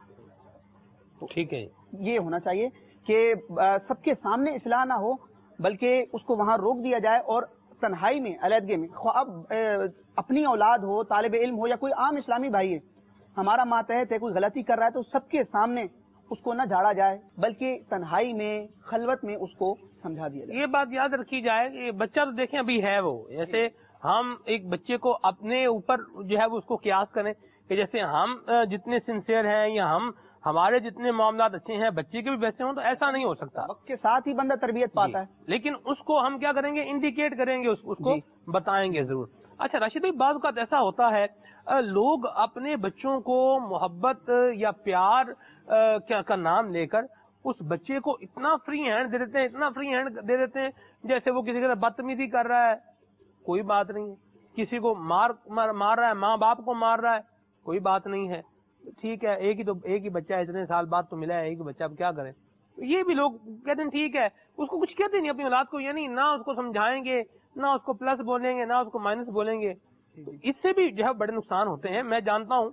ٹھیک ہے، یہ ہونا چاہیے کہ سب کے سامنے اصلاح نہ ہو بلکہ اس کو وہاں روک دیا جائے، اور تنہائی میں، علیحدگی میں، اب اپنی اولاد ہو، طالب علم ہو یا کوئی عام اسلامی بھائی ہے، ہمارا ماتحت ہے، کوئی غلطی کر رہا ہے تو سب کے سامنے اس کو نہ جھاڑا جائے بلکہ تنہائی میں، خلوت میں اس کو سمجھا دیا جائے. یہ بات یاد رکھی جائے کہ بچہ تو دیکھیں ابھی ہے، وہ جیسے ہم ایک بچے کو اپنے اوپر جو ہے وہ اس کو قیاس کریں کہ جیسے ہم جتنے سنسیئر ہیں یا ہمارے جتنے معاملات اچھے ہیں بچے کے بھی ویسے ہوں، تو ایسا نہیں ہو سکتا. وقت کے ساتھ ہی بندہ تربیت پاتا ہے، لیکن اس کو ہم کیا کریں گے، انڈیکیٹ کریں گے، اس کو بتائیں گے ضرور. اچھا راشد بھائی، بعض اوقات ایسا ہوتا ہے لوگ اپنے بچوں کو محبت یا پیار کا نام لے کر اس بچے کو اتنا فری ہینڈ دے دیتے ہیں، اتنا فری ہینڈ دے دیتے ہیں جیسے وہ کسی کے ساتھ بدتمیزی کر رہا ہے. کوئی بات نہیں ہے. کسی کو مار رہا ہے، ماں باپ کو مار رہا ہے، کوئی بات نہیں ہے. ٹھیک ہے، ایک ہی بچہ ہے، اتنے سال بعد تو ملا ہے ایک بچہ، اب کیا کریں. یہ بھی لوگ کہتے ہیں ٹھیک ہے، اس کو کچھ کہتے نہیں اپنی اولاد کو، یعنی نہ اس کو سمجھائیں گے، نہ اس کو پلس بولیں گے، نہ اس کو مائنس بولیں گے. اس سے بھی جو ہے بڑے نقصان ہوتے ہیں. میں جانتا ہوں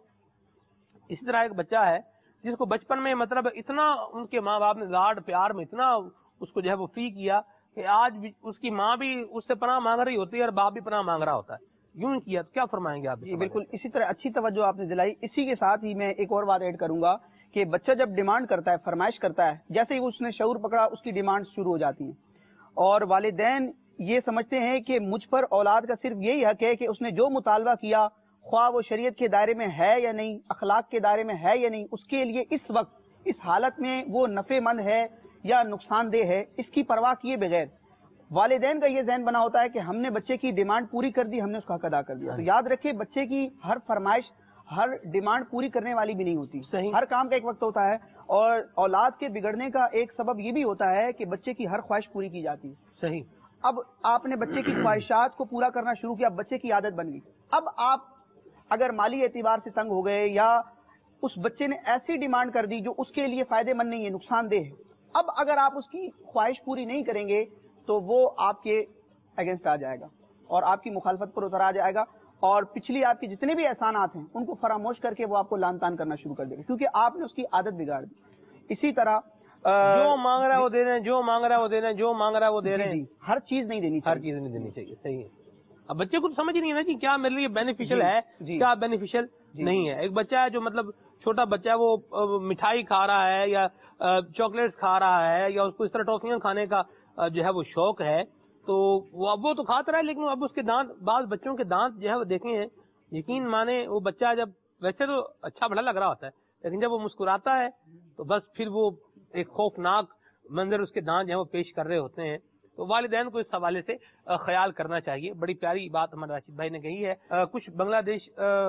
اسی طرح ایک بچہ ہے جس کو بچپن میں مطلب اتنا ان کے ماں باپ نے لاڈ پیار میں اتنا اس کو جو ہے وہ فری کیا کہ آج بھی اس کی ماں بھی اس سے پناہ مانگ رہی ہوتی ہے اور باپ بھی پناہ مانگ رہا ہوتا ہے. یوں کیا تو کیا فرمائیں گے آپ؟ جی بالکل اسی طرح اچھی توجہ آپ نے دلائی. اسی کے ساتھ ہی میں ایک اور بات ایڈ کروں گا کہ بچہ جب ڈیمانڈ کرتا ہے، فرمائش کرتا ہے، جیسے ہی اس نے شعور پکڑا اس کی ڈیمانڈ شروع ہو جاتی ہیں، اور والدین یہ سمجھتے ہیں کہ مجھ پر اولاد کا صرف یہی حق ہے کہ اس نے جو مطالبہ کیا، خواہ وہ شریعت کے دائرے میں ہے یا نہیں، اخلاق کے دائرے میں ہے یا نہیں، اس کے لیے اس وقت اس حالت میں وہ نفع مند ہے یا نقصان دہ ہے، اس کی پرواہ کیے بغیر والدین کا یہ ذہن بنا ہوتا ہے کہ ہم نے بچے کی ڈیمانڈ پوری کر دی، ہم نے اس کا حق ادا کر دیا. تو یاد رکھیں بچے کی ہر فرمائش، ہر ڈیمانڈ پوری کرنے والی بھی نہیں ہوتی. ہر کام کا ایک وقت ہوتا ہے، اور اولاد کے بگڑنے کا ایک سبب یہ بھی ہوتا ہے کہ بچے کی ہر خواہش پوری کی جاتی ہے. صحیح. اب آپ نے بچے کی خواہشات کو پورا کرنا شروع کیا، بچے کی عادت بن گئی. اب آپ اگر مالی اعتبار سے تنگ ہو گئے یا اس بچے نے ایسی ڈیمانڈ کر دی جو اس کے لیے فائدے مند نہیں ہے، نقصان دہ ہے، اب اگر آپ اس کی خواہش پوری نہیں کریں گے تو وہ آپ کے اگینسٹ آ جائے گا اور آپ کی مخالفت پر اتر آ جائے گا، اور پچھلی آپ کے جتنے بھی احسانات ہیں ان کو فراموش کر کے وہ آپ کو لان تان کرنا شروع کر دے گا، کیونکہ آپ نے اس کی عادت بگاڑ دی. اسی طرح جو مانگ رہا ہے وہ دے رہے ہیں، جو مانگ رہا ہے وہ دے رہے ہیں، جو مانگ رہا ہے وہ دے رہے ہیں. ہر چیز نہیں دینی چاہیے، ہر چیز نہیں دینی چاہیے. صحیح ہے. اب بچے کو سمجھ نہیں ہے نا جی کیا میرے لیے بینیفیشل ہے، کیا بینیفیشل نہیں ہے. ایک بچہ ہے جو مطلب چھوٹا بچہ ہے، وہ مٹھائی کھا رہا ہے یا چاکلیٹس کھا رہا ہے یا اس کو اس طرح ٹافیاں کھانے کا جو ہے وہ شوق ہے، تو وہ تو کھاتا رہا ہے، لیکن اب اس کے دانت، بعض بچوں کے دانت جو ہے وہ دیکھے ہیں، یقین مانے وہ بچہ جب ویسے تو اچھا بڑا لگ رہا ہوتا ہے لیکن جب وہ مسکراتا ہے تو بس پھر وہ ایک خوفناک منظر اس کے دانت جو ہے وہ پیش کر رہے ہوتے ہیں. تو والدین کو اس حوالے سے خیال کرنا چاہیے. بڑی پیاری بات ہمارے راشد بھائی نے کہی ہے. کچھ بنگلہ دیش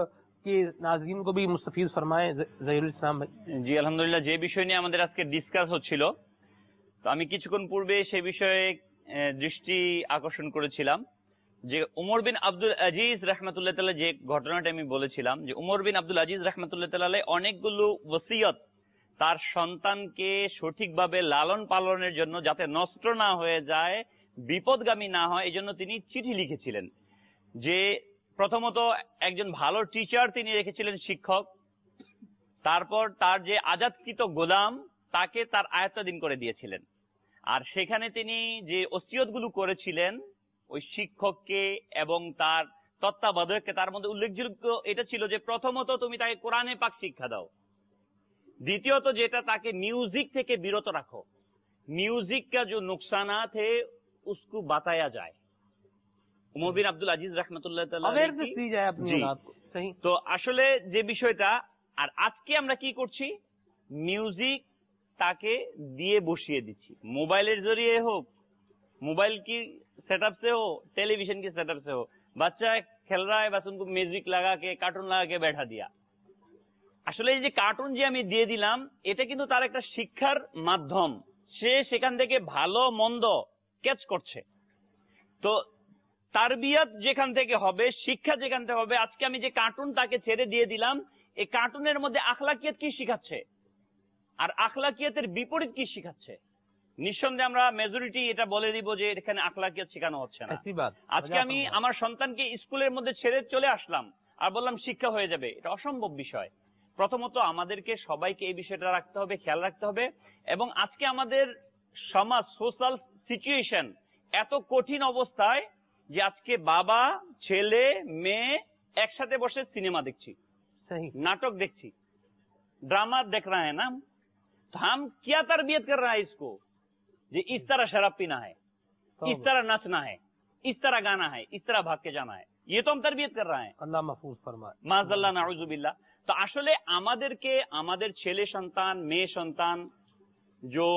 کہ ناظرین کو بھی مستفید فرمائیں ظہیر الاسلام بھائی. জি আলহামদুলিল্লাহ, যে বিষয় নিয়ে আমাদের আজকে ডিসকাস হচ্ছিল, তো আমি কিছুক্ষণ পূর্বে সেই বিষয়ে দৃষ্টি আকর্ষণ করেছিলাম যে উমর বিন আব্দুল আজিজ রাহমাতুল্লাহ তাআলা, যে ঘটনাটা আমি বলেছিলাম যে উমর বিন আব্দুল আজিজ রাহমাতুল্লাহ তাআলা অনেকগুলো ওসিয়ত তার সন্তানকে সঠিকভাবে লালন পালনের জন্য, যাতে নষ্ট না হয়ে যায়, বিপদগামী না হয়, এই জন্য তিনি চিঠি লিখেছিলেন। যে প্রথমত একজন ভালো টিচার তিনি রেখেছিলেন, শিক্ষক। তারপর তার যে আজাদকৃত গোলাম তাকে তার আয়ত্তাধীন করে দিয়েছিলেন। আর সেখানে তিনি যে ওসিয়তগুলো করেছিলেন ওই শিক্ষককে এবং তার তত্ত্বাবধায়ককে, তার মধ্যে উল্লেখযোগ্য এটা ছিল যে প্রথমত তুমি তাকে কোরআনে পাক শিক্ষা দাও, দ্বিতীয়ত যেটা তাকে মিউজিক থেকে বিরত রাখো, মিউজিক का जो नुकसानात है उसको बताया जाए। উমর বিন আব্দুল আজিজ রাহমাতুল্লাহ তাআলা তো আসলে যে বিষয়টা, আর আজকে আমরা কি করছি, মিউজিক তাকে দিয়ে বসিয়ে দিচ্ছি, মোবাইলের জরিয়ে হোক, मोबाइल की सेटअप से हो, टेलीविजन की सेटअप से हो, बच्चा खेल रहा है, बस उनको म्यूजिक लगा के, कार्टून लगा के बैठा दिया। আসলে এই যে কার্টুন যে আমি দিয়ে দিলাম, এটা কিন্তু তার একটা শিক্ষার মাধ্যম, সে সেখান থেকে ভালো মন্দ ক্যাচ করছে। তো তারবিয়াত যেখান থেকে হবে, শিক্ষা যেখান থেকে হবে, আজকে আমি যে কার্টুন তাকে ছেড়ে দিয়ে দিলাম, এই কার্টুনের মধ্যে আখলাকিয়াত কি শিখাচ্ছে আর আখলাকিয়াতের বিপরীত কি শিখাচ্ছে, নিঃসন্দেহে আমরা মেজরিটি এটা বলে দিব যে এখানে আখলাকিয়াত শেখানো হচ্ছে না। আজকে আমি আমার সন্তানকে স্কুলের মধ্যে ছেড়ে চলে আসলাম আর বললাম শিক্ষা হয়ে যাবে, এটা অসম্ভব বিষয়। প্রথমত আমাদেরকে সবাইকে এই বিষয়টা রাখতে হবে, খেয়াল রাখতে হবে। এবং আজকে আমাদের সমাজ, সোশ্যাল সিচুয়েশন এত কঠিন অবস্থায় যে আজকে বাবা, ছেলে, মেয়ে একসাথে বসে সিনেমা দেখছি, নাটক দেখছি, ड्रामा देख रहे हैं ना, तो हम क्या तरबियत कर रहा है इसको, जे इस तरह शराब पीना है, इस तरह नचना है, इस तरह गाना है, इस तरह भाग के जाना है, ये तो हम तरबियत कर रहे हैं। अल्लाह महफूज फरमाए, माज़अल्लाह नाउजुबिल्लाह। तो আসলে আমাদেরকে আমাদের ছেলে সন্তান, মেয়ে সন্তান, जो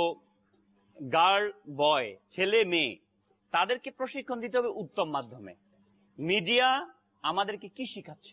গার্ল বয়, ছেলে মেয়ে, তাদেরকে প্রশিক্ষণ দিতে হবে উত্তম মাধ্যমে। মিডিয়া আমাদেরকে কি শিখাচ্ছে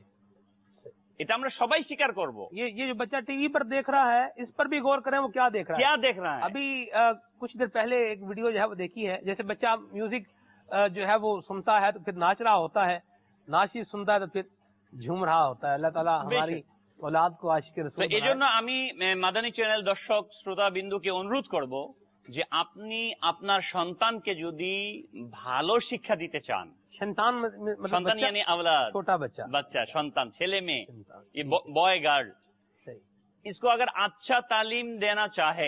এটা আমরা সবাই স্বীকার করব। ये जो बच्चा टीवी पर देख रहा है, इस पर भी गौर करें वो क्या देख रहा है, क्या देख रहा है। अभी कुछ देर पहले एक वीडियो जो है वो देखी है, जैसे बच्चा म्यूजिक जो है वो सुनता है तो फिर नाच रहा होता है, नाच ही सुनता है तो फिर झूम रहा होता है। अल्लाह ताला हमारी औलाद को आशिक रसूल बनाए। এজন্য আমি মাদানী চ্যানেল দর্শক শ্রোতা বিন্দুকে অনুরোধ করব যে আপনি আপনার সন্তানকে যদি ভালো শিক্ষা দিতে চান, সন্তান यानी औलाद, छोटा बच्चा, बच्चा, संतान, छेले में, ये बॉय गर्ल, इसको अगर अच्छा तालीम देना चाहे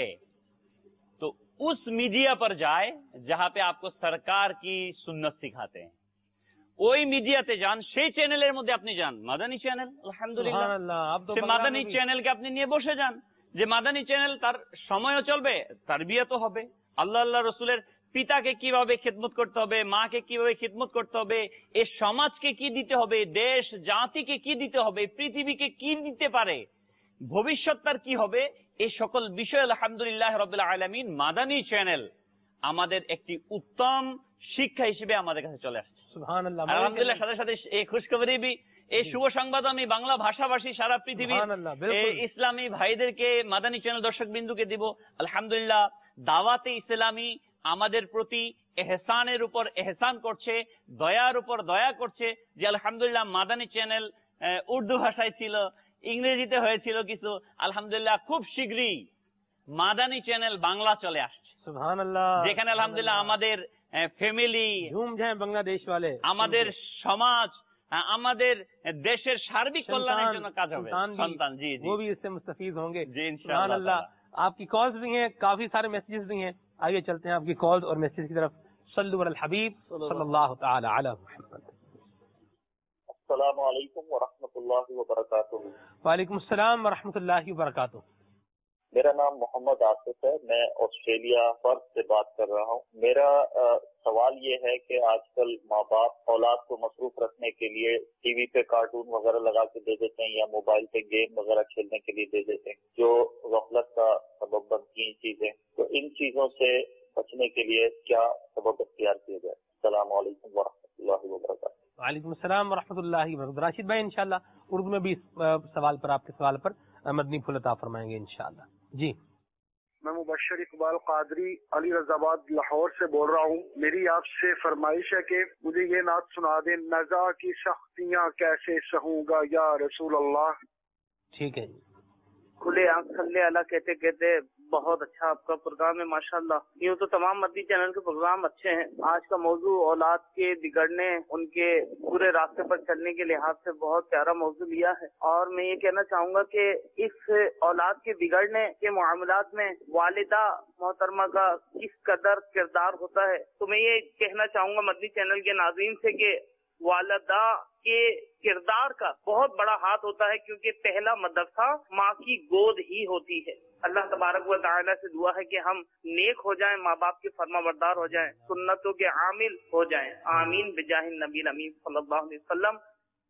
तो उस मीडिया पर जाए जहां पे आपको सरकार की सुन्नत सिखाते हैं, ওই মিডিয়াতে যান, সেই চ্যানেলের মধ্যে আপনি যান, মাদানী চ্যানেল, আলহামদুলিল্লাহ, মাদানী চ্যানেলকে আপনি নিয়ে বসে যান, যে মাদানী চ্যানেল তার সময়ও চলবে, তারবিয়াতও হবে, আল্লাহ আল্লাহ রসুলের পিতাকে কিভাবে খিদমত করতে হবে, মাকে কিভাবে খিদমত করতে হবে, এই সমাজকে কি দিতে হবে, দেশ জাতিকে কি দিতে হবে, পৃথিবীকে কি দিতে পারে, ভবিষ্যৎ তার কি হবে, এই সকল বিষয় আলহামদুলিল্লাহ রাব্বিল আলামিন মাদানী চ্যানেল আমাদের একটি উত্তম শিক্ষা হিসেবে আমাদের কাছে চলে আসছে। সুবহানাল্লাহ, আলহামদুলিল্লাহ। সাথে সাথে এই খুশখবরি বি, এই শুভ সংবাদ আমি বাংলা ভাষাভাষী সারা পৃথিবীর ইসলামী ভাইদেরকে, মাদানী চ্যানেল দর্শক বিন্দুকে দিব। আলহামদুলিল্লাহ, দাওয়াতে ইসলামী আমাদের প্রতি এহসানের উপর এহসান করছে, দয়ার উপর দয়া করছে, যে আলহামদুলিল্লাহ মাদানী চ্যানেল উর্দু ভাষায় ছিল, ইংরেজিতে হয়েছিল কিছু, আলহামদুলিল্লাহ খুব শীঘ্রই মাদানী চ্যানেল বাংলা চলে আসছে। সুবহানাল্লাহ, যেখানে আলহামদুলিল্লাহ আমাদের ফ্যামিলি ঝুম যায়, বাংলাদেশ वाले, আমাদের সমাজ, আমাদের দেশের সার্বিক কল্যাণের জন্য কাজ হবে। সন্তান জি জি, वो भी इससे मुस्तफीद होंगे जी इंशाअल्लाह। आपकी कॉल्स भी हैं, काफी सारे मैसेजेस भी हैं, आइए चलते हैं आपकी कॉल्स और मैसेज की तरफ। सल्लु अलल हबीब सल्लल्लाहु तआला अला मुहम्मद। अस्सलामु अलैकुम व रहमतुल्लाहि व बरकातुहू। वालेकुम अस्सलाम व रहमतुल्लाहि व बरकातुहू। मेरा नाम मोहम्मद आसिफ है, मैं ऑस्ट्रेलिया पर्थ से बात कर रहा हूँ। मेरा सवाल ये है कि आजकल माँ बाप औलाद को मसरूफ रखने के लिए टीवी पे कार्टून वगैरह लगा के दे देते हैं या मोबाइल पे गेम वगैरह खेलने के लिए दे देते हैं, जो गफलत का सबब बनती हैं चीजें। तो इन चीजों से बचने के लिए क्या सबब अख्तियार किया जाए? अस्सलामु अलैकुम व रहमतुल्लाहि व बरकातुहू। وعلیکم السلام ورحمۃ اللہ وبرکاتہ. راشد بھائی انشاءاللہ اردو میں بھی اس سوال پر آپ کے سوال پر مدنی پھول عطا فرمائیں گے انشاءاللہ. جی میں مبشر اقبال قادری علی رضا آباد لاہور سے بول رہا ہوں. میری آپ سے فرمائش ہے کہ مجھے یہ نعت سنا دیں. نزا کی سختیاں کیسے سہوں گا یا رسول اللہ. ٹھیک ہے جی. کھلے آنکھ صلی اللہ کہتے کہتے بہت اچھا آپ کا پروگرام ہے ماشاءاللہ. یوں تو تمام مدنی چینل کے پروگرام اچھے ہیں. آج کا موضوع اولاد کے بگڑنے ان کے پورے راستے پر چلنے کے لحاظ سے بہت پیارا موضوع لیا ہے. اور میں یہ کہنا چاہوں گا کہ اس اولاد کے بگڑنے کے معاملات میں والدہ محترمہ کا کس قدر کردار ہوتا ہے. تو میں یہ کہنا چاہوں گا مدنی چینل کے ناظرین سے کہ والدہ کے کردار کا بہت بڑا ہاتھ ہوتا ہے، کیونکہ پہلا مدرسہ ماں کی گود ہی ہوتی ہے. اللہ تبارک و تعالیٰ سے دعا ہے کہ ہم نیک ہو جائیں، ماں باپ کے فرما بردار ہو جائیں، سنتوں کے عامل ہو جائیں. آمین بجاہ النبی الامین صلی اللہ علیہ وسلم.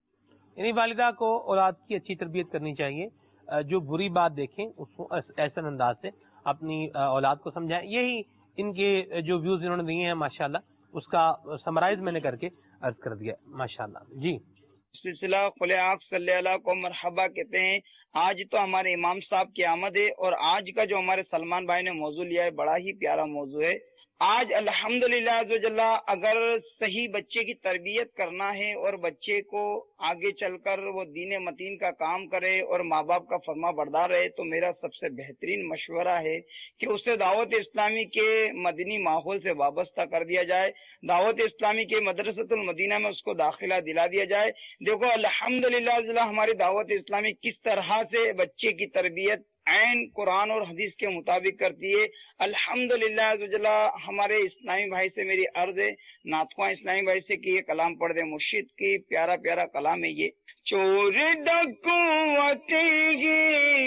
یعنی والدہ کو اولاد کی اچھی تربیت کرنی چاہیے. جو بری بات دیکھیں اس کو ایسے انداز سے اپنی اولاد کو سمجھائیں. یہی ان کے جو ویوز انہوں نے دیے ہیں ماشاءاللہ اس کا سمرائز میں نے کر کے عرض کر دیا ماشاءاللہ. جی سلسلہ کھلے آنکھ صلی اللہ کو مرحبا کہتے ہیں. آج تو ہمارے امام صاحب کی آمد ہے اور آج کا جو ہمارے سلمان بھائی نے موضوع لیا ہے بڑا ہی پیارا موضوع ہے. آج الحمدللہ عزوجل اگر صحیح بچے کی تربیت کرنا ہے اور بچے کو آگے چل کر وہ دین متین کا کام کرے اور ماں باپ کا فرما بردار رہے تو میرا سب سے بہترین مشورہ ہے کہ اسے دعوت اسلامی کے مدنی ماحول سے وابستہ کر دیا جائے. دعوت اسلامی کے مدرسۃ المدینہ میں اس کو داخلہ دلا دیا جائے. دیکھو الحمدللہ ہماری دعوت اسلامی کس طرح سے بچے کی تربیت عین قرآن اور حدیث کے مطابق کرتی ہے. الحمدللہ ہمارے اسلامی بھائی سے میری عرض ہے، ناطخواں اسلامی بھائی سے کہ یہ کلام پڑھ دے. مرشد کی پیارا پیارا کلام ہے یہ. چور ڈکوتے گے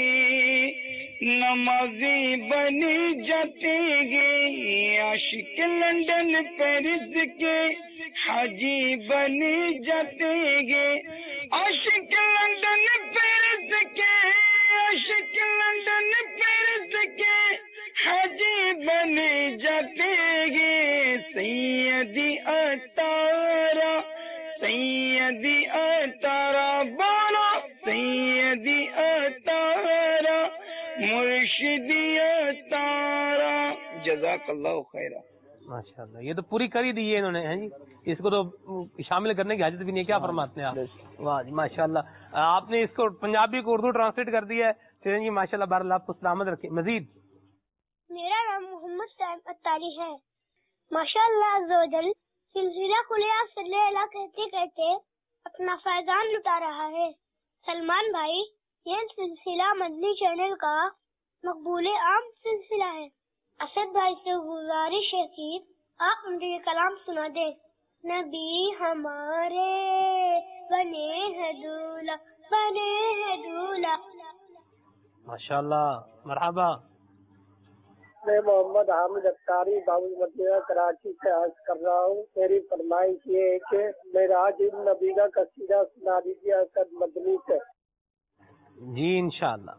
نمازی بنی جاتے گے، عاشق لندن پیرس کے حاجی بنی جاتے گے، عاشق لندن پیرس کے عاشق لندن پیرس کے حاجی بنے جاتے گے. سیدی اتارا سیدی اتارا بولا سیدی اتارا مرشدی اتارا. جزاک اللہ خیرہ. ماشاءاللہ یہ تو پوری کر ہی دی ہے انہوں نے. ہیں جی اس کو تو شامل کرنے کی حاجت بھی نہیں ہے. کیا فرماتے ہیں آپ؟ واہ جی ماشاءاللہ. آپ نے اس کو پنجابی کو اردو ٹرانسلیٹ کر دیا ہے. چلیں جی ماشاءاللہ بہرحال آپ کو سلامت رکھے. مزید میرا نام محمد سعید اتاری ہے. ماشاءاللہ عزوجل سلسلہ کھلے آنکھ صلی اللہ کہتے کہتے اپنا فیضان لٹا رہا ہے. سلمان بھائی یہ سلسلہ مدنی چینل کا مقبول عام سلسلہ ہے. اسد بھائی سے گزارش ہے کہ آپ مجھے یہ کلام سنا دیں. نبی ہمارے بنے ہیں دولہ بنے ہیں دولہ. ماشاءاللہ مرحبا. میں محمد حامد اختاری بابو مدینہ کراچی سے عرض کر رہا ہوں. میری فرمائش یہ ہے کہ معراج النبی کا قصیدہ سنا دیجیے اسد مدنی سے. جی انشاءاللہ.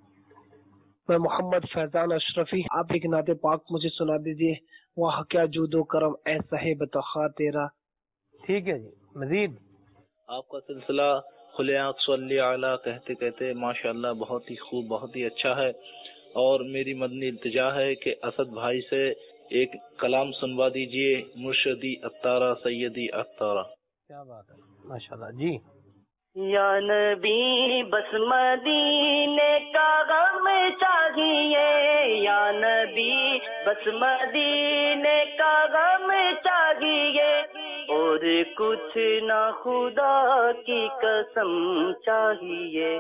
میں محمد فیضان اشرفی. آپ ایک نعت پاک مجھے سنا دیجیے. واہ کیا جود و کرم اے صاحب تخا تیرا. ٹھیک ہے جی. مزید آپ کا سلسلہ کھلے آنکھ صلی علی کہتے کہتے ماشاءاللہ بہت ہی خوب بہت ہی اچھا ہے. اور میری مدنی التجا ہے کہ اسد بھائی سے ایک کلام سنوا دیجئے. مرشدی اتارا سیدی اتارا. کیا بات ہے ماشاءاللہ. جی یا نبی بس مدینے کا غم چاہیے، یا نبی بس مدینے کا غم چاہیے، اور کچھ نہ خدا کی قسم چاہیے.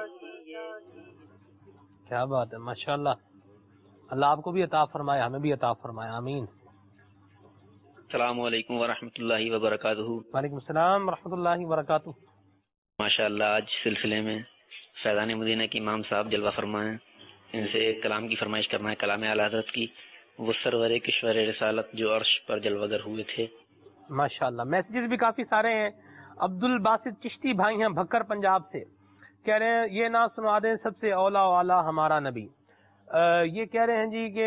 کیا بات ہے ماشاءاللہ. اللہ آپ کو بھی عطا فرمائے، ہمیں بھی عطا فرمائے. آمین. السلام علیکم ورحمۃ اللہ وبرکاتہ. وعلیکم السلام ورحمۃ اللہ وبرکاتہ. ماشاءاللہ آج سلسلے میں فیضان مدینہ کے امام صاحب جلوہ فرما ہیں. ان سے ایک کلام کی فرمائش کرنا ہے، کلام اعلی حضرت کی. وہ سرور کشور رسالت جو عرش پر جلوہ گر ہوئے تھے. ماشاءاللہ. میسیجز بھی کافی سارے ہیں. عبد الباسط چشتی بھائی ہیں بھکر پنجاب سے، کہہ رہے ہیں یہ نہ سنا دیں سب سے اولا والا ہمارا نبی. یہ کہہ رہے ہیں جی کہ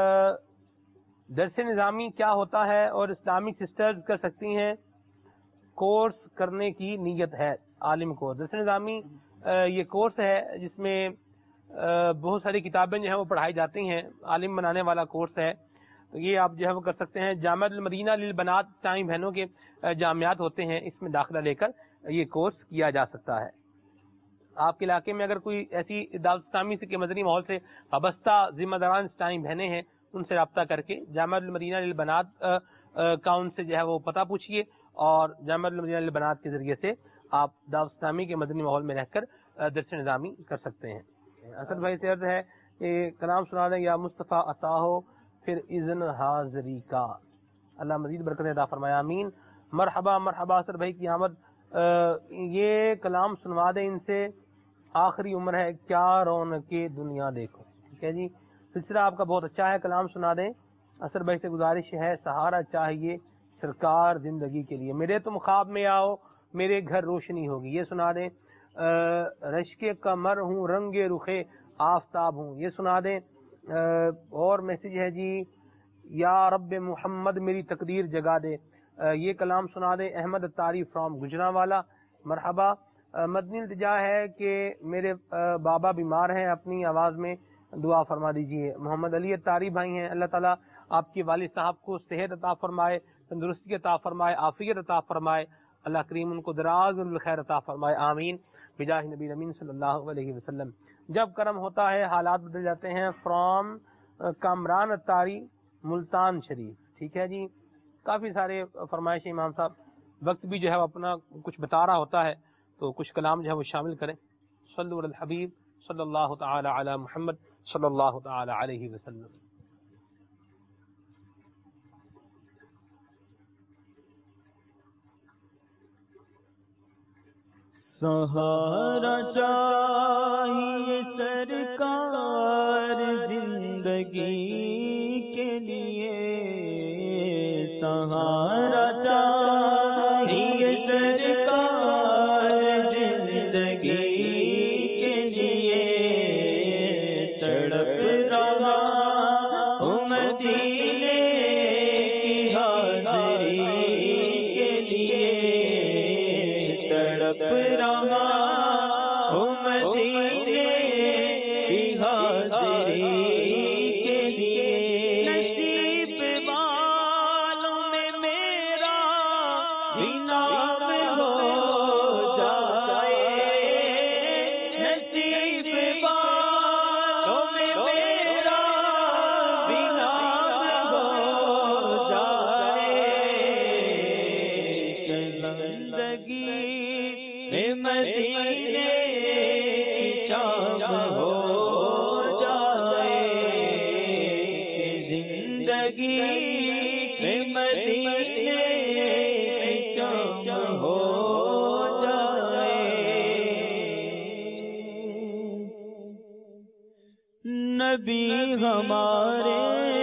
درس نظامی کیا ہوتا ہے اور اسلامک سسٹرز کر سکتی ہیں. کورس کرنے کی نیت ہے عالم کو. درس نظامی یہ کورس ہے جس میں بہت ساری کتابیں جو ہیں وہ پڑھائی جاتی ہیں, عالم بنانے والا کورس ہے. یہ آپ جو ہے وہ کر سکتے ہیں. جامعہ المدینہ للبنات اسلامی بہنوں کے جامعات ہوتے ہیں, اس میں داخلہ لے کر یہ کورس کیا جا سکتا ہے. آپ کے علاقے میں اگر کوئی ایسی دعوت اسلامی کے مدنی ماحول سے وابستہ ذمہ داران اسلامی بہنیں ہیں, ان سے رابطہ کر کے جامعہ المدینہ للبنات کا ان سے جو ہے وہ پتہ پوچھیے, اور جامعہ المدینہ للبنات کے ذریعے سے آپ دعوت اسلامی کے مدنی ماحول میں رہ کر درس نظامی کر سکتے ہیں. اسد بھائی سے عرض ہے کہ کلام سنا دیں یا مصطفیٰ عطا ہو پھر اذن حاضری کا. اللہ مزید برکت عطا فرمایا, آمین. مرحبا مرحبا اسد بھائی کی آمد. یہ کلام سنوا دیں ان سے, آخری عمر ہے کیا رونق دنیا دیکھو. ٹھیک ہے جی, سلسلہ آپ کا بہت اچھا ہے, کلام سنا دیں. اسد بھائی سے گزارش ہے, سہارا چاہیے سرکار زندگی کے لیے, میرے تم خواب میں آؤ میرے گھر روشنی ہوگی, یہ سنا دیں. رشک کمر ہوں رنگ رخے آفتاب ہوں, یہ سنا دیں. اور میسج ہے جی, یا رب محمد میری تقدیر جگا دے, یہ کلام سنا دیں. احمد اتاری فرام گجرانوالا, مرحبا. مدنی التجا ہے کہ میرے بابا بیمار ہیں, اپنی آواز میں دعا فرما دیجیے. محمد علی اتاری بھائی ہیں, اللہ تعالیٰ آپ کے والد صاحب کو صحت عطا فرمائے, تندرستی عطا فرمائے, عافیت عطا فرمائے. اللہ کریم ان کو دراز الخیر عطا فرمائے, آمین بجاہ نبی امین صلی اللہ علیہ وسلم. جب کرم ہوتا ہے حالات بدل جاتے ہیں. فرام کامران اتاری ملتان شریف. ٹھیک ہے جی, کافی سارے فرمائش امام صاحب. وقت بھی جو ہے اپنا کچھ بتا رہا ہوتا ہے, تو کچھ کلام جو ہے وہ شامل کریں. صلو علی الحبیب صلی اللہ تعالی علی محمد صلی اللہ تعالی علیہ وسلم. سہارا چاہیے سرکار زندگی کے لیے, سہارا چاہیے سرکار زندگی کے لیے. تڑپ رہا ہوں مدینے کی حاضری کے لیے, تڑپ رہا ہوں مدینے کی حاضری کے لیے. نصیب والوں میں میرا بھی نام ہو جائے, نصیب والوں میں میرا بھی نام ہو جائے. زندگی مدینے کی شام ہو جائے, زندگی مدینے کی شام ہو جائے. نبی ہمارے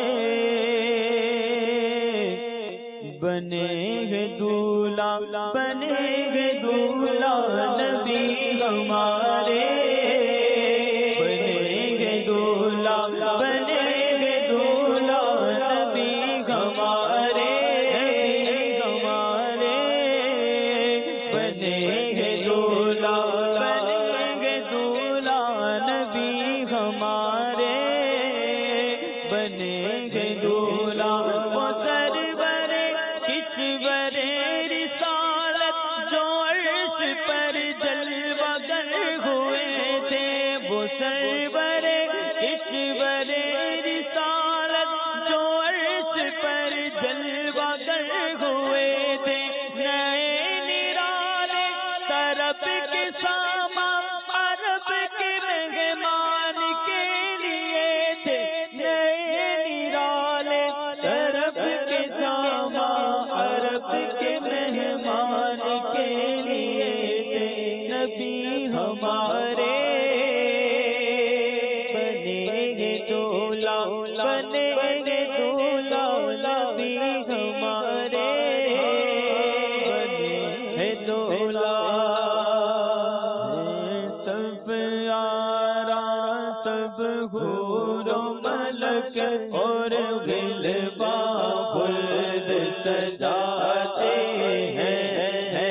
بنے گے دولہا, بنے گے دولہا, نبی ہمارے بنے گے دولہا, بنے گے دولہا, نبی ہمارے بنے گے دولہا, بنے گے دولہا, نبی ہمارے بنے گے دولہا. وہ سرور کشور رسالت جو عرش پر جلوہ گر ہوئے تھے, وہ سرور کشور رسالت جو عرش پر جلوہ گر ہوئے تھے. نئے نرالے طرب کے ساما عرب کے مہمان کے لیے تھے, نئے نرالے طرب کے ساما عرب کے مہمان کے لیے تھے. نبی ہمارے بنے گے دولہا, بنے گے دولہا, نبی ہمارے بنے گے دولہا. سب آرا سب حور و ملک اور غلباں بلند سجاتے ہیں,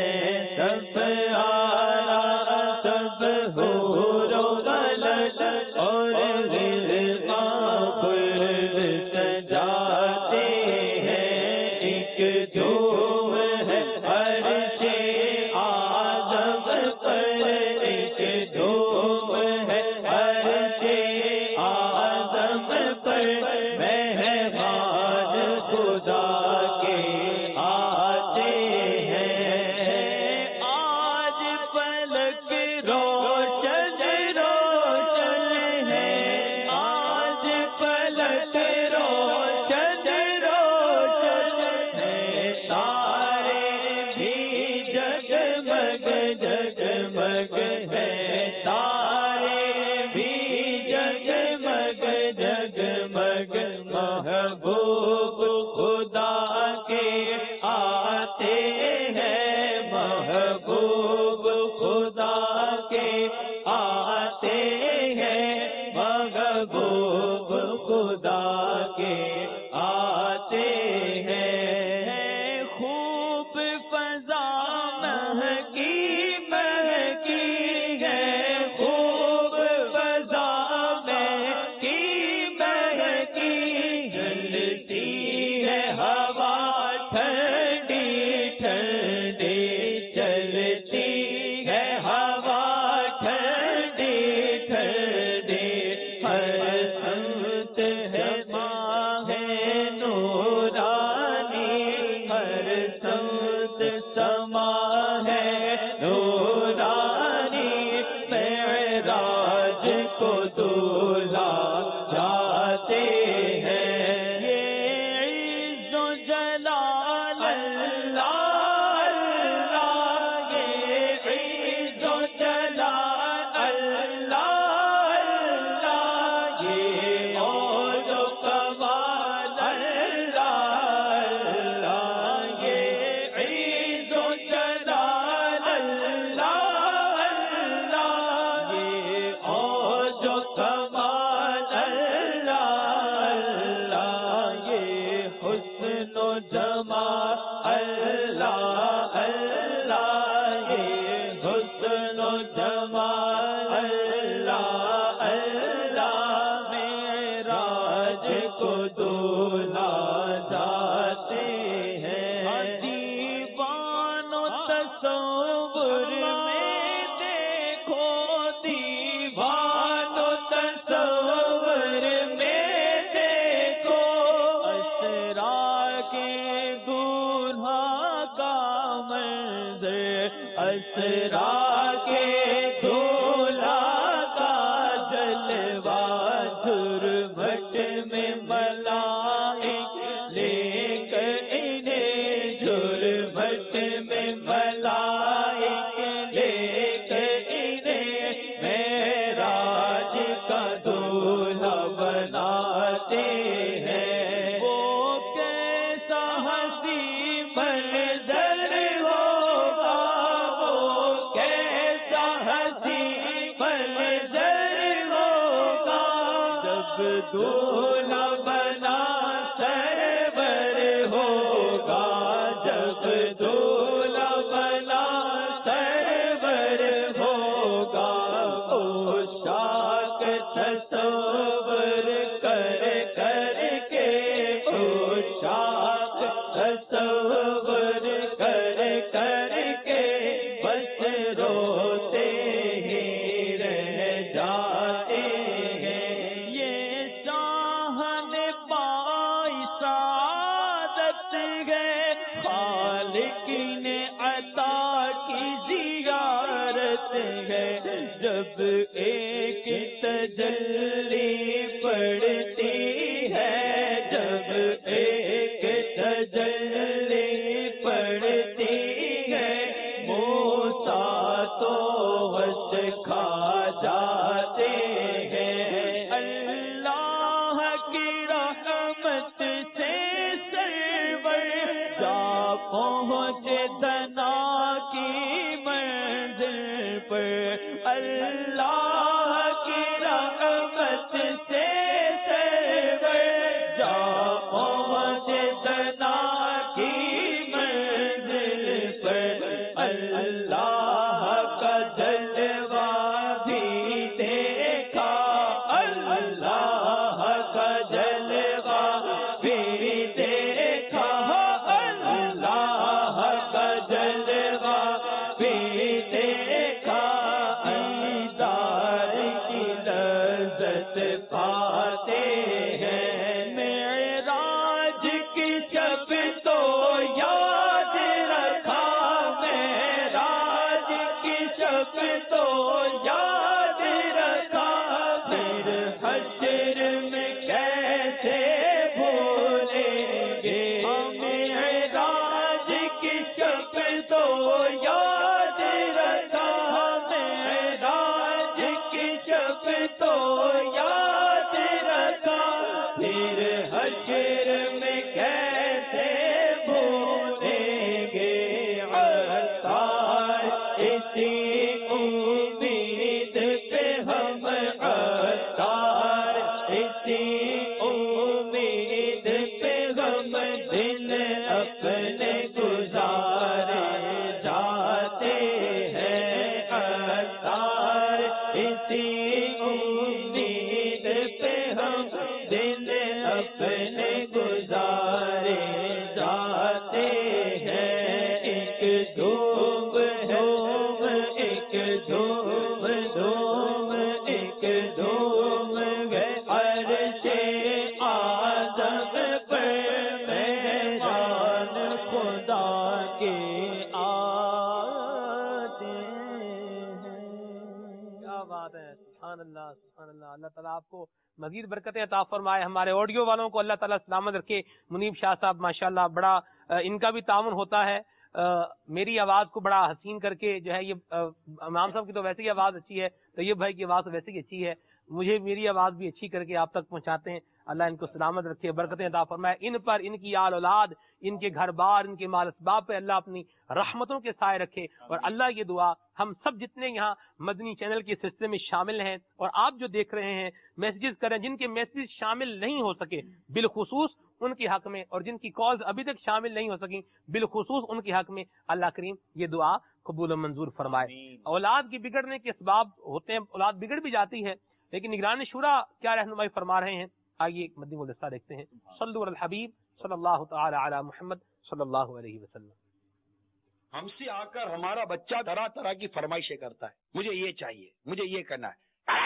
محبوب خدا کے آتے ہیں، خوب فضا مہکی مہکی ہے، خوب فضا مہکی مہکی، چلتی ہے ہوا ٹھنڈی ٹھنڈی، چلتی ہے ہوا ٹھنڈی ٹھنڈی، ہر سمت ہے ماہ نورانی، ہر سمت سما ہے نورانی، معراج کو دولہا جاتے ہیں، یہ عز و جلال اللہ اللہ، یہ عز و جلال اللہ اللہ، یہ عود و کمال اللہ اللہ، یہ عز و جلال اللہ اللہ، یہ عود و کمال اللہ اللہ، یہ حسن و جمال اللہ اللہ، یہ حسن و جمال اللہ اللہ، معراج کو دولہا جاتے ہیں، دیوان و تصور میں دیکھو، دیوان و تصور میں دیکھو، اسرار کے دولہا کا منظر، اسرار کے دولہا کا جلوہ، جھرمٹ میں ملائک لے کر انہیں، جھرمٹ میں ملائک لے کر انہیں، معراج کا دولہا بناتے ہیں، وہ کیسا حسین منظر ہوگا، وہ کیسا حسین منظر ہوگا، جب دولہا بنا سرور ہوگا، جب دولہا بنا سرور ہوگا، عشاق تصور کر کر کے، عشاق تصور کر کر کے، بس روتے ہی رہ جاتے ہیں، یہ شاہن بائی سعادت ہے، خالق نے عطا کی زیارت ہے، جب ایک تجلی پڑتی ہے، جب ایک تجلی پڑتی ہے، موسیٰ تو وش کھا جاتے ہیں، اللہ کی رحمت سے سرور جا پہنچے دنا کی منزل پر، اللہ کی رحمت سے سرور جا پہنچے دنا کی منزل پر، اللہ کا جلوہ بھی دیکھا، اللہ کا جلوہ بھی دیکھا، اللہ کا جلوہ بھی دیکھا، دیدار کی لذت پاتے ہیں، معراج کی شب تو یاد رکھا، معراج کی شب تو یاد رکھا، پھر حشر میں کیسے بھولیں گے، معراج کی شب تو یاد رکھا، معراج کی شب تو یاد رکھا، پھر حشر میں کیسے بھولیں گے، عطار اسی امید پہ ہم عطار سبحان اللہ سبحان اللہ. اللہ تعالیٰ آپ کو مزید برکتیں عطا فرمائے. ہمارے آڈیو والوں کو اللہ تعالیٰ سلامت رکھے. منیب شاہ صاحب ماشاءاللہ بڑا ان کا بھی تعاون ہوتا ہے. میری آواز کو بڑا حسین کر کے جو ہے یہ امام صاحب کی تو ویسے ہی آواز اچھی ہے, طیب بھائی کی آواز تو ویسے ہی اچھی ہے, مجھے میری آواز بھی اچھی کر کے آپ تک پہنچاتے ہیں. اللہ ان کو سلامت رکھے, برکتیں عطا فرمائے. ان پر, ان کی آل اولاد, ان کے گھر بار, ان کے مال اسباب پہ اللہ اپنی رحمتوں کے سائے رکھے. اور اللہ یہ دعا ہم سب جتنے یہاں مدنی چینل کے سلسلے میں شامل ہیں اور آپ جو دیکھ رہے ہیں میسیجز کریں, جن کے میسیج شامل نہیں ہو سکے بالخصوص ان کے حق میں, اور جن کی کالز ابھی تک شامل نہیں ہو سکی بالخصوص ان کے حق میں اللہ کریم یہ دعا قبول و منظور فرمائے. اولاد کی بگڑنے کے اسباب ہوتے ہیں, اولاد بگڑ بھی جاتی ہے, لیکن نگران شورا کیا رہنمائی فرما رہے ہیں آئیے ایک مدنی گلدستہ دیکھتے ہیں. صلو علی الحبیب صلی اللہ تعالی علی محمد صلی اللہ علیہ وسلم. ہم سے آ کر ہمارا بچہ طرح طرح کی فرمائشیں کرتا ہے, مجھے یہ چاہیے, مجھے یہ کرنا ہے.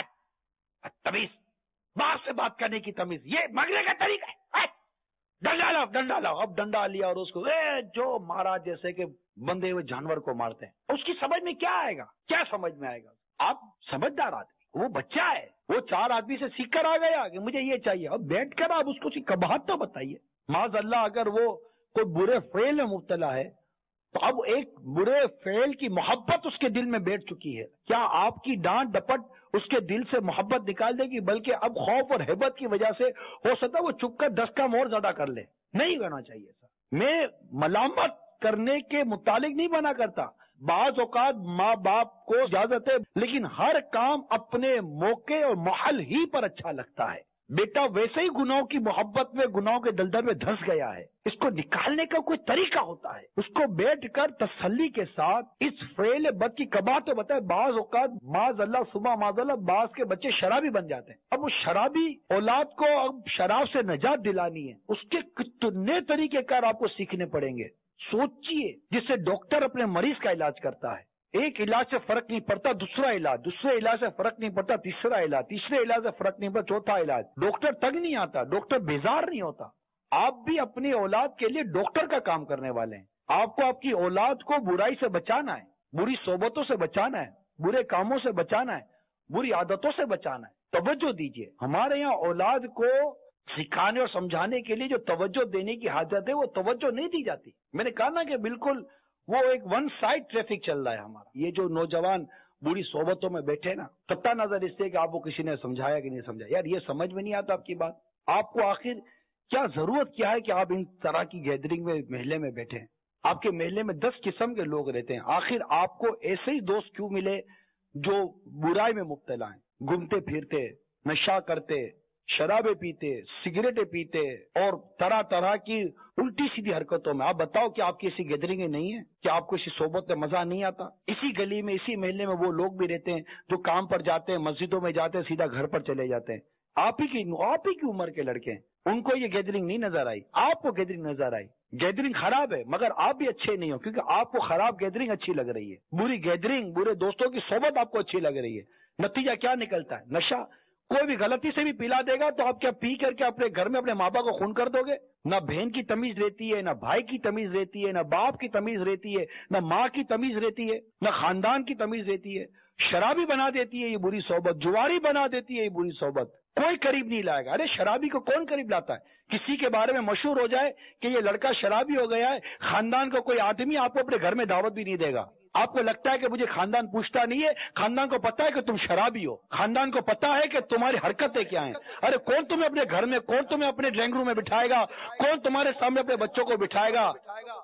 تمیز, باپ سے بات کرنے کی تمیز, یہ مانگنے کا طریقہ ہے. ڈنڈا لاؤ, ڈنڈا لاؤ. اب ڈنڈا لیا اور اس کو جو مارا جیسے کہ بندے ہوئے جانور کو مارتے ہیں. اس کی سمجھ میں کیا آئے گا, کیا سمجھ میں آئے گا؟ آپ سمجھدار آدمی, وہ بچہ ہے, وہ 4 آدمی سے سیکھ کر آ گیا کہ مجھے یہ چاہیے. اب بیٹھ کر آپ اس کو کباہت تو بتائیے. معاذ اللہ اگر وہ کوئی برے فعل میں مبتلا ہے تو اب ایک برے فعل کی محبت اس کے دل میں بیٹھ چکی ہے. کیا آپ کی ڈانٹ ڈپٹ اس کے دل سے محبت نکال دے گی؟ بلکہ اب خوف اور ہیبت کی وجہ سے ہو سکتا ہے وہ چپ کر 10 کام اور زیادہ کر لے. نہیں کرنا چاہیے سر. میں ملامت کرنے کے متعلق نہیں بنا کرتا. بعض اوقات ماں باپ کو اجازت ہے, لیکن ہر کام اپنے موقع اور محل ہی پر اچھا لگتا ہے. بیٹا ویسے ہی گناہوں کی محبت میں, گناہوں کے دلدل میں دھنس گیا ہے. اس کو نکالنے کا کوئی طریقہ ہوتا ہے. اس کو بیٹھ کر تسلی کے ساتھ اس فعل بد کی کباہت تو بتائے. بعض اوقات معاذ اللہ صبح معاذ اللہ بعض کے بچے شرابی بن جاتے ہیں. اب اس شرابی اولاد کو اب شراب سے نجات دلانی ہے, اس کے کتنے طریقے کار آپ کو سیکھنے پڑیں گے. سوچئے, جس سے ڈاکٹر اپنے مریض کا علاج کرتا ہے, ایک علاج سے فرق نہیں پڑتا دوسرا علاج, دوسرے علاج سے فرق نہیں پڑتا تیسرا علاج, تیسرے علاج سے فرق نہیں پڑتا چوتھا علاج. ڈاکٹر تنگ نہیں آتا, ڈاکٹر بیزار نہیں ہوتا. آپ بھی اپنی اولاد کے لیے ڈاکٹر کا کام کرنے والے ہیں. آپ کو آپ کی اولاد کو برائی سے بچانا ہے, بری صحبتوں سے بچانا ہے, برے کاموں سے بچانا ہے, بری عادتوں سے بچانا ہے. توجہ دیجیے. ہمارے یہاں اولاد کو سکھانے اور سمجھانے کے لیے جو توجہ دینے کی حاجت ہے وہ توجہ نہیں دی جاتی. میں نے کہا نا کہ بالکل وہ ایک ون سائڈ ٹریفک چل رہا ہے ہمارا. یہ جو نوجوان بری صحبتوں میں بیٹھے نا, قطع نظر اس سے کہ آپ کو کسی نے سمجھایا کہ نہیں سمجھایا, یار یہ سمجھ میں نہیں آتا آپ کی بات. آپ کو آخر کیا ضرورت کیا ہے کہ آپ ان طرح کی گیدرنگ میں محلے میں بیٹھے ہیں؟ آپ کے محلے میں 10 قسم کے لوگ رہتے ہیں. آخر آپ کو ایسے ہی دوست کیوں ملے جو برائی میں مبتلا ہیں, گھومتے پھرتے, نشہ کرتے, شرابیں پیتے, سگریٹیں پیتے اور طرح طرح کی الٹی سیدھی حرکتوں میں. آپ بتاؤ کہ آپ کی ایسی گیدرنگیں نہیں ہیں, کہ آپ کو اسی صحبت میں مزہ نہیں آتا؟ اسی گلی میں اسی محلے میں وہ لوگ بھی رہتے ہیں جو کام پر جاتے ہیں, مسجدوں میں جاتے ہیں, سیدھا گھر پر چلے جاتے ہیں. آپ ہی کی عمر کے لڑکے ہیں, ان کو یہ گیدرنگ نہیں نظر آئی, آپ کو گیدرنگ نظر آئی. گیدرنگ خراب ہے مگر آپ بھی اچھے نہیں ہو, کیونکہ آپ کو خراب گیدرنگ اچھی لگ رہی ہے. بری گیدرنگ, برے دوستوں کی صحبت آپ کو اچھی لگ رہی ہے. نتیجہ کیا نکلتا ہے؟ نشہ. کوئی بھی غلطی سے بھی پلا دے گا تو آپ کیا پی کر کے اپنے گھر میں اپنے ماں باپ کو خون کر دو گے؟ نہ بہن کی تمیز رہتی ہے, نہ بھائی کی تمیز رہتی ہے, نہ باپ کی تمیز رہتی ہے, نہ ماں کی تمیز رہتی ہے, نہ خاندان کی تمیز رہتی ہے. شرابی بنا دیتی ہے یہ بری صحبت, جواری بنا دیتی ہے یہ بری صحبت. کوئی قریب نہیں لائے گا. ارے شرابی کو کون قریب لاتا ہے؟ کسی کے بارے میں مشہور ہو جائے کہ یہ لڑکا شرابی ہو گیا ہے, خاندان کا کوئی آدمی آپ کو اپنے گھر میں دعوت بھی نہیں دے گا. آپ کو لگتا ہے کہ مجھے خاندان پوچھتا نہیں ہے, خاندان کو پتا ہے کہ تم شرابی ہو, خاندان کو پتا ہے کہ تمہاری حرکتیں کیا ہیں. ارے کون تمہیں اپنے گھر میں, کون تمہیں اپنے ڈرائنگ روم میں بٹھائے گا, کون تمہارے سامنے اپنے بچوں کو بٹھائے گا؟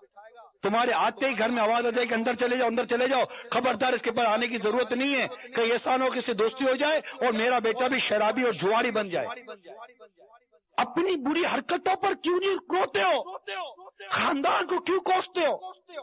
تمہارے آتے ہی گھر میں آواز آ جائے کہ اندر چلے جاؤ, اندر چلے جاؤ. خبردار, اس کے پاس آنے کی ضرورت نہیں ہے کہ ایسا نہ ہو کسی دوستی ہو جائے اور میرا بیٹا بھی شرابی اور جواری بن جائے. اپنی بری حرکتوں پر کیوں نہیں روتے ہو؟ خاندان کو کیوں کوستے ہو؟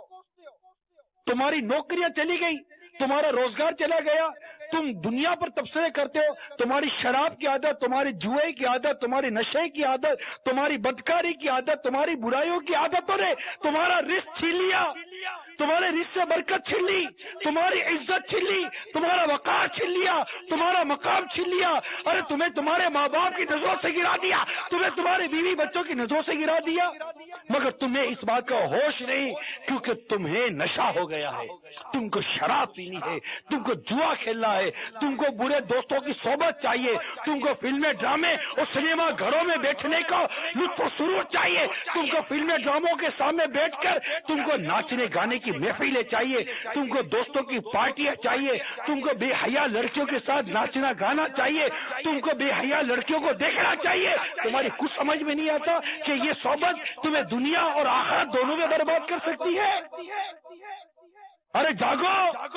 تمہاری نوکریاں چلی گئی, تمہارا روزگار چلا گیا, تم دنیا پر تبصرے کرتے ہو. تمہاری شراب کی عادت, تمہاری جوئے کی عادت, تمہاری نشے کی عادت, تمہاری بدکاری کی عادت, تمہاری برائیوں کی عادتوں نے تمہارا رزق چھین لیا, تمہارے رزق سے برکت چھین لی, تمہاری عزت چھین لی, تمہارا وقار چھین لیا, تمہارا مقام چھین لیا. ارے تمہیں تمہارے ماں باپ کی نظروں سے گرا دیا, تمہیں تمہارے بیوی بچوں کی نظروں سے گرا دیا. मगर तुम्हें इस बात का होश नहीं, क्योंकि तुम्हें नशा हो गया है, तुमको शराब पीनी है, तुमको जुआ खेलना है, तुमको बुरे दोस्तों की सोबत चाहिए, तुमको फिल्में ड्रामे और सिनेमा घरों में बैठने का लुत्फ सुरूर चाहिए, तुमको फिल्में ड्रामों के सामने बैठकर तुमको नाचने गाने की महफिलें चाहिए, तुमको दोस्तों की पार्टियां चाहिए, तुमको बेहया लड़कियों के साथ नाचना गाना चाहिए, तुमको बेहया लड़कियों को देखना चाहिए। तुम्हारी कुछ समझ में नहीं आता कि ये सोबत तुम्हें दुनिया और आखिरत दोनों में बर्बाद कर सकती है। अरे जागो,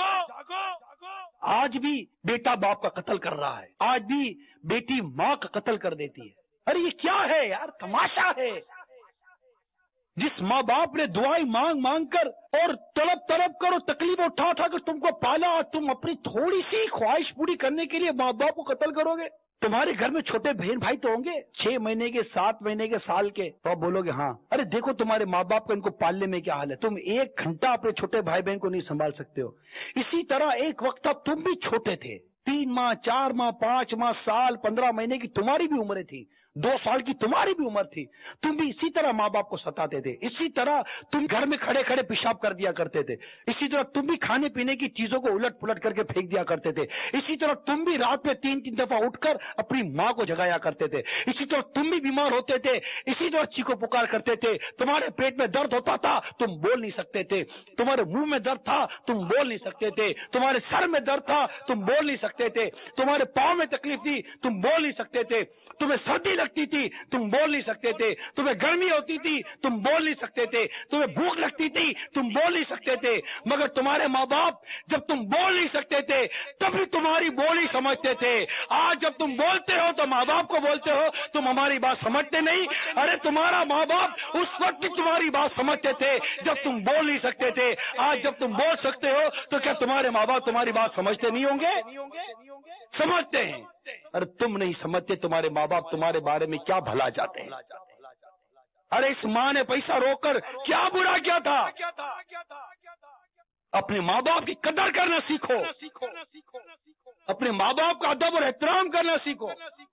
आज भी बेटा बाप का कत्ल कर रहा है, आज भी बेटी माँ का कत्ल कर देती है। अरे ये क्या है यार, तमाशा है। जिस माँ बाप ने दुआएं मांग मांग कर और तड़प तड़प कर और तकलीफ उठा उठा कर तुमको पाला, तुम अपनी थोड़ी सी ख्वाहिश पूरी करने के लिए माँ बाप को कत्ल करोगे। तुम्हारे घर में छोटे बहन भाई तो होंगे, 6 महीने के, 7 महीने के, साल के, तो आप बोलोगे हाँ। अरे देखो तुम्हारे माँ बाप का इनको पालने में क्या हाल है, तुम 1 घंटा अपने छोटे भाई बहन को नहीं संभाल सकते हो। इसी तरह एक वक्त अब तुम भी छोटे थे, 3 माह, 4 माह, 5 माह, साल, 15 महीने की तुम्हारी भी उम्र थी, 2 साल की तुम्हारी भी उम्र थी। तुम भी इसी तरह माँ बाप को सताते थे, इसी तरह तुम घर में खड़े खड़े पेशाब कर दिया करते थे, इसी तरह तुम भी खाने पीने की चीजों को उलट पुलट करके फेंक दिया करते थे, इसी तरह तुम भी रात में 3-3 दफा उठकर अपनी माँ को जगाया करते थे, इसी तरह तुम भी बीमार होते थे, इसी तरह चीखो पुकार करते थे। तुम्हारे पेट में दर्द होता था, तुम बोल नहीं सकते थे, तुम्हारे मुंह में दर्द था, तुम बोल नहीं सकते थे, तुम्हारे सर में दर्द था, तुम बोल नहीं सकते थे, तुम्हारे पाँव में तकलीफ थी, तुम बोल नहीं सकते थे, तुम्हें सर्दी लगती थी, तुम बोल नहीं सकते थे, तुम्हें गर्मी होती थी, तुम बोल नहीं सकते थे, तुम्हें भूख लगती थी, तुम बोल नहीं सकते थे। मगर तुम्हारे माँ बाप जब तुम बोल नहीं सकते थे तभी तुम्हारी बोली समझते थे। आज जब तुम बोलते हो तो माँ बाप को बोलते हो तुम हमारी बात समझते नहीं। अरे तुम्हारा माँ बाप उस वक्त तुम्हारी बात समझते थे जब तुम बोल नहीं सकते थे। आज जब तुम बोल सकते हो तो क्या तुम्हारे माँ बाप तुम्हारी बात समझते नहीं होंगे? समझते हैं। अरे तुम नहीं समझते, तुम्हारे माँ बाप तुम्हारे बारे में क्या भला चाहते हैं। अरे इस माँ ने पैसा रोककर क्या बुरा किया था? अपने माँ बाप की कदर करना सीखो, अपने माँ बाप का अदब और एहतराम करना सीखो।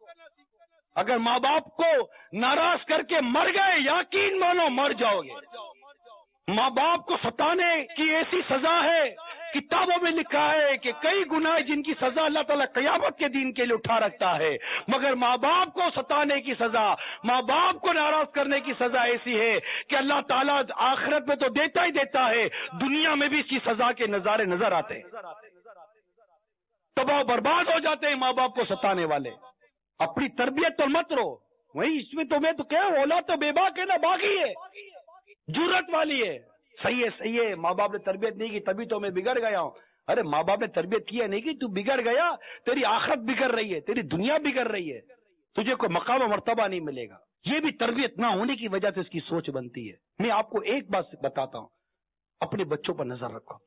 अगर माँ बाप को नाराज करके मर गए, यकीन मानो मर जाओगे। माँ बाप को सताने की ऐसी सजा है, किताबों में लिखा है कि कई गुनाह जिनकी सजा अल्लाह ताला क़यामत के दिन के लिए उठा रखता है, मगर माँ बाप को सताने की सजा, माँ बाप को नाराज करने की सजा ऐसी है कि अल्लाह ताला आखिरत में तो देता ही देता है, दुनिया में भी इसकी सजा के नजारे नजर आते हैं। तबाह बर्बाद हो जाते हैं माँ बाप को सताने वाले। अपनी तरबियत तो मत रो, वही इसमें तो मैं तो क्या, औलाद तो बेबाक है ना, बागी है, जुर्रत वाली है। सही है, सही है, माँ बाप ने तरबियत नहीं की तभी तो मैं बिगड़ गया हूँ। अरे माँ बाप ने तरबियत किया नहीं की, तू बिगड़ गया, तेरी आखिरत बिगड़ रही है, तेरी दुनिया बिगड़ रही है, तुझे कोई मकाम और मर्तबा नहीं मिलेगा। ये भी तरबियत ना होने की वजह से इसकी सोच बनती है। मैं आपको एक बात बताता हूँ, अपने बच्चों पर नजर रखो।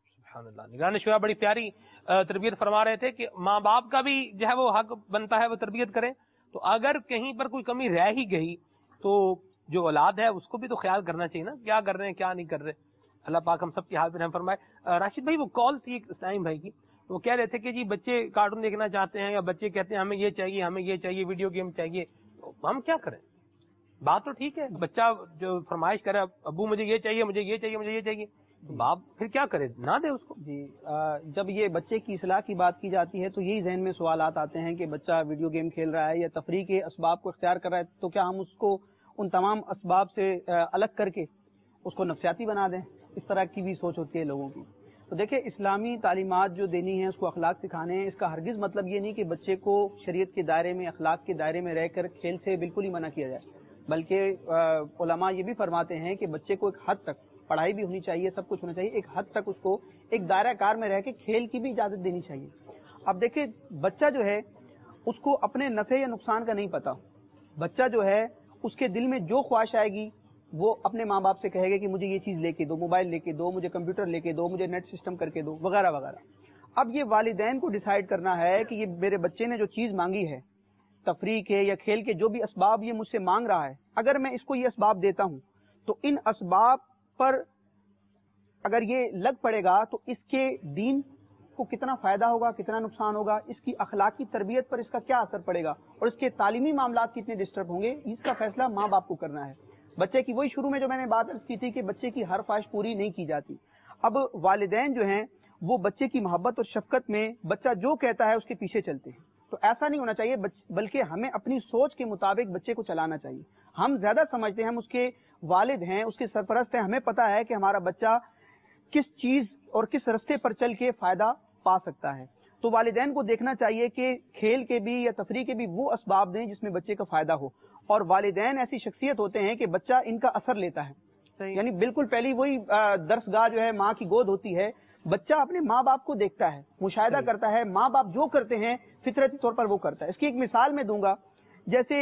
निगरान शुरा बड़ी प्यारी तरबियत फरमा रहे थे कि माँ बाप का भी जो है वो हक बनता है वो तरबियत करें। तो अगर कहीं पर कोई कमी रह ही गई तो जो औलाद है उसको भी तो ख्याल करना चाहिए ना, क्या कर रहे हैं क्या नहीं कर रहे। अल्लाह पाक हम सब की हाल पे रहम फरमाए। राशिद भाई वो कॉल थी इस्लाम भाई की, वो कह रहे थे कि जी बच्चे कार्टून देखना चाहते हैं या बच्चे कहते हैं हमें ये चाहिए, हमें ये चाहिए, वीडियो गेम चाहिए, तो हम क्या करें? बात तो ठीक है, बच्चा जो फरमाइश करे अबू मुझे ये चाहिए, मुझे ये चाहिए, मुझे ये चाहिए, तो बाप फिर क्या करे, ना दे उसको। जी जब ये बच्चे की इस्लाह की बात की जाती है तो यही जहन में सवालात आते हैं कि बच्चा वीडियो गेम खेल रहा है या तफरीह के असबाब को इख्तियार कर रहा है, तो क्या हम उसको उन तमाम असबाब से अलग करके उसको नफसियाती बना दें? इस तरह की भी सोच होती है लोगों की। तो देखिए, इस्लामी तालीमात जो देनी है उसको अखलाक सिखाने हैं, इसका हरगिज़ मतलब ये नहीं कि बच्चे को शरीयत के दायरे में, अखलाक के दायरे में रहकर खेल से बिल्कुल ही मना किया जाए, बल्कि उलमा ये भी फरमाते हैं कि बच्चे को एक हद तक पढ़ाई भी होनी चाहिए, सब कुछ होना चाहिए, एक हद तक उसको एक दायरा कार में रह के खेल की भी इजाज़त देनी चाहिए। अब देखिए, बच्चा जो है उसको अपने नफ़े या नुकसान का नहीं पता। बच्चा जो है उसके दिल में जो ख्वाहिश आएगी वो अपने माँ बाप से कहेगा कि मुझे ये चीज़ लेके दो, मोबाइल लेके दो, मुझे कंप्यूटर लेके दो, मुझे नेट सिस्टम करके दो, वगैरह वगैरह। अब ये वालिदैन को डिसाइड करना है कि ये मेरे बच्चे ने जो चीज़ मांगी है, तफरीह के या खेल के जो भी असबाब ये मुझसे मांग रहा है, अगर मैं इसको ये असबाब देता हूँ तो इन असबाब पर अगर ये लग पड़ेगा तो इसके दीन को कितना फायदा होगा, कितना नुकसान होगा, इसकी अखलाकी तरबियत पर इसका क्या असर पड़ेगा और इसके तालीमी मामलात कितने डिस्टर्ब होंगे, इसका फैसला माँ बाप को करना है। بچے کی وہی شروع میں جو میں نے بات عرض کی تھی کہ بچے کی ہر خواہش پوری نہیں کی جاتی. اب والدین جو ہیں وہ بچے کی محبت اور شفقت میں بچہ جو کہتا ہے اس کے پیچھے چلتے ہیں. تو ایسا نہیں ہونا چاہیے, بلکہ ہمیں اپنی سوچ کے مطابق بچے کو چلانا چاہیے. ہم زیادہ سمجھتے ہیں, ہم اس کے والد ہیں, اس کے سرپرست ہیں, ہمیں پتا ہے کہ ہمارا بچہ کس چیز اور کس رستے پر چل کے فائدہ پا سکتا ہے. تو والدین کو دیکھنا چاہیے کہ کھیل کے بھی یا تفریح کے بھی وہ اسباب دیں جس میں بچے کا فائدہ ہو. اور والدین ایسی شخصیت ہوتے ہیں کہ بچہ ان کا اثر لیتا ہے. یعنی بالکل پہلی وہی درس گاہ جو ہے ماں کی گود ہوتی ہے. بچہ اپنے ماں باپ کو دیکھتا ہے, مشاہدہ کرتا ہے, ماں باپ جو کرتے ہیں فطرتی طور پر وہ کرتا ہے. اس کی ایک مثال میں دوں گا, جیسے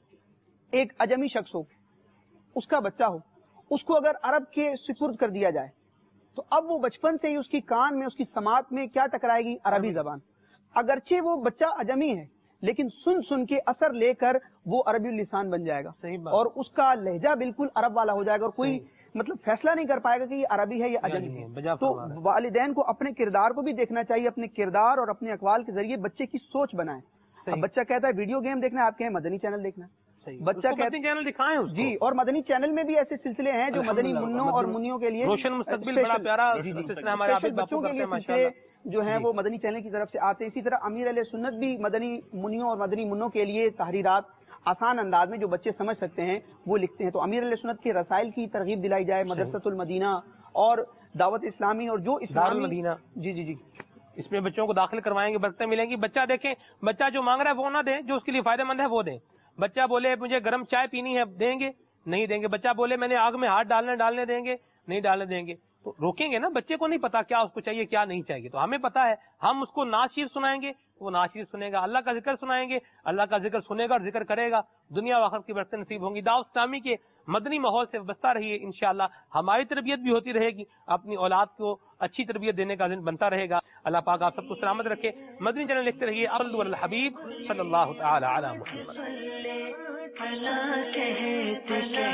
ایک اجمی شخص ہو, اس کا بچہ ہو, اس کو اگر عرب کے سپرد کر دیا جائے تو اب وہ بچپن سے ہی اس کی کان میں, اس کی سماعت میں کیا ٹکرائے گی؟ عربی زبان. اگرچہ وہ بچہ اجمی ہے لیکن سن سن کے اثر لے کر وہ عربی اللسان بن جائے گا, اور اس کا لہجہ بالکل عرب والا ہو جائے گا, اور کوئی مطلب فیصلہ نہیں کر پائے گا کہ یہ عربی ہے یا اجمی ہے. تو والدین کو اپنے کردار کو بھی دیکھنا چاہیے, اپنے کردار اور اپنے اقوال کے ذریعے بچے کی سوچ بنائیں. اب بچہ کہتا ہے ویڈیو گیم دیکھنا ہے, آپ کہیں مدنی چینل دیکھنا ہے. بچہ مدنی چینل دکھائیں جی, اور مدنی چینل میں بھی ایسے سلسلے ہیں جو مدنی منوں اور منیوں کے لیے روشن مستقبل بڑا پیارا بچوں کے لیے سلسلے جو ہیں وہ مدنی چینل کی طرف سے آتے ہیں. اسی طرح امیر علیہ سنت بھی مدنی منیوں اور مدنی منوں کے لیے تحریرات آسان انداز میں جو بچے سمجھ سکتے ہیں وہ لکھتے ہیں. تو امیر علیہ سنت کے رسائل کی ترغیب دلائی جائے, مدرسۃ المدینہ اور دعوت اسلامی اور جو اسلامی مدینہ جی اس میں بچوں کو داخل کروائیں گے, برکتیں ملیں گی. بچہ دیکھیں, بچہ جو مانگ رہا ہے وہ نہ دیں, جو اس کے لیے فائدہ مند ہے وہ دیں. بچہ بولے مجھے گرم چائے پینی ہے, دیں گے؟ نہیں دیں گے. بچہ بولے میں نے آگ میں ہاتھ ڈالنے دیں گے؟ نہیں ڈالنے دیں گے. تو روکیں گے نا, بچے کو نہیں پتا کیا اس کو چاہیے کیا نہیں چاہیے. تو ہمیں پتا ہے, ہم اس کو ناشیر سنائیں گے وہ ناشیر سنے گا, اللہ کا ذکر سنائیں گے اللہ کا ذکر سنے گا اور ذکر کرے گا, دنیا و آخرت کی برکتیں نصیب ہوں گی. دعوت اسلامی کے مدنی ماحول سے وابستہ رہیے, انشاءاللہ ہماری تربیت بھی ہوتی رہے گی, اپنی اولاد کو اچھی تربیت دینے کا ذہن بنتا رہے گا. اللہ پاک آپ سب کو سلامت رکھے. مدنی چینل لکھتے رہیے. صلو علی الحبیب صلی اللہ تعالی علی محمد.